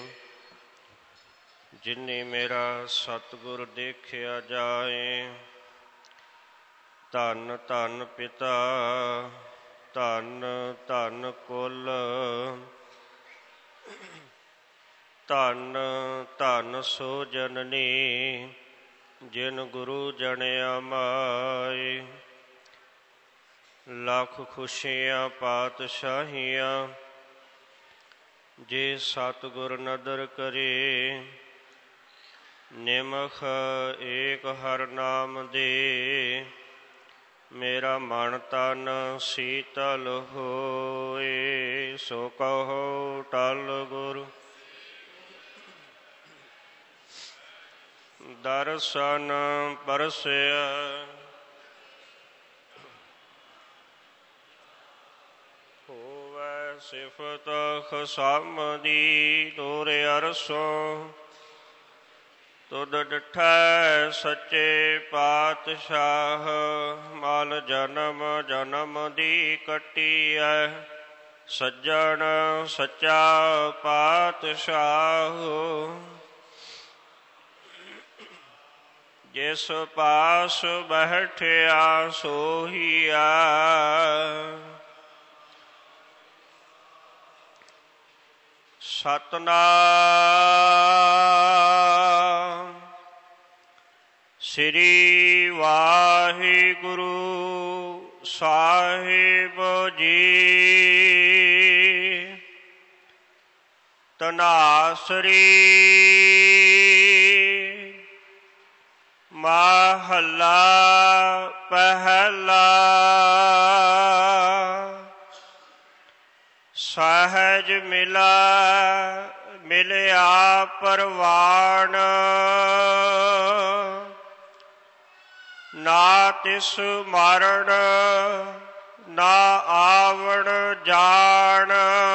ਜਿਨੀ ਮੇਰਾ ਸਤਿਗੁਰ ਦੇਖਿਆ ਜਾਏ। ਧੰਨ ਧੰਨ ਪਿਤਾ, ਧੰਨ ਧੰਨ ਕੁਲ, ਧੰਨ ਧੰਨ ਸੋ ਜਨਨੀ, ਜਿਨ ਗੁਰੂ ਜਣਿਆ ਮਾਏ। ਲੱਖ ਖੁਸ਼ੀਆਂ ਪਾਤਸ਼ਾਹੀਆਂ, ਜੇ ਸਤਿਗੁਰ ਨਦਰ ਕਰੇ। ਨਿਮਖ ਏਕ ਹਰ ਨਾਮ ਦੇ, ਮੇਰਾ ਮਨ ਤਨ ਸੀਤਲ ਹੋਏ। ਸੋ ਕਹੋ ਟਲ ਗੁਰ ਦਰਸ਼ਨ ਪਰਸਿਆ। ਹੋਵੈ ਸਿਫਤ ਖਸਮ ਦੀ ਤੋਰੇ ਅਰਸੋਂ, ਤੁਧ ਡਿਠੈ ਸੱਚੇ ਪਾਤਸ਼ਾਹ। ਮਲ ਜਨਮ ਜਨਮ ਦੀ ਕੱਟੀਐ, ਸੱਜਣ ਸੱਚਾ ਪਾਤਸ਼ਾਹ। ਜਿਸ ਪਾਸ ਬੈਠਿਆ ਸੋਹੀਆ, ਸਤਨਾਮ ਸ੍ਰੀ ਵਾਹਿਗੁਰੂ ਸਾਹਿਬ ਜੀ। ਧਨਾਸਰੀ ਮਹੱਲਾ ਪਹਿਲਾ। ਸਹਿਜ ਮਿਲਾ ਮਿਲਿਆ ਪਰਵਾਣ, ਨਾ ਤਿਸ ਮਾਰਣ ਨਾ ਆਵਣ ਜਾਣ।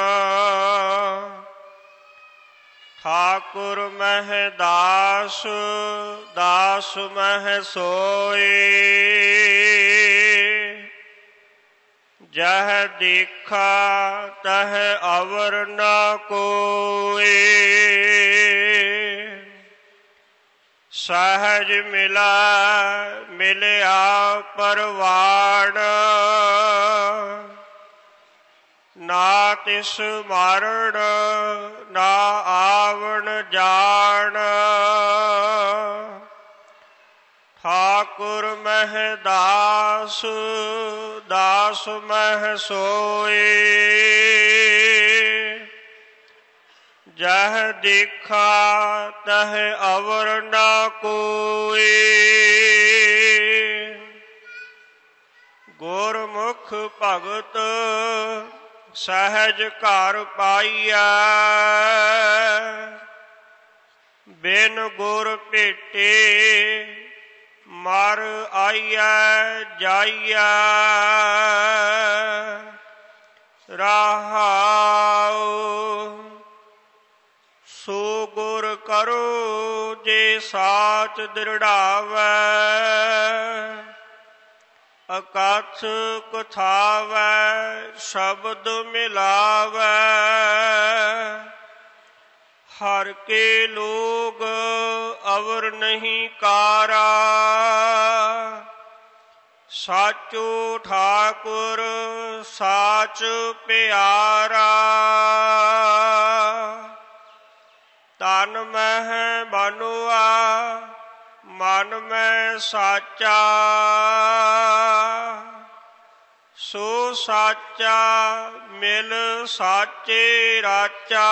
ਠਾਕੁਰ ਮਹਿ ਦਾਸ ਦਾਸ ਮਹਿ ਸੋਏ, ਜਹ ਦੇਖਾ ਤਹ ਅਵਰ ਨ ਕੋਇ। ਸਹਿਜ ਮਿਲਾ ਮਿਲਿਆ ਪਰਵਾਣ, ਨਾ ਤਿਸ ਮਾਰਣ ਨਾ ਆਵਣ ਜਾਣ। ਠਾਕੁਰ ਮਹਿ ਦਾਸ ਦਾਸ ਮਹਿ ਸੋਏ, ਜਹ ਦੇਖਾ ਤਹ ਅਵਰ ਨ ਕੋਇ। ਗੁਰਮੁਖ ਭਗਤ ਸਹਿਜ ਘਰ ਪਾਈਐ, ਬਿਨ ਗੁਰ ਭੇਟੇ ਮਰ ਆਈਐ ਜਾਈਐ। ਰਹਾਉ ਸੋ ਗੁਰ ਕਰੋ ਜੇ ਸਾਚ ਦ੍ਰਿੜਾਵੈ, ਅਕਥ ਕਥਾਵੈ ਸ਼ਬਦ ਮਿਲਾਵੈ। ਹਰ ਕੇ ਲੋਗ ਅਵਰ ਨਹੀਂ ਕਾਰਾ, ਸਾਚੋ ਠਾਕੁਰ ਸਾਚ ਪਿਆਰਾ। ਤਨ ਮਹਿ ਮਨੁਆ ਮਨ ਮੈਂ ਸਾਚਾ, ਸੋ ਸਾਚਾ ਮਿਲ ਸਾਚੇ ਰਾਚਾ।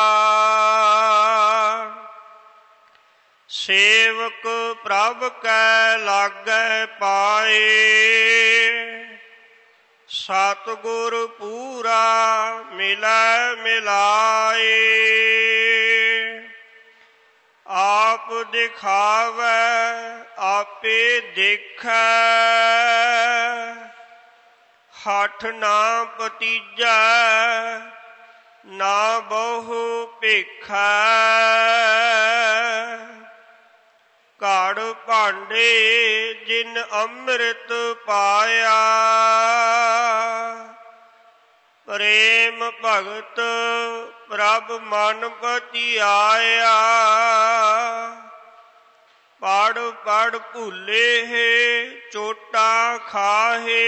ਸੇਵਕ ਪ੍ਰਭ ਕੈ ਲਾਗੈ ਪਾਏ, ਸਤਿਗੁਰ ਪੂਰਾ ਮਿਲੈ ਮਿਲਾਏ। ਆਪ ਦਿਖਾਵੈ ਆਪੇ ਦੇਖੈ, ਹਠ ਨਾ ਪਤੀਜੈ ਨਾ ਬਹੁ ਭੇਖੈ। ਘੜ ਭਾਂਡੇ ਜਿਨ ਅੰਮ੍ਰਿਤ ਪਾਇਆ। ਪ੍ਰੇਮ ਭਗਤ ਪ੍ਰਭ ਮਨ ਪਤਿਆਇਆ। ਪੜ ਪੜ ਭੁੱਲੇ ਚੋਟਾਂ ਖਾਹੇ।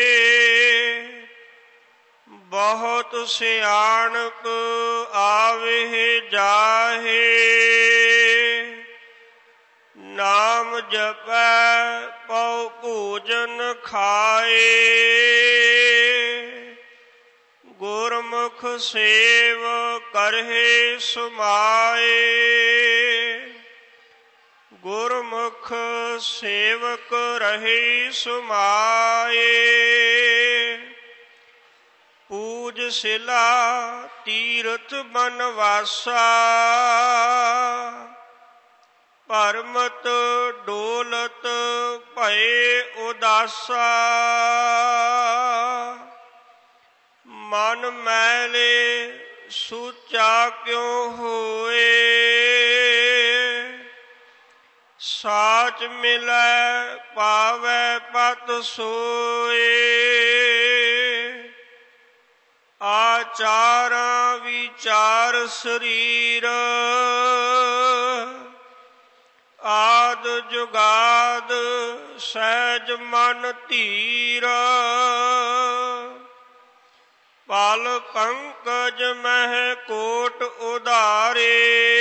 ਬਹੁਤ ਸਿਆਣਪ ਆਵੇ ਜਾਹੇ। ਨਾਮ ਜਪੈ ਪਉ ਭੋਜਨ ਖਾਏ। ਗੁਰਮੁਖ ਸੇਵ ਕਰਹਿ ਸੁਮਾਏ। ਗੁਰਮੁਖ ਸੇਵਕ ਰਹੀ ਸੁਮਾਏ। ਪੂਜ ਸਿਲਾ ਤੀਰਥ ਬਨਵਾਸਾ। ਭਰਮਤ ਡੋਲਤ ਭਏ ਉਦਾਸਾ। ਮਨ ਮੈਲੇ ਸੁਚਾ ਕਿਉ ਹੋਏ। ਸਾਚ ਮਿਲੈ ਪਾਵੈ ਪਤ ਸੋਏ। ਆਚਾਰਾ ਵਿਚਾਰ ਸਰੀਰ। ਆਦ ਜੁਗਾਦ ਸਹਿਜ ਮਨ ਧੀਰ। ਪਲ ਪੰਕਜ ਮਹਿ ਕੋਟ ਉਧਾਰੇ।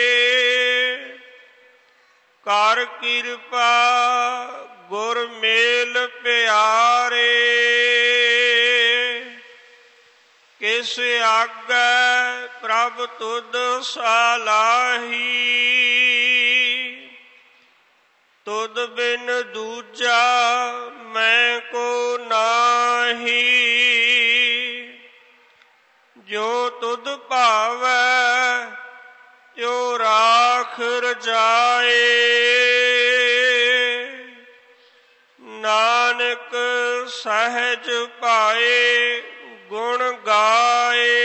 ਕਰ ਕਿਰਪਾ ਗੁਰ ਮੇਲ ਪਿਆਰੇ। ਕਿਸ ਆਗੈ ਪ੍ਰਭ ਤੁਧ ਸਲਾਹੀ। ਤੁਧ ਬਿਨ ਦੂਜਾ ਮੈਂ ਕੋ ਨਾਹੀ। ਜੋ ਤੁਧ ਭਾਵੈ ਤਿਉ ਰਾਖ ਰਜਾਏ। ਨਾਨਕ ਸਹਿਜ ਪਾਏ ਗੁਣ ਗਾਏ।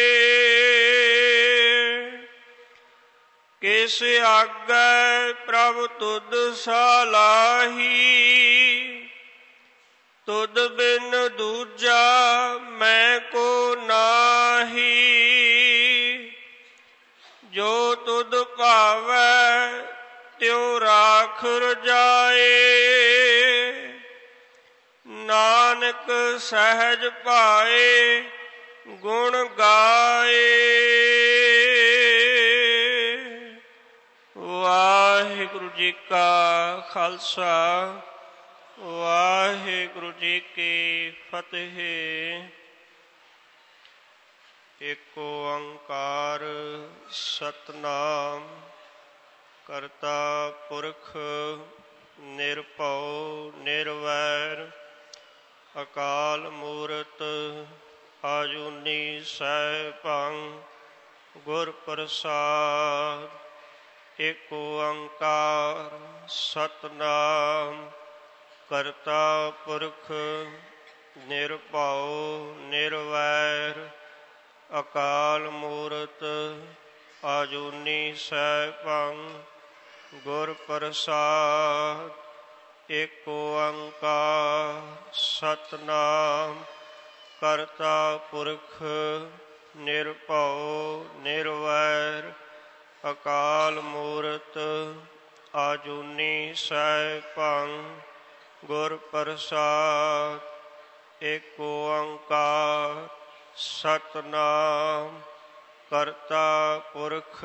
ਕਿਸ ਆਗੈ ਪ੍ਰਭ ਤੁਧ ਸਲਾਹੀ। ਤੁਧ ਬਿਨ ਦੂਜਾ ਮੈਂ ਕੋ ਨਾਹੀ। ਜੋ ਤੁਧ ਭਾਵੈ ਤਿਉ ਰਾਖ ਰਜਾਏ। ਨਾਨਕ ਸਹਿਜ ਪਾਏ ਗੁਣ ਗਾਏ। ਵਾਹਿਗੁਰੂ ਜੀ ਕਾ ਖਾਲਸਾ ਵਾਹਿਗੁਰੂ ਜੀ ਕੀ ਫਤਿਹ। ਏਕ ਓੰਕਾਰ ਸਤਿਨਾਮ ਕਰਤਾ ਪੁਰਖ ਨਿਰਭਉ ਨਿਰਵੈਰ ਅਕਾਲ ਮੂਰਤ ਆਜੂਨੀ ਸੈਭੰ ਗੁਰ ਪ੍ਰਸਾਦ। ਏਕ ਓੰਕਾਰ ਸਤਿਨਾਮ ਕਰਤਾ ਪੁਰਖ ਨਿਰਭਉ ਨਿਰਵੈਰ ਅਕਾਲ ਮੂਰਤ ਆਜੂਨੀ ਸੈਭੰ ਗੁਰ ਪ੍ਰਸਾਦ। ਏਕ ਓੰਕਾਰ ਸਤਿਨਾਮ ਕਰਤਾ ਪੁਰਖ ਨਿਰਭਉ ਨਿਰਵੈਰ ਅਕਾਲ ਮੂਰਤ ਆਜੂਨੀ ਸੈਭੰ ਗੁਰ ਪ੍ਰਸਾਦ। ਏਕ ਓੰਕਾਰ ਸਤਿਨਾਮ ਕਰਤਾ ਪੁਰਖ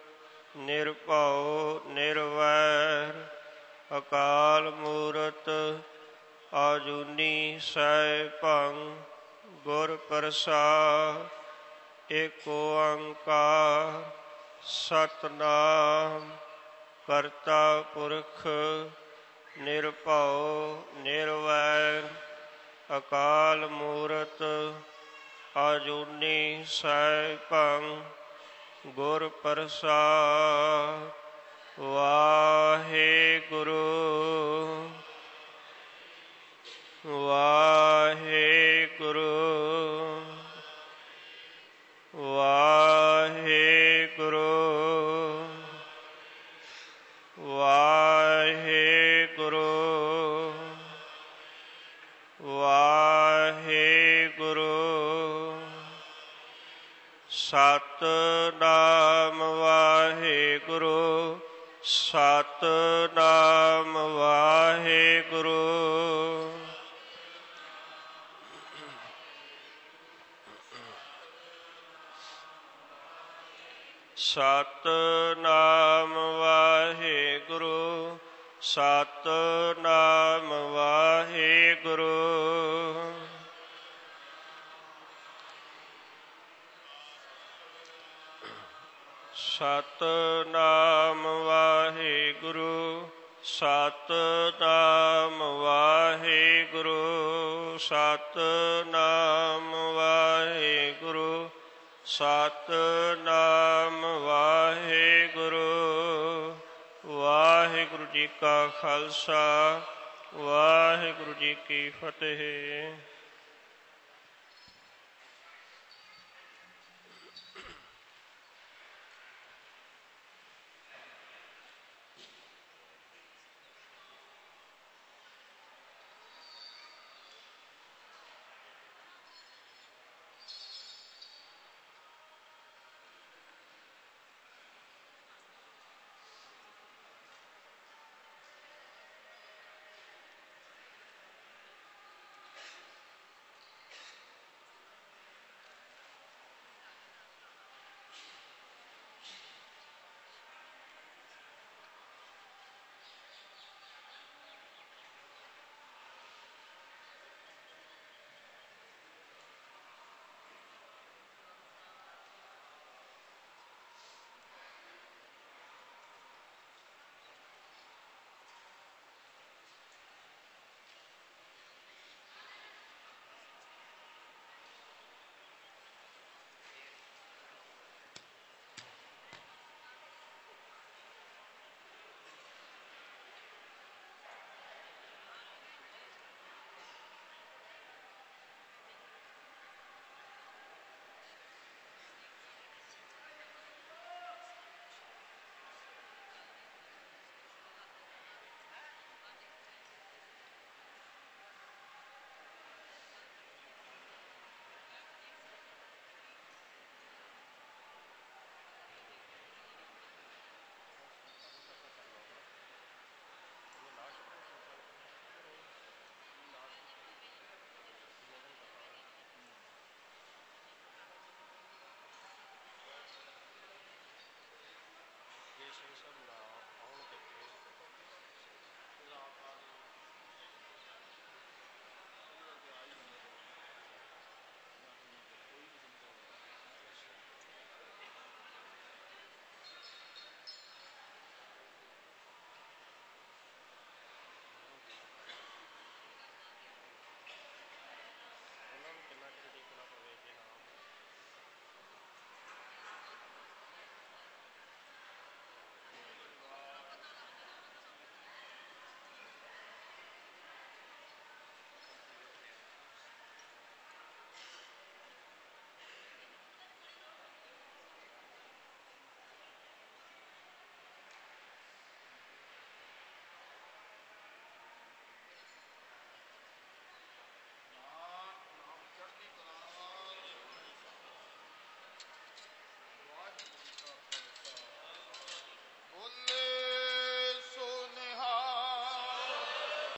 ਨਿਰਭਉ ਨਿਰਵੈਰ ਅਕਾਲ ਮੂਰਤ ਆਜੂਨੀ ਸੈਭੰ ਗੁਰ ਪ੍ਰਸਾਦ। ਏਕ ਓੰਕਾਰ ਸਤਿਨਾਮ ਕਰਤਾ ਪੁਰਖ ਨਿਰਭਉ ਨਿਰਵੈਰ ਅਕਾਲ ਮੂਰਤ ਆਜੂਨੀ ਸੈਭੰ ਗੁਰ ਪ੍ਰਸਾਦ। ਵਾਹਿਗੁਰੂ ਵਾਹਿਗੁਰੂ ਵਾਹਿਗੁਰੂ। ਸਤਿਨਾਮ ਵਾਹਿਗੁਰੂ ਸਤਿਨਾਮ ਵਾਹਿਗੁਰੂ। ਸਤਿਨਾਮ ਵਾਹਿਗੁਰੂ ਸਤਿਨਾਮ ਵਾਹਿਗੁਰੂ। ਸਤਿਨਾਮ ਵਾਹਿਗੁਰੂ ਸਤਿਨਾਮ ਵਾਹਿਗੁਰੂ। ਸਤਿਨਾਮ ਵਾਹਿਗੁਰੂ ਸਤਿਨਾਮ ਵਾਹਿਗੁਰੂ। ਵਾਹਿਗੁਰੂ ਜੀ ਕਾ ਖਾਲਸਾ ਵਾਹਿਗੁਰੂ ਜੀ ਕੀ ਫਤਿਹ।